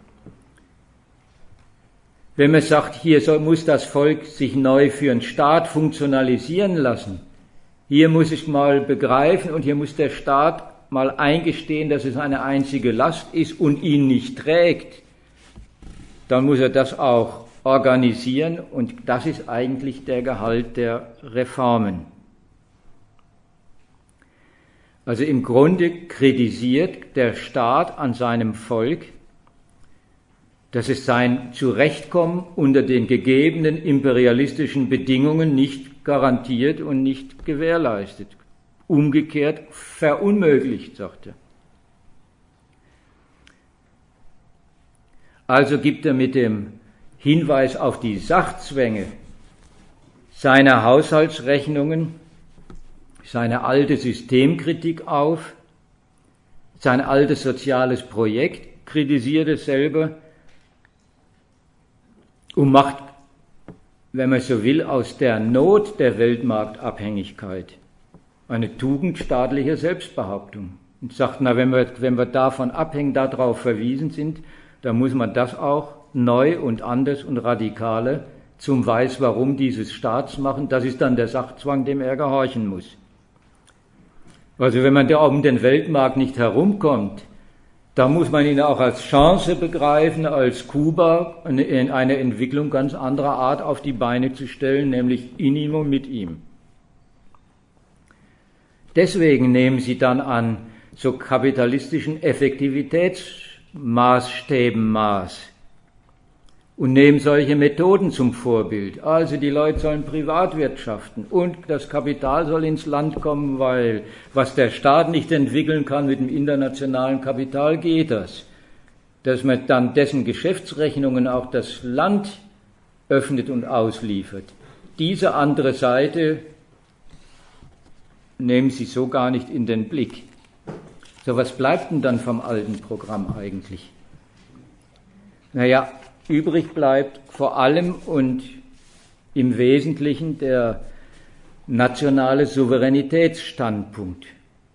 wenn man sagt, hier muss das Volk sich neu für einen Staat funktionalisieren lassen, hier muss es mal begreifen und hier muss der Staat mal eingestehen, dass es eine einzige Last ist und ihn nicht trägt, dann muss er das auch organisieren, und das ist eigentlich der Gehalt der Reformen. Also im Grunde kritisiert der Staat an seinem Volk, dass es sein Zurechtkommen unter den gegebenen imperialistischen Bedingungen nicht garantiert und nicht gewährleistet. Umgekehrt verunmöglicht, sagt er. Also gibt er mit dem Hinweis auf die Sachzwänge seiner Haushaltsrechnungen seine alte Systemkritik auf, sein altes soziales Projekt kritisiert es selber und macht, wenn man so will, aus der Not der Weltmarktabhängigkeit eine Tugend staatlicher Selbstbehauptung. Und sagt, na, wenn wir davon abhängen, darauf verwiesen sind, dann muss man das auch neu und anders und radikaler zum Weiß-Warum dieses Staats machen. Das ist dann der Sachzwang, dem er gehorchen muss. Also wenn man da um den Weltmarkt nicht herumkommt, da muss man ihn auch als Chance begreifen, als Kuba in eine Entwicklung ganz anderer Art auf die Beine zu stellen, nämlich in ihm und mit ihm. Deswegen nehmen sie dann an so kapitalistischen Effektivitätsmaßstäben Maß und nehmen solche Methoden zum Vorbild. Also die Leute sollen privat wirtschaften und das Kapital soll ins Land kommen, weil was der Staat nicht entwickeln kann mit dem internationalen Kapital, geht das. Dass man dann dessen Geschäftsrechnungen auch das Land öffnet und ausliefert. Diese andere Seite nehmen sie so gar nicht in den Blick. So, was bleibt denn dann vom alten Programm eigentlich? Naja, übrig bleibt vor allem und im Wesentlichen der nationale Souveränitätsstandpunkt.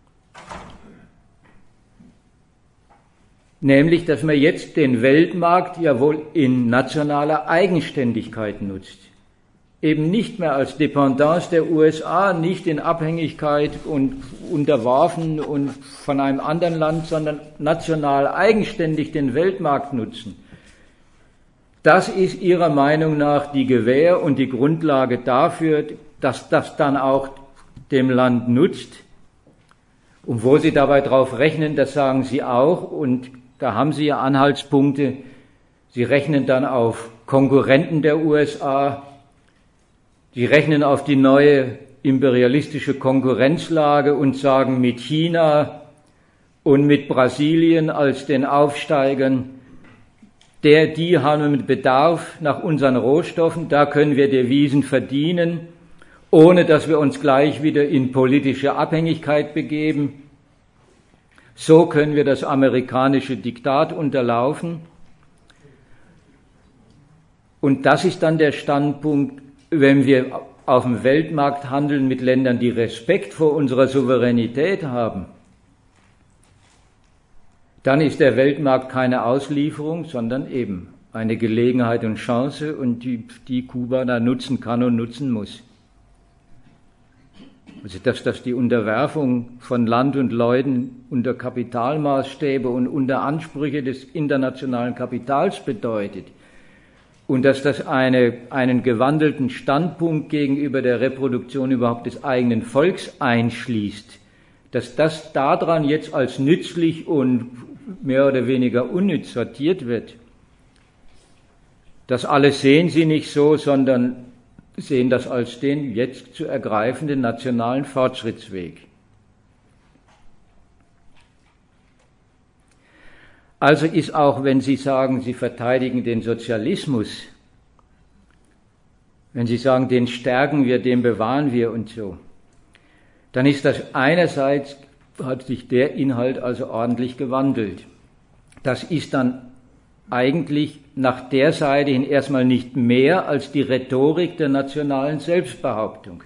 Nämlich, dass man jetzt den Weltmarkt ja wohl in nationaler Eigenständigkeit nutzt. Eben nicht mehr als Dependance der USA, nicht in Abhängigkeit und unterworfen und von einem anderen Land, sondern national eigenständig den Weltmarkt nutzen. Das ist ihrer Meinung nach die Gewähr und die Grundlage dafür, dass das dann auch dem Land nutzt. Und wo sie dabei drauf rechnen, das sagen sie auch, und da haben sie ja Anhaltspunkte. Sie rechnen dann auf Konkurrenten der USA, sie rechnen auf die neue imperialistische Konkurrenzlage und sagen, mit China und mit Brasilien als den Aufsteigern, die haben mit Bedarf nach unseren Rohstoffen, da können wir Devisen verdienen, ohne dass wir uns gleich wieder in politische Abhängigkeit begeben. So können wir das amerikanische Diktat unterlaufen. Und das ist dann der Standpunkt, wenn wir auf dem Weltmarkt handeln mit Ländern, die Respekt vor unserer Souveränität haben, dann ist der Weltmarkt keine Auslieferung, sondern eben eine Gelegenheit und Chance, und die Kuba da nutzen kann und nutzen muss. Also dass das die Unterwerfung von Land und Leuten unter Kapitalmaßstäbe und unter Ansprüche des internationalen Kapitals bedeutet und dass das einen gewandelten Standpunkt gegenüber der Reproduktion überhaupt des eigenen Volks einschließt, dass das daran jetzt als nützlich und mehr oder weniger unnütz sortiert wird. Das alles sehen sie nicht so, sondern sehen das als den jetzt zu ergreifenden nationalen Fortschrittsweg. Also ist auch, wenn Sie sagen, Sie verteidigen den Sozialismus, wenn Sie sagen, den stärken wir, den bewahren wir und so, dann ist das einerseits, hat sich der Inhalt also ordentlich gewandelt. Das ist dann eigentlich nach der Seite hin erstmal nicht mehr als die Rhetorik der nationalen Selbstbehauptung.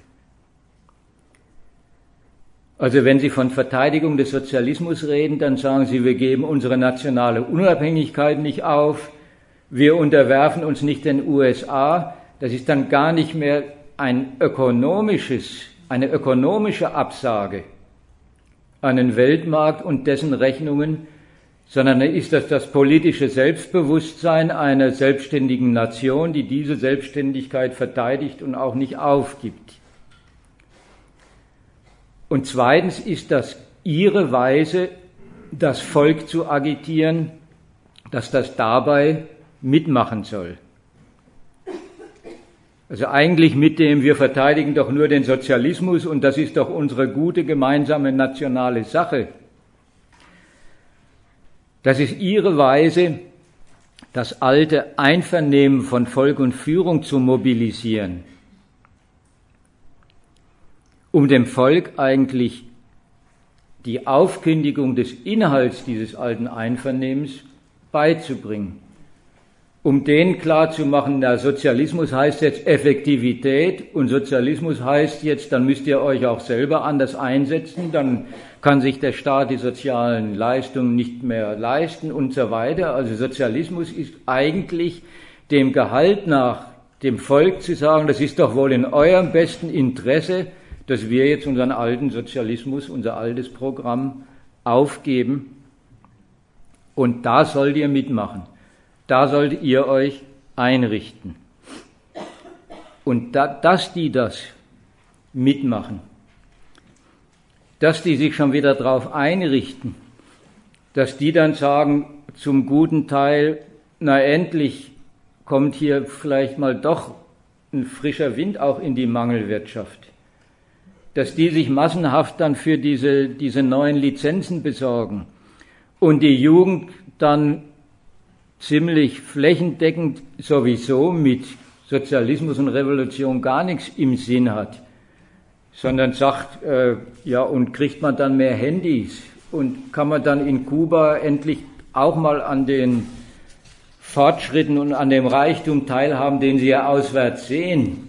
Also wenn Sie von Verteidigung des Sozialismus reden, dann sagen Sie, wir geben unsere nationale Unabhängigkeit nicht auf, wir unterwerfen uns nicht den USA. Das ist dann gar nicht mehr eine ökonomische Absage an den Weltmarkt und dessen Rechnungen, sondern ist das politische Selbstbewusstsein einer selbstständigen Nation, die diese Selbstständigkeit verteidigt und auch nicht aufgibt. Und zweitens ist das ihre Weise, das Volk zu agitieren, dass das dabei mitmachen soll. Also eigentlich mit dem, wir verteidigen doch nur den Sozialismus und das ist doch unsere gute gemeinsame nationale Sache. Das ist ihre Weise, das alte Einvernehmen von Volk und Führung zu mobilisieren, um dem Volk eigentlich die Aufkündigung des Inhalts dieses alten Einvernehmens beizubringen. um denen klarzumachen, na, Sozialismus heißt jetzt Effektivität und Sozialismus heißt jetzt, dann müsst ihr euch auch selber anders einsetzen, dann kann sich der Staat die sozialen Leistungen nicht mehr leisten und so weiter. Also Sozialismus ist eigentlich dem Gehalt nach, dem Volk zu sagen, das ist doch wohl in eurem besten Interesse, dass wir jetzt unseren alten Sozialismus, unser altes Programm aufgeben und da sollt ihr mitmachen. Da solltet ihr euch einrichten. Und dass die das mitmachen, dass die sich schon wieder darauf einrichten, dass die dann sagen, zum guten Teil, na endlich kommt hier vielleicht mal doch ein frischer Wind auch in die Mangelwirtschaft, dass die sich massenhaft dann für diese neuen Lizenzen besorgen und die Jugend dann ziemlich flächendeckend sowieso mit Sozialismus und Revolution gar nichts im Sinn hat, sondern sagt, ja, und kriegt man dann mehr Handys und kann man dann in Kuba endlich auch mal an den Fortschritten und an dem Reichtum teilhaben, den sie ja auswärts sehen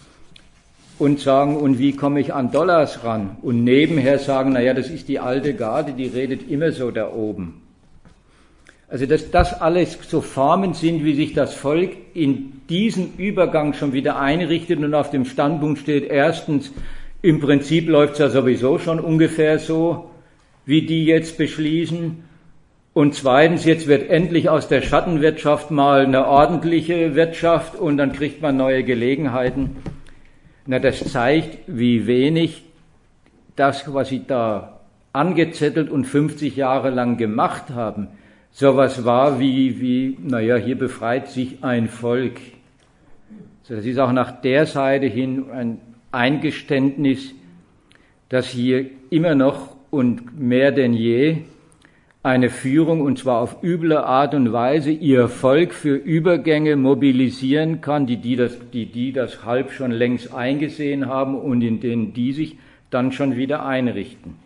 und sagen, und wie komme ich an Dollars ran? Und nebenher sagen, naja, das ist die alte Garde, die redet immer so da oben. Also dass das alles so Formen sind, wie sich das Volk in diesen Übergang schon wieder einrichtet und auf dem Standpunkt steht, erstens, im Prinzip läuft es ja sowieso schon ungefähr so, wie die jetzt beschließen. Und zweitens, jetzt wird endlich aus der Schattenwirtschaft mal eine ordentliche Wirtschaft und dann kriegt man neue Gelegenheiten. Na, das zeigt, wie wenig das, was sie da angezettelt und 50 Jahre lang gemacht haben, sowas war wie, naja, hier befreit sich ein Volk. So, das ist auch nach der Seite hin ein Eingeständnis, dass hier immer noch und mehr denn je eine Führung, und zwar auf üble Art und Weise, ihr Volk für Übergänge mobilisieren kann, die das halb schon längst eingesehen haben und in denen die sich dann schon wieder einrichten.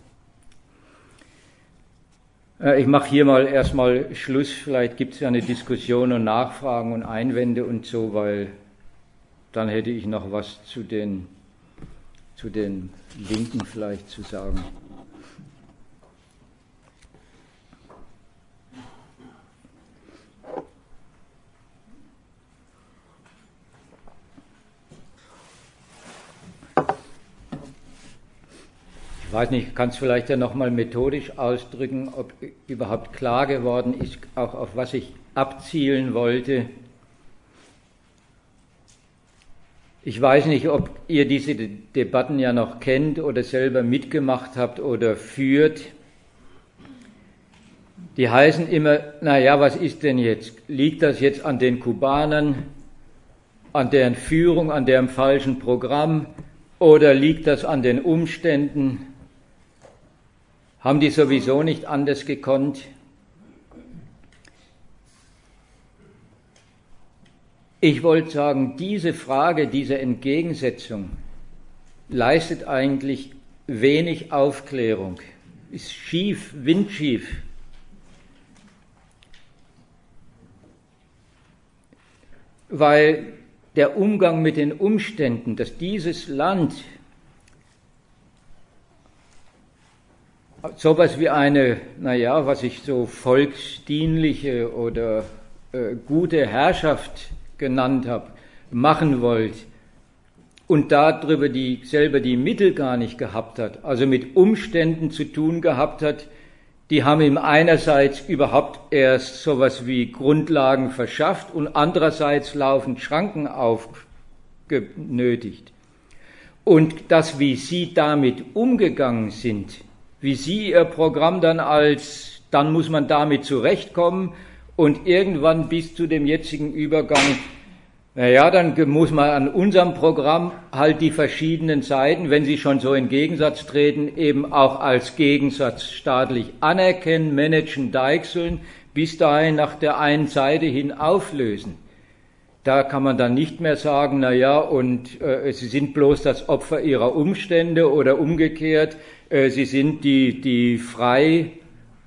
Ich mache hier mal erstmal Schluss, vielleicht gibt es ja eine Diskussion und Nachfragen und Einwände und so, weil dann hätte ich noch was zu den Linken vielleicht zu sagen. Ich weiß nicht, ich kann es vielleicht ja nochmal methodisch ausdrücken, ob überhaupt klar geworden ist, auch auf was ich abzielen wollte. Ich weiß nicht, ob ihr diese Debatten ja noch kennt oder selber mitgemacht habt oder führt. Die heißen immer, naja, was ist denn jetzt? Liegt das jetzt an den Kubanern, an deren Führung, an deren falschen Programm oder liegt das an den Umständen? Haben die sowieso nicht anders gekonnt? Ich wollte sagen, diese Frage, diese Entgegensetzung leistet eigentlich wenig Aufklärung, ist schief, windschief. Weil der Umgang mit den Umständen, dass dieses Land sowas wie eine, naja, was ich so volksdienliche oder gute Herrschaft genannt habe, machen wollt und darüber selber die Mittel gar nicht gehabt hat, also mit Umständen zu tun gehabt hat, die haben ihm einerseits überhaupt erst sowas wie Grundlagen verschafft und andererseits laufend Schranken aufgenötigt. Und das, wie sie damit umgegangen sind, wie sie ihr Programm dann muss man damit zurechtkommen und irgendwann bis zu dem jetzigen Übergang, naja, dann muss man an unserem Programm halt die verschiedenen Seiten, wenn sie schon so in Gegensatz treten, eben auch als Gegensatz staatlich anerkennen, managen, deichseln, bis dahin nach der einen Seite hin auflösen. Da kann man dann nicht mehr sagen, naja, und sie sind bloß das Opfer ihrer Umstände oder umgekehrt, sie sind die frei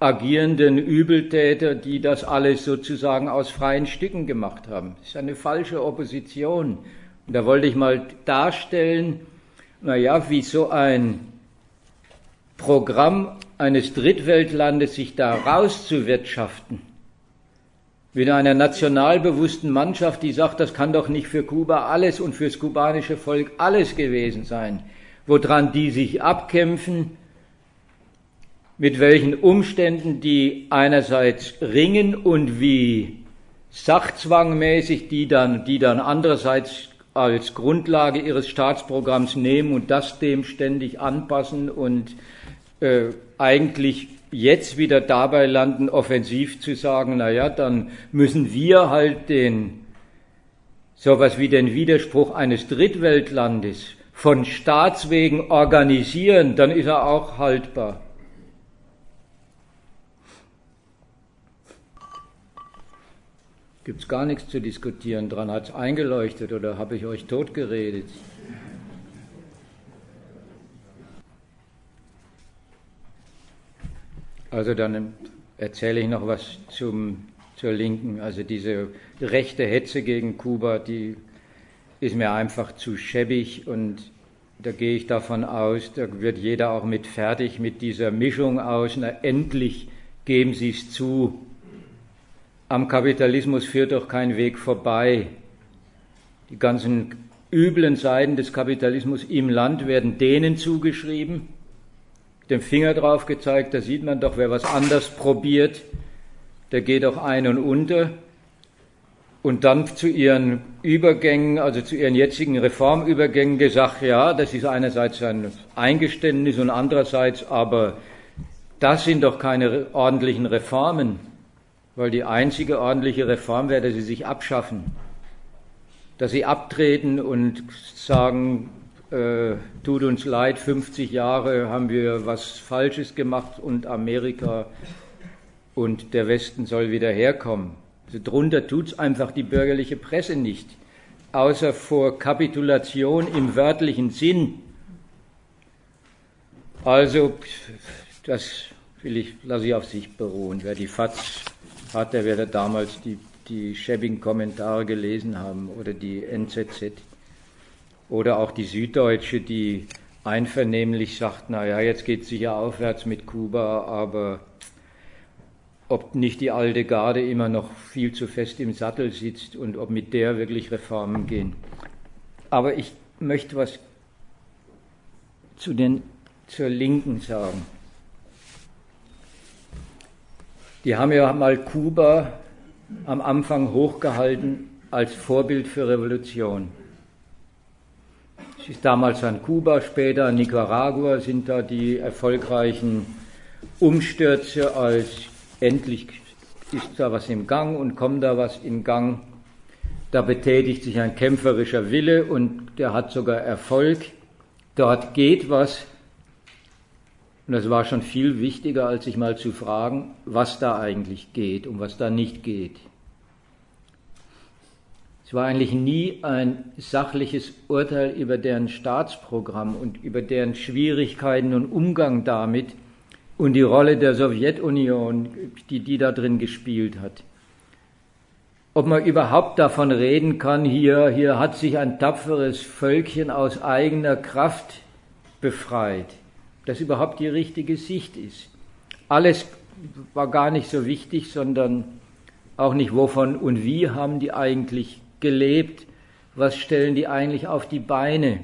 agierenden Übeltäter, die das alles sozusagen aus freien Stücken gemacht haben. Das ist eine falsche Opposition. Und da wollte ich mal darstellen, wie so ein Programm eines Drittweltlandes sich da rauszuwirtschaften, mit einer nationalbewussten Mannschaft, die sagt, das kann doch nicht für Kuba alles und fürs kubanische Volk alles gewesen sein, woran die sich abkämpfen, mit welchen Umständen die einerseits ringen und wie sachzwangmäßig die dann andererseits als Grundlage ihres Staatsprogramms nehmen und das dem ständig anpassen und eigentlich jetzt wieder dabei landen, offensiv zu sagen, dann müssen wir halt sowas wie den Widerspruch eines Drittweltlandes von Staatswegen organisieren, dann ist er auch haltbar. Gibt's gar nichts zu diskutieren dran, hat's eingeleuchtet oder habe ich euch totgeredet? Also dann erzähle ich noch was zur Linken. Also diese rechte Hetze gegen Kuba, die ist mir einfach zu schäbig und da gehe ich davon aus, da wird jeder auch mit fertig mit dieser Mischung aus, endlich geben Sie es zu, am Kapitalismus führt doch kein Weg vorbei. Die ganzen üblen Seiten des Kapitalismus im Land werden denen zugeschrieben, dem Finger drauf gezeigt, da sieht man doch, wer was anders probiert, der geht auch ein und unter. Und dann zu ihren Übergängen, also zu ihren jetzigen Reformübergängen gesagt, ja, das ist einerseits ein Eingeständnis und andererseits, aber das sind doch keine ordentlichen Reformen, weil die einzige ordentliche Reform wäre, dass sie sich abschaffen, dass sie abtreten und sagen, tut uns leid, 50 Jahre haben wir was Falsches gemacht und Amerika und der Westen soll wieder herkommen. Also drunter tut's einfach die bürgerliche Presse nicht, außer vor Kapitulation im wörtlichen Sinn. Also, das lasse ich auf sich beruhen. Wer die FAZ hat, der wird damals die schäbigen Kommentare gelesen haben oder die NZZ. Oder auch die Süddeutsche, die einvernehmlich sagt, jetzt geht es sicher aufwärts mit Kuba, aber ob nicht die alte Garde immer noch viel zu fest im Sattel sitzt und ob mit der wirklich Reformen gehen. Aber ich möchte was zur Linken sagen. Die haben ja mal Kuba am Anfang hochgehalten als Vorbild für Revolution. Es ist damals an Kuba, später an Nicaragua sind da die erfolgreichen Umstürze, als endlich ist da was im Gang und kommt da was in Gang. Da betätigt sich ein kämpferischer Wille und der hat sogar Erfolg. Dort geht was. Und das war schon viel wichtiger, als sich mal zu fragen, was da eigentlich geht und was da nicht geht. Es war eigentlich nie ein sachliches Urteil über deren Staatsprogramm und über deren Schwierigkeiten und Umgang damit und die Rolle der Sowjetunion, die da drin gespielt hat. Ob man überhaupt davon reden kann, hier hat sich ein tapferes Völkchen aus eigener Kraft befreit, dass überhaupt die richtige Sicht ist. Alles war gar nicht so wichtig, sondern auch nicht wovon und wie haben die eigentlich gelebt, was stellen die eigentlich auf die Beine.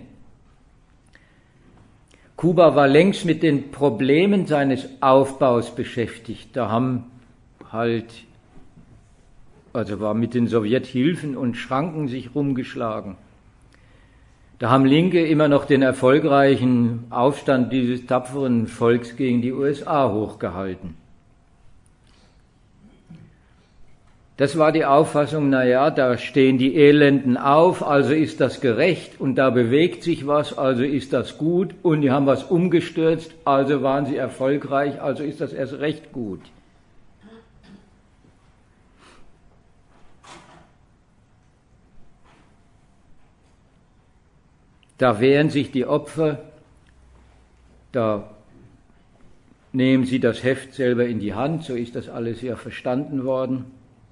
Kuba war längst mit den Problemen seines Aufbaus beschäftigt. Da war mit den Sowjethilfen und Schranken sich rumgeschlagen. Da haben Linke immer noch den erfolgreichen Aufstand dieses tapferen Volks gegen die USA hochgehalten. Das war die Auffassung, da stehen die Elenden auf, also ist das gerecht und da bewegt sich was, also ist das gut und die haben was umgestürzt, also waren sie erfolgreich, also ist das erst recht gut. Da wehren sich die Opfer, da nehmen Sie das Heft selber in die Hand, so ist das alles ja verstanden worden.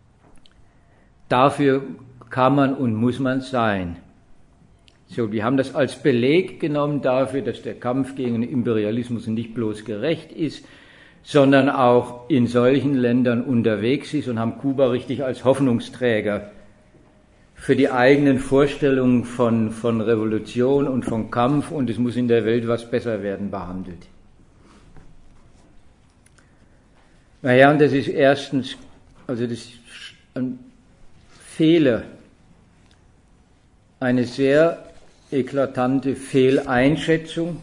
Dafür kann man und muss man sein. So, wir haben das als Beleg genommen dafür, dass der Kampf gegen den Imperialismus nicht bloß gerecht ist, sondern auch in solchen Ländern unterwegs ist, und haben Kuba richtig als Hoffnungsträger für die eigenen Vorstellungen von Revolution und von Kampf und es muss in der Welt was besser werden behandelt. Naja, und das ist erstens, also das ist ein Fehler, eine sehr eklatante Fehleinschätzung.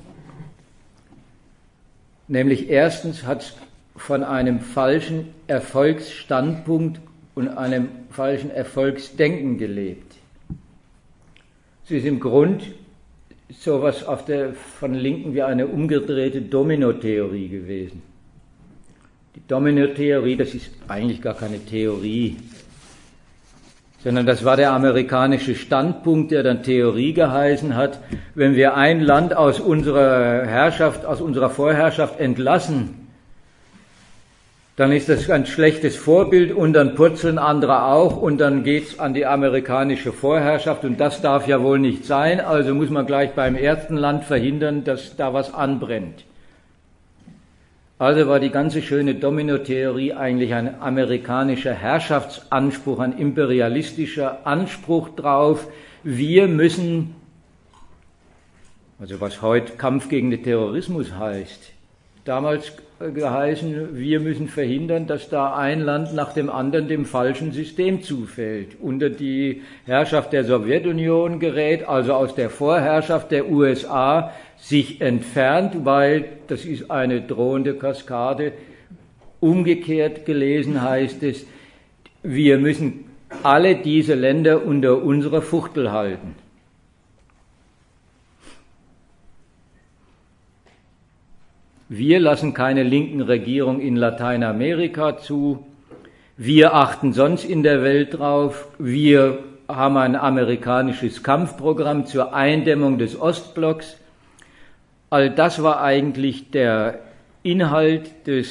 Nämlich erstens hat es von einem falschen Erfolgsstandpunkt und einem falschen Erfolgsdenken gelebt. Es ist im Grund sowas von Linken wie eine umgedrehte Dominotheorie gewesen. Die Dominotheorie, das ist eigentlich gar keine Theorie, sondern das war der amerikanische Standpunkt, der dann Theorie geheißen hat. Wenn wir ein Land aus unserer Herrschaft, aus unserer Vorherrschaft entlassen, dann ist das ein schlechtes Vorbild und dann purzeln andere auch und dann geht's an die amerikanische Vorherrschaft und das darf ja wohl nicht sein, also muss man gleich beim ersten Land verhindern, dass da was anbrennt. Also war die ganze schöne Dominotheorie eigentlich ein amerikanischer Herrschaftsanspruch, ein imperialistischer Anspruch drauf. Wir müssen, also was heute Kampf gegen den Terrorismus heißt, damals geheißen, wir müssen verhindern, dass da ein Land nach dem anderen dem falschen System zufällt, unter die Herrschaft der Sowjetunion gerät, also aus der Vorherrschaft der USA sich entfernt, weil das ist eine drohende Kaskade. Umgekehrt gelesen heißt es, wir müssen alle diese Länder unter unserer Fuchtel halten. Wir lassen keine linken Regierung in Lateinamerika zu. Wir achten sonst in der Welt drauf. Wir haben ein amerikanisches Kampfprogramm zur Eindämmung des Ostblocks. All das war eigentlich der Inhalt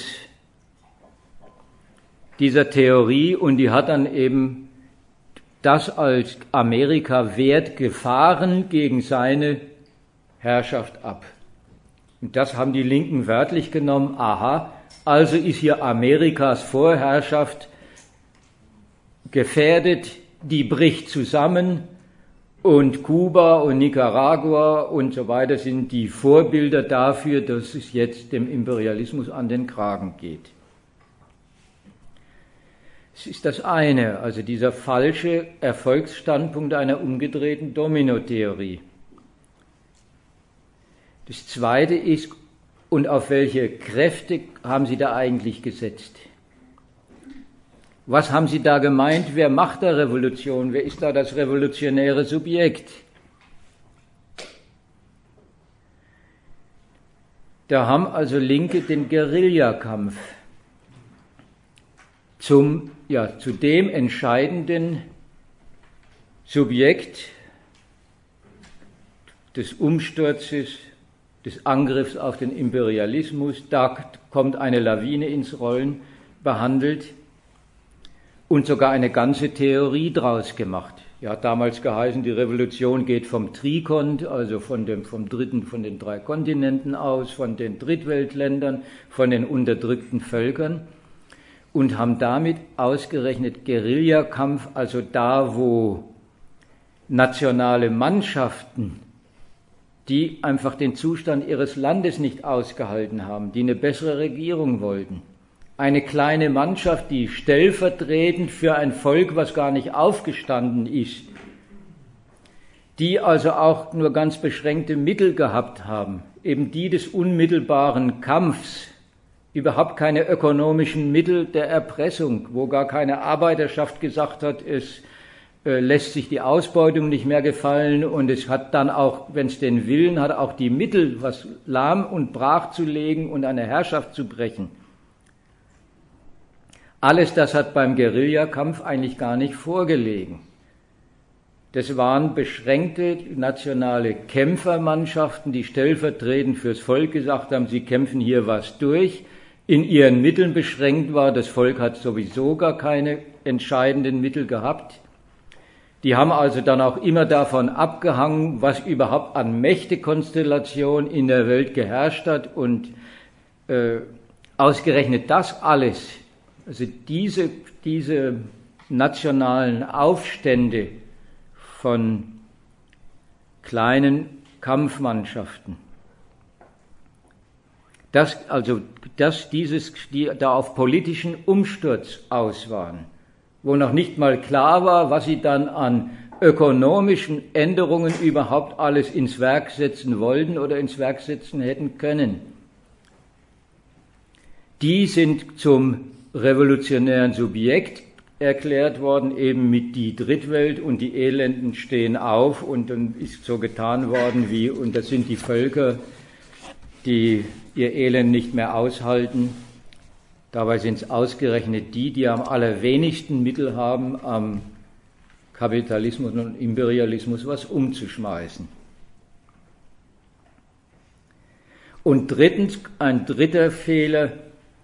dieser Theorie und die hat dann eben das als Amerika wehrt Gefahren gegen seine Herrschaft ab. Und das haben die Linken wörtlich genommen, aha, also ist hier Amerikas Vorherrschaft gefährdet, die bricht zusammen und Kuba und Nicaragua und so weiter sind die Vorbilder dafür, dass es jetzt dem Imperialismus an den Kragen geht. Es ist das eine, also dieser falsche Erfolgsstandpunkt einer umgedrehten Dominotheorie. Das zweite ist, und auf welche Kräfte haben Sie da eigentlich gesetzt? Was haben Sie da gemeint? Wer macht da Revolution? Wer ist da das revolutionäre Subjekt? Da haben also Linke den Guerillakampf zu dem entscheidenden Subjekt des Umsturzes, des Angriffs auf den Imperialismus, da kommt eine Lawine ins Rollen, behandelt und sogar eine ganze Theorie draus gemacht. Ja, hat damals geheißen, die Revolution geht vom Trikont, also von den 3 Kontinenten aus, von den Drittweltländern, von den unterdrückten Völkern und haben damit ausgerechnet Guerillakampf, also da, wo nationale Mannschaften, die einfach den Zustand ihres Landes nicht ausgehalten haben, die eine bessere Regierung wollten. Eine kleine Mannschaft, die stellvertretend für ein Volk, was gar nicht aufgestanden ist, die also auch nur ganz beschränkte Mittel gehabt haben, eben die des unmittelbaren Kampfs, überhaupt keine ökonomischen Mittel der Erpressung, wo gar keine Arbeiterschaft gesagt hat, es lässt sich die Ausbeutung nicht mehr gefallen und es hat dann auch, wenn es den Willen hat, auch die Mittel, was lahm und brach zu legen und eine Herrschaft zu brechen. Alles das hat beim Guerillakampf eigentlich gar nicht vorgelegen. Das waren beschränkte nationale Kämpfermannschaften, die stellvertretend fürs Volk gesagt haben, sie kämpfen hier was durch. in ihren Mitteln beschränkt war. Das Volk hat sowieso gar keine entscheidenden Mittel gehabt. Die haben also dann auch immer davon abgehangen, was überhaupt an Mächtekonstellation in der Welt geherrscht hat. Und ausgerechnet das alles, also diese nationalen Aufstände von kleinen Kampfmannschaften, die da auf politischen Umsturz aus waren, wo noch nicht mal klar war, was sie dann an ökonomischen Änderungen überhaupt alles ins Werk setzen wollten oder ins Werk setzen hätten können. Die sind zum revolutionären Subjekt erklärt worden, eben mit die Drittwelt, und die Elenden stehen auf, und dann ist so getan worden wie, und das sind die Völker, die ihr Elend nicht mehr aushalten. Dabei sind es ausgerechnet die am allerwenigsten Mittel haben, am Kapitalismus und Imperialismus was umzuschmeißen. Und drittens, ein dritter Fehler,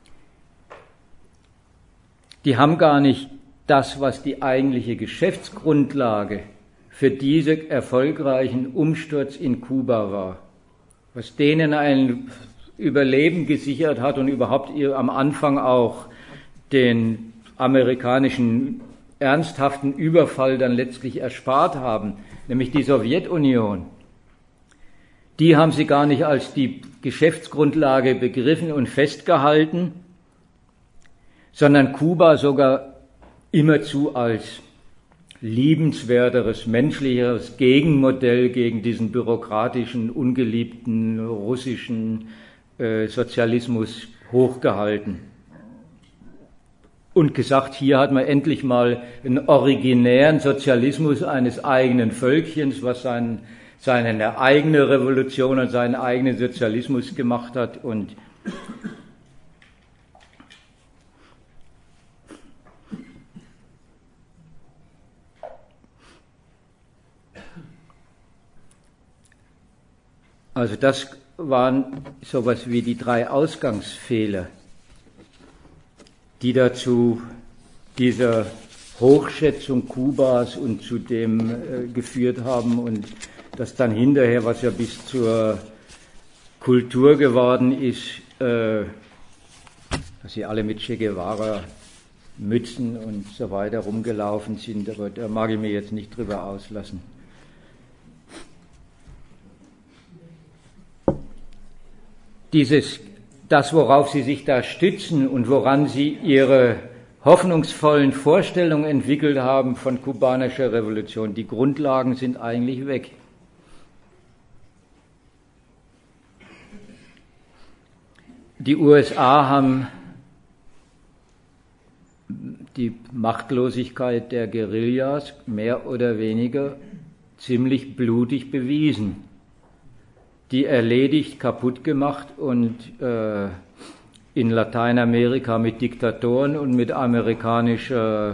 die haben gar nicht das, was die eigentliche Geschäftsgrundlage für diesen erfolgreichen Umsturz in Kuba war, was denen ein Überleben gesichert hat und überhaupt am Anfang auch den amerikanischen ernsthaften Überfall dann letztlich erspart haben, nämlich die Sowjetunion. Die haben sie gar nicht als die Geschäftsgrundlage begriffen und festgehalten, sondern Kuba sogar immerzu als liebenswerteres, menschlicheres Gegenmodell gegen diesen bürokratischen, ungeliebten russischen Sozialismus hochgehalten. Und gesagt, hier hat man endlich mal einen originären Sozialismus eines eigenen Völkchens, was seine eigene Revolution und seinen eigenen Sozialismus gemacht hat. Und also das waren sowas wie die 3 Ausgangsfehler, die dazu dieser Hochschätzung Kubas und zu dem geführt haben, und das dann hinterher, was ja bis zur Kultur geworden ist, dass sie alle mit Che Guevara Mützen und so weiter rumgelaufen sind, aber da mag ich mir jetzt nicht drüber auslassen. Das, worauf Sie sich da stützen und woran Sie Ihre hoffnungsvollen Vorstellungen entwickelt haben von kubanischer Revolution, die Grundlagen sind eigentlich weg. Die USA haben die Machtlosigkeit der Guerillas mehr oder weniger ziemlich blutig bewiesen, die erledigt, kaputt gemacht und in Lateinamerika mit Diktatoren und mit amerikanischem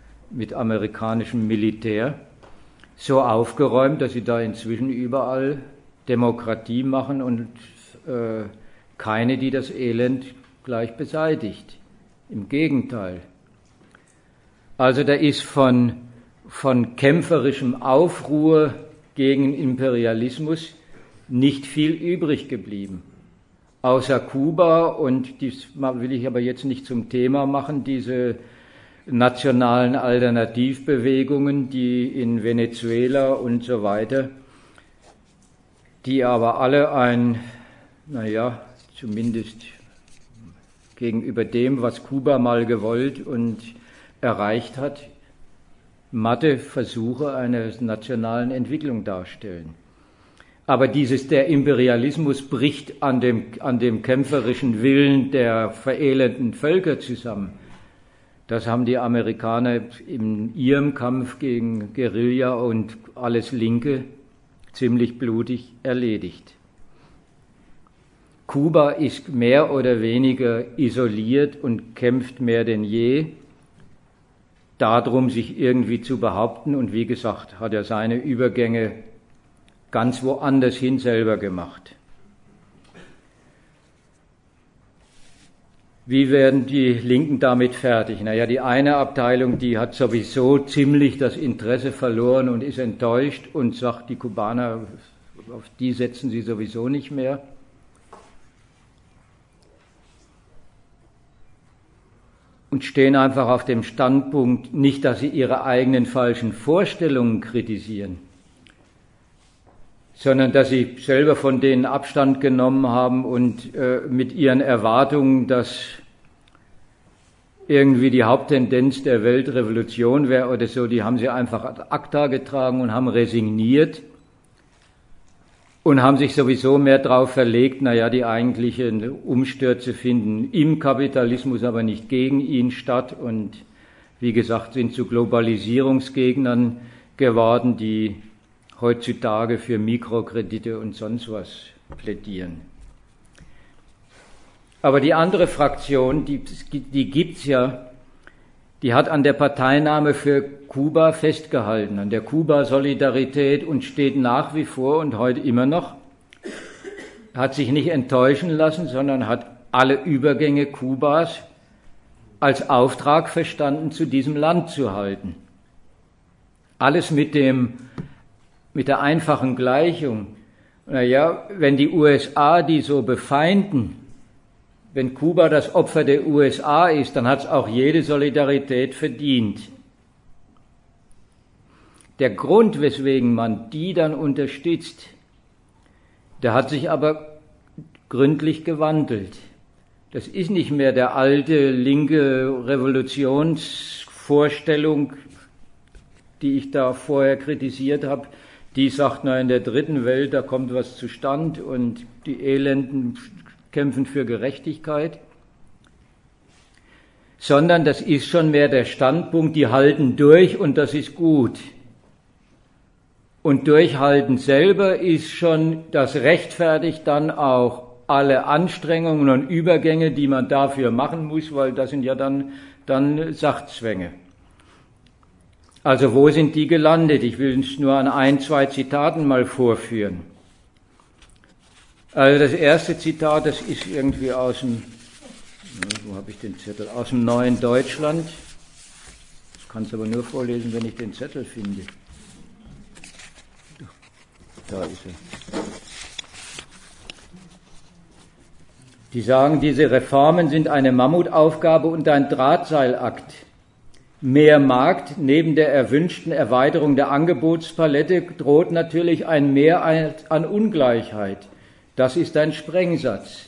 Militär so aufgeräumt, dass sie da inzwischen überall Demokratie machen und keine, die das Elend gleich beseitigt. Im Gegenteil. Also da ist von kämpferischem Aufruhr gegen Imperialismus nicht viel übrig geblieben. Außer Kuba, und dies will ich aber jetzt nicht zum Thema machen, diese nationalen Alternativbewegungen, die in Venezuela und so weiter, die aber alle zumindest gegenüber dem, was Kuba mal gewollt und erreicht hat, matte Versuche einer nationalen Entwicklung darstellen. Aber der Imperialismus bricht an dem kämpferischen Willen der verelendeten Völker zusammen. Das haben die Amerikaner in ihrem Kampf gegen Guerilla und alles Linke ziemlich blutig erledigt. Kuba ist mehr oder weniger isoliert und kämpft mehr denn je darum, sich irgendwie zu behaupten, und wie gesagt, hat er seine Übergänge ganz woanders hin selber gemacht. Wie werden die Linken damit fertig? Naja, die eine Abteilung, die hat sowieso ziemlich das Interesse verloren und ist enttäuscht und sagt, die Kubaner, auf die setzen sie sowieso nicht mehr. Und stehen einfach auf dem Standpunkt, nicht, dass sie ihre eigenen falschen Vorstellungen kritisieren, sondern dass sie selber von denen Abstand genommen haben und mit ihren Erwartungen, dass irgendwie die Haupttendenz der Weltrevolution wäre oder so, die haben sie einfach ad acta getragen und haben resigniert und haben sich sowieso mehr darauf verlegt, naja, die eigentlichen Umstürze finden im Kapitalismus, aber nicht gegen ihn statt und wie gesagt, sind zu Globalisierungsgegnern geworden, die heutzutage für Mikrokredite und sonst was plädieren. Aber die andere Fraktion, die gibt's ja, die hat an der Parteinahme für Kuba festgehalten, an der Kuba-Solidarität und steht nach wie vor und heute immer noch, hat sich nicht enttäuschen lassen, sondern hat alle Übergänge Kubas als Auftrag verstanden, zu diesem Land zu halten. Alles mit der einfachen Gleichung. Naja, wenn die USA die so befeinden, wenn Kuba das Opfer der USA ist, dann hat es auch jede Solidarität verdient. Der Grund, weswegen man die dann unterstützt, der hat sich aber gründlich gewandelt. Das ist nicht mehr der alte linke Revolutionsvorstellung, die ich da vorher kritisiert habe, die sagt, na, in der dritten Welt, da kommt was zustand und die Elenden kämpfen für Gerechtigkeit, sondern das ist schon mehr der Standpunkt, die halten durch und das ist gut. Und durchhalten selber ist schon, das rechtfertigt dann auch alle Anstrengungen und Übergänge, die man dafür machen muss, weil das sind ja dann Sachzwänge. Also wo sind die gelandet? Ich will es nur an 1, 2 Zitaten mal vorführen. Also das erste Zitat, das ist irgendwie aus dem, wo habe ich den Zettel? Aus dem Neuen Deutschland. Ich kann es aber nur vorlesen, wenn ich den Zettel finde. Da ist er. Die sagen, diese Reformen sind eine Mammutaufgabe und ein Drahtseilakt. Mehr Markt neben der erwünschten Erweiterung der Angebotspalette droht natürlich ein Mehr an Ungleichheit. Das ist ein Sprengsatz.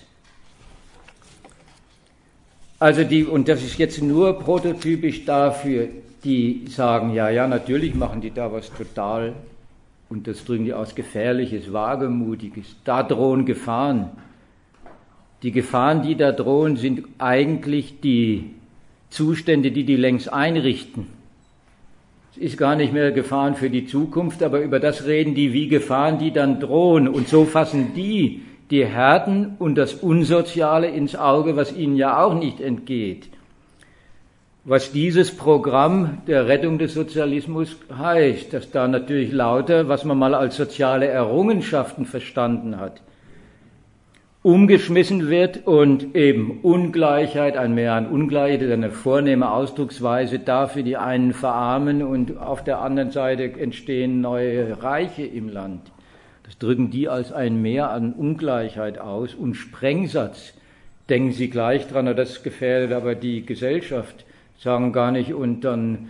Also und das ist jetzt nur prototypisch dafür, die sagen, ja, natürlich machen die da was total, und das drücken die aus, Gefährliches, Wagemutiges. Da drohen Gefahren. Die Gefahren, die da drohen, sind eigentlich die Zustände, die längst einrichten. Es ist gar nicht mehr Gefahren für die Zukunft, aber über das reden die wie Gefahren, die dann drohen. Und so fassen die Härten und das Unsoziale ins Auge, was ihnen ja auch nicht entgeht. Was dieses Programm der Rettung des Sozialismus heißt, dass da natürlich lauter, was man mal als soziale Errungenschaften verstanden hat, umgeschmissen wird und eben Ungleichheit, ein Mehr an Ungleichheit, eine vornehme Ausdrucksweise dafür die einen verarmen und auf der anderen Seite entstehen neue Reiche im Land. Das drücken die als ein Mehr an Ungleichheit aus und Sprengsatz. Denken Sie gleich dran, das gefährdet aber die Gesellschaft, sagen gar nicht, und dann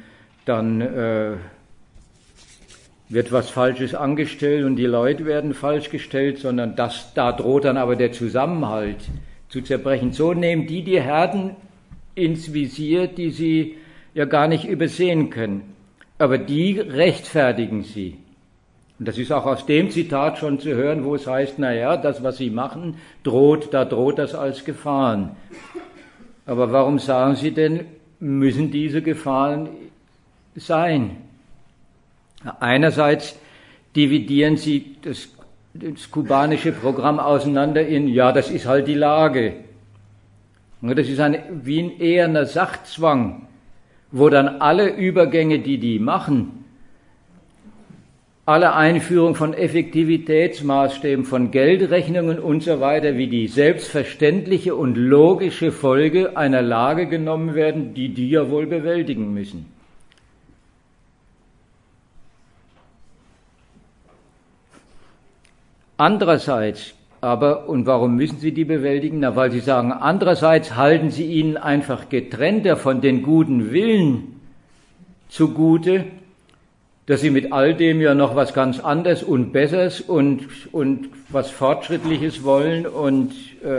wird was Falsches angestellt und die Leute werden falsch gestellt, sondern da droht dann aber der Zusammenhalt zu zerbrechen. So nehmen die Härten ins Visier, die sie ja gar nicht übersehen können. Aber die rechtfertigen sie. Und das ist auch aus dem Zitat schon zu hören, wo es heißt, das, was sie machen, da droht das als Gefahren. Aber warum sagen sie denn, müssen diese Gefahren sein? Einerseits dividieren sie das kubanische Programm auseinander in, das ist halt die Lage. Das ist wie ein eherner Sachzwang, wo dann alle Übergänge, die machen, alle Einführung von Effektivitätsmaßstäben, von Geldrechnungen und so weiter, wie die selbstverständliche und logische Folge einer Lage genommen werden, die die ja wohl bewältigen müssen. Andererseits aber, und warum müssen sie die bewältigen? Na, weil sie sagen, andererseits halten sie ihnen einfach getrennter von den guten Willen zugute, dass sie mit all dem ja noch was ganz anderes und Besseres und was Fortschrittliches wollen und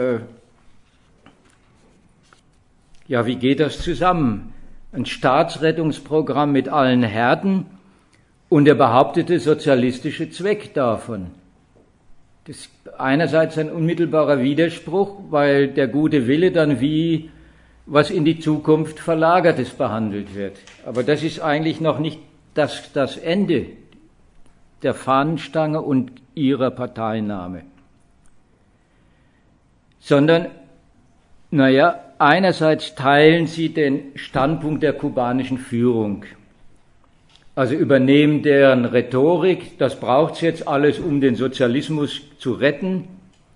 ja, wie geht das zusammen? Ein Staatsrettungsprogramm mit allen Härten und der behauptete sozialistische Zweck davon. Das ist einerseits ein unmittelbarer Widerspruch, weil der gute Wille dann wie was in die Zukunft Verlagertes behandelt wird. Aber das ist eigentlich noch nicht das Ende der Fahnenstange und ihrer Parteinahme. Sondern, einerseits teilen sie den Standpunkt der kubanischen Führung. Also übernehmen deren Rhetorik, das braucht's jetzt alles, um den Sozialismus zu retten,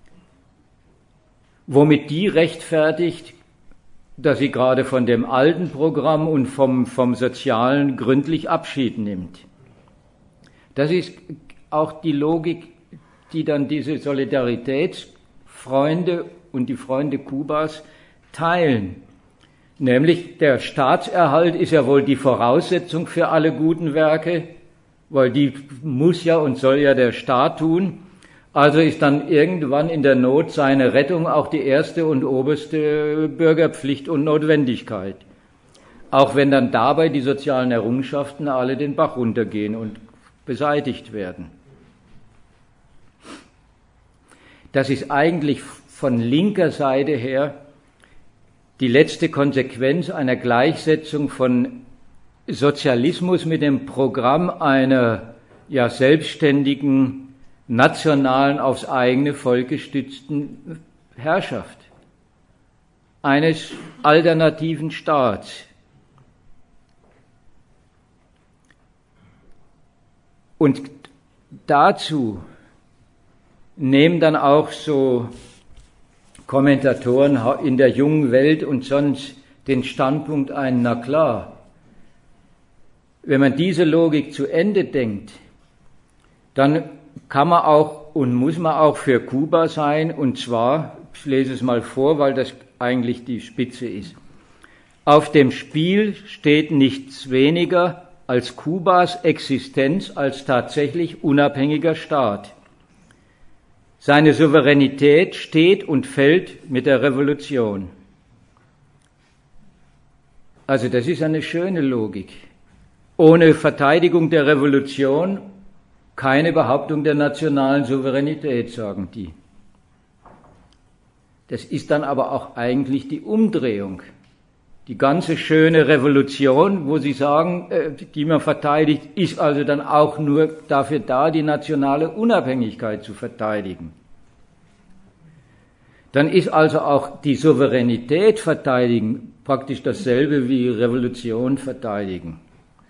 womit die rechtfertigt, dass sie gerade von dem alten Programm und vom Sozialen gründlich Abschied nimmt. Das ist auch die Logik, die dann diese Solidaritätsfreunde und die Freunde Kubas teilen. Nämlich der Staatserhalt ist ja wohl die Voraussetzung für alle guten Werke, weil die muss ja und soll ja der Staat tun. Also ist dann irgendwann in der Not seine Rettung auch die erste und oberste Bürgerpflicht und Notwendigkeit. Auch wenn dann dabei die sozialen Errungenschaften alle den Bach runtergehen und beseitigt werden. Das ist eigentlich von linker Seite her die letzte Konsequenz einer Gleichsetzung von Sozialismus mit dem Programm einer selbstständigen, nationalen, aufs eigene Volk gestützten Herrschaft, eines alternativen Staats. Und dazu nehmen dann auch so Kommentatoren in der jungen Welt und sonst den Standpunkt ein, na klar, wenn man diese Logik zu Ende denkt, dann kann man auch und muss man auch für Kuba sein, und zwar, ich lese es mal vor, weil das eigentlich die Spitze ist. Auf dem Spiel steht nichts weniger als Kubas Existenz als tatsächlich unabhängiger Staat. Seine Souveränität steht und fällt mit der Revolution. Also das ist eine schöne Logik. Ohne Verteidigung der Revolution keine Behauptung der nationalen Souveränität, sagen die. Das ist dann aber auch eigentlich die Umdrehung. Die ganze schöne Revolution, wo sie sagen, die man verteidigt, ist also dann auch nur dafür da, die nationale Unabhängigkeit zu verteidigen. Dann ist also auch die Souveränität verteidigen praktisch dasselbe wie Revolution verteidigen.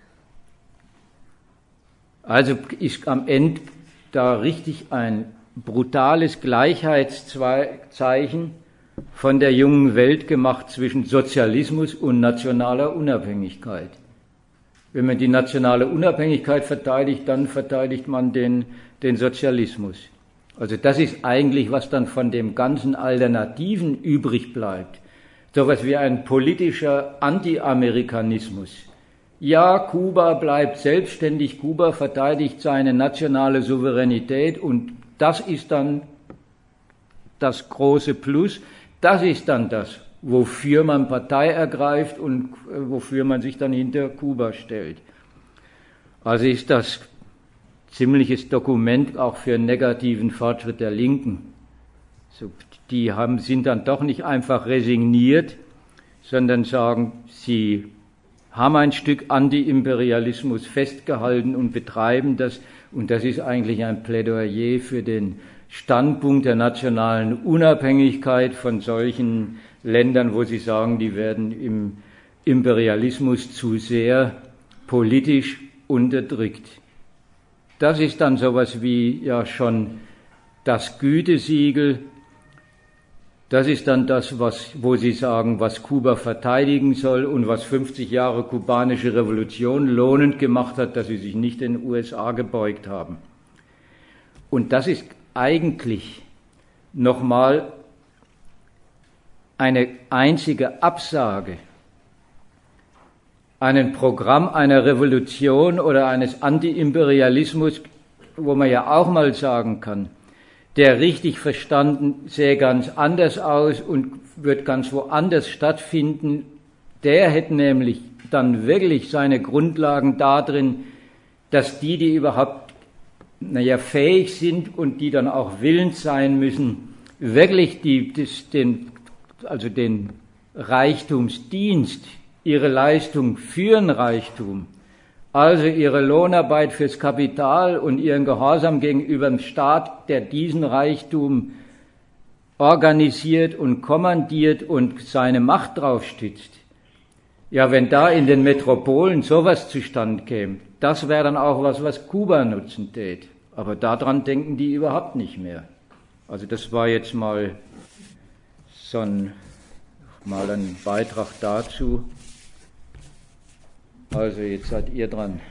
Also ist am Ende da richtig ein brutales Gleichheitszeichen von der jungen Welt gemacht zwischen Sozialismus und nationaler Unabhängigkeit. Wenn man die nationale Unabhängigkeit verteidigt, dann verteidigt man den Sozialismus. Also das ist eigentlich, was dann von dem ganzen Alternativen übrig bleibt. So etwas wie ein politischer Anti-Amerikanismus. Ja, Kuba bleibt selbstständig, Kuba verteidigt seine nationale Souveränität und das ist dann das große Plus. Das ist dann das, wofür man Partei ergreift und wofür man sich dann hinter Kuba stellt. Also ist das ziemliches Dokument auch für einen negativen Fortschritt der Linken. So, die sind dann doch nicht einfach resigniert, sondern sagen, sie haben ein Stück Anti-Imperialismus festgehalten und betreiben das. Und das ist eigentlich ein Plädoyer für den Standpunkt der nationalen Unabhängigkeit von solchen Ländern, wo sie sagen, die werden im Imperialismus zu sehr politisch unterdrückt. das ist dann sowas wie ja schon das Gütesiegel. Das ist dann das, wo Sie sagen, was Kuba verteidigen soll und was 50 Jahre kubanische Revolution lohnend gemacht hat, dass sie sich nicht den USA gebeugt haben. Und das ist eigentlich nochmal eine einzige Absage an ein Programm einer Revolution oder eines Anti-Imperialismus, wo man ja auch mal sagen kann, der richtig verstanden sähe ganz anders aus und wird ganz woanders stattfinden. Der hätte nämlich dann wirklich seine Grundlagen darin, dass die überhaupt fähig sind und die dann auch willens sein müssen, wirklich den Reichtumsdienst, ihre Leistung für den Reichtum, also ihre Lohnarbeit fürs Kapital und ihren Gehorsam gegenüber dem Staat, der diesen Reichtum organisiert und kommandiert und seine Macht drauf stützt. Ja, wenn da in den Metropolen sowas zustande käme, das wäre dann auch was Kuba nutzen tät. Aber daran denken die überhaupt nicht mehr. Also das war jetzt mal ein Beitrag dazu. Also jetzt seid ihr dran.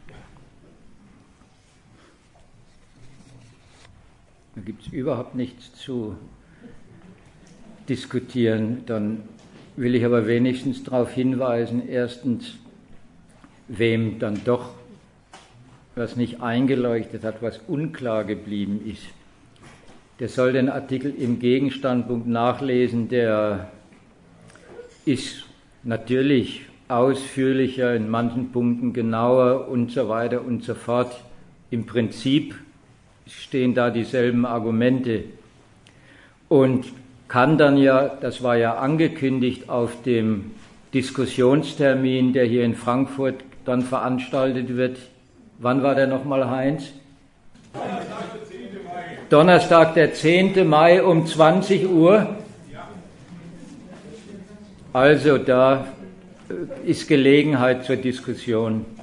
Da gibt es überhaupt nichts zu diskutieren. Dann will ich aber wenigstens darauf hinweisen, erstens, wem dann doch was nicht eingeleuchtet hat, was unklar geblieben ist. Der soll den Artikel im Gegenstandpunkt nachlesen, der ist natürlich ausführlicher, in manchen Punkten genauer und so weiter und so fort. Im Prinzip stehen da dieselben Argumente und kann dann ja, das war ja angekündigt auf dem Diskussionstermin, der hier in Frankfurt dann veranstaltet wird. Wann war der nochmal, Heinz? Donnerstag, der 10. Mai um 20 Uhr. Also da ist Gelegenheit zur Diskussion.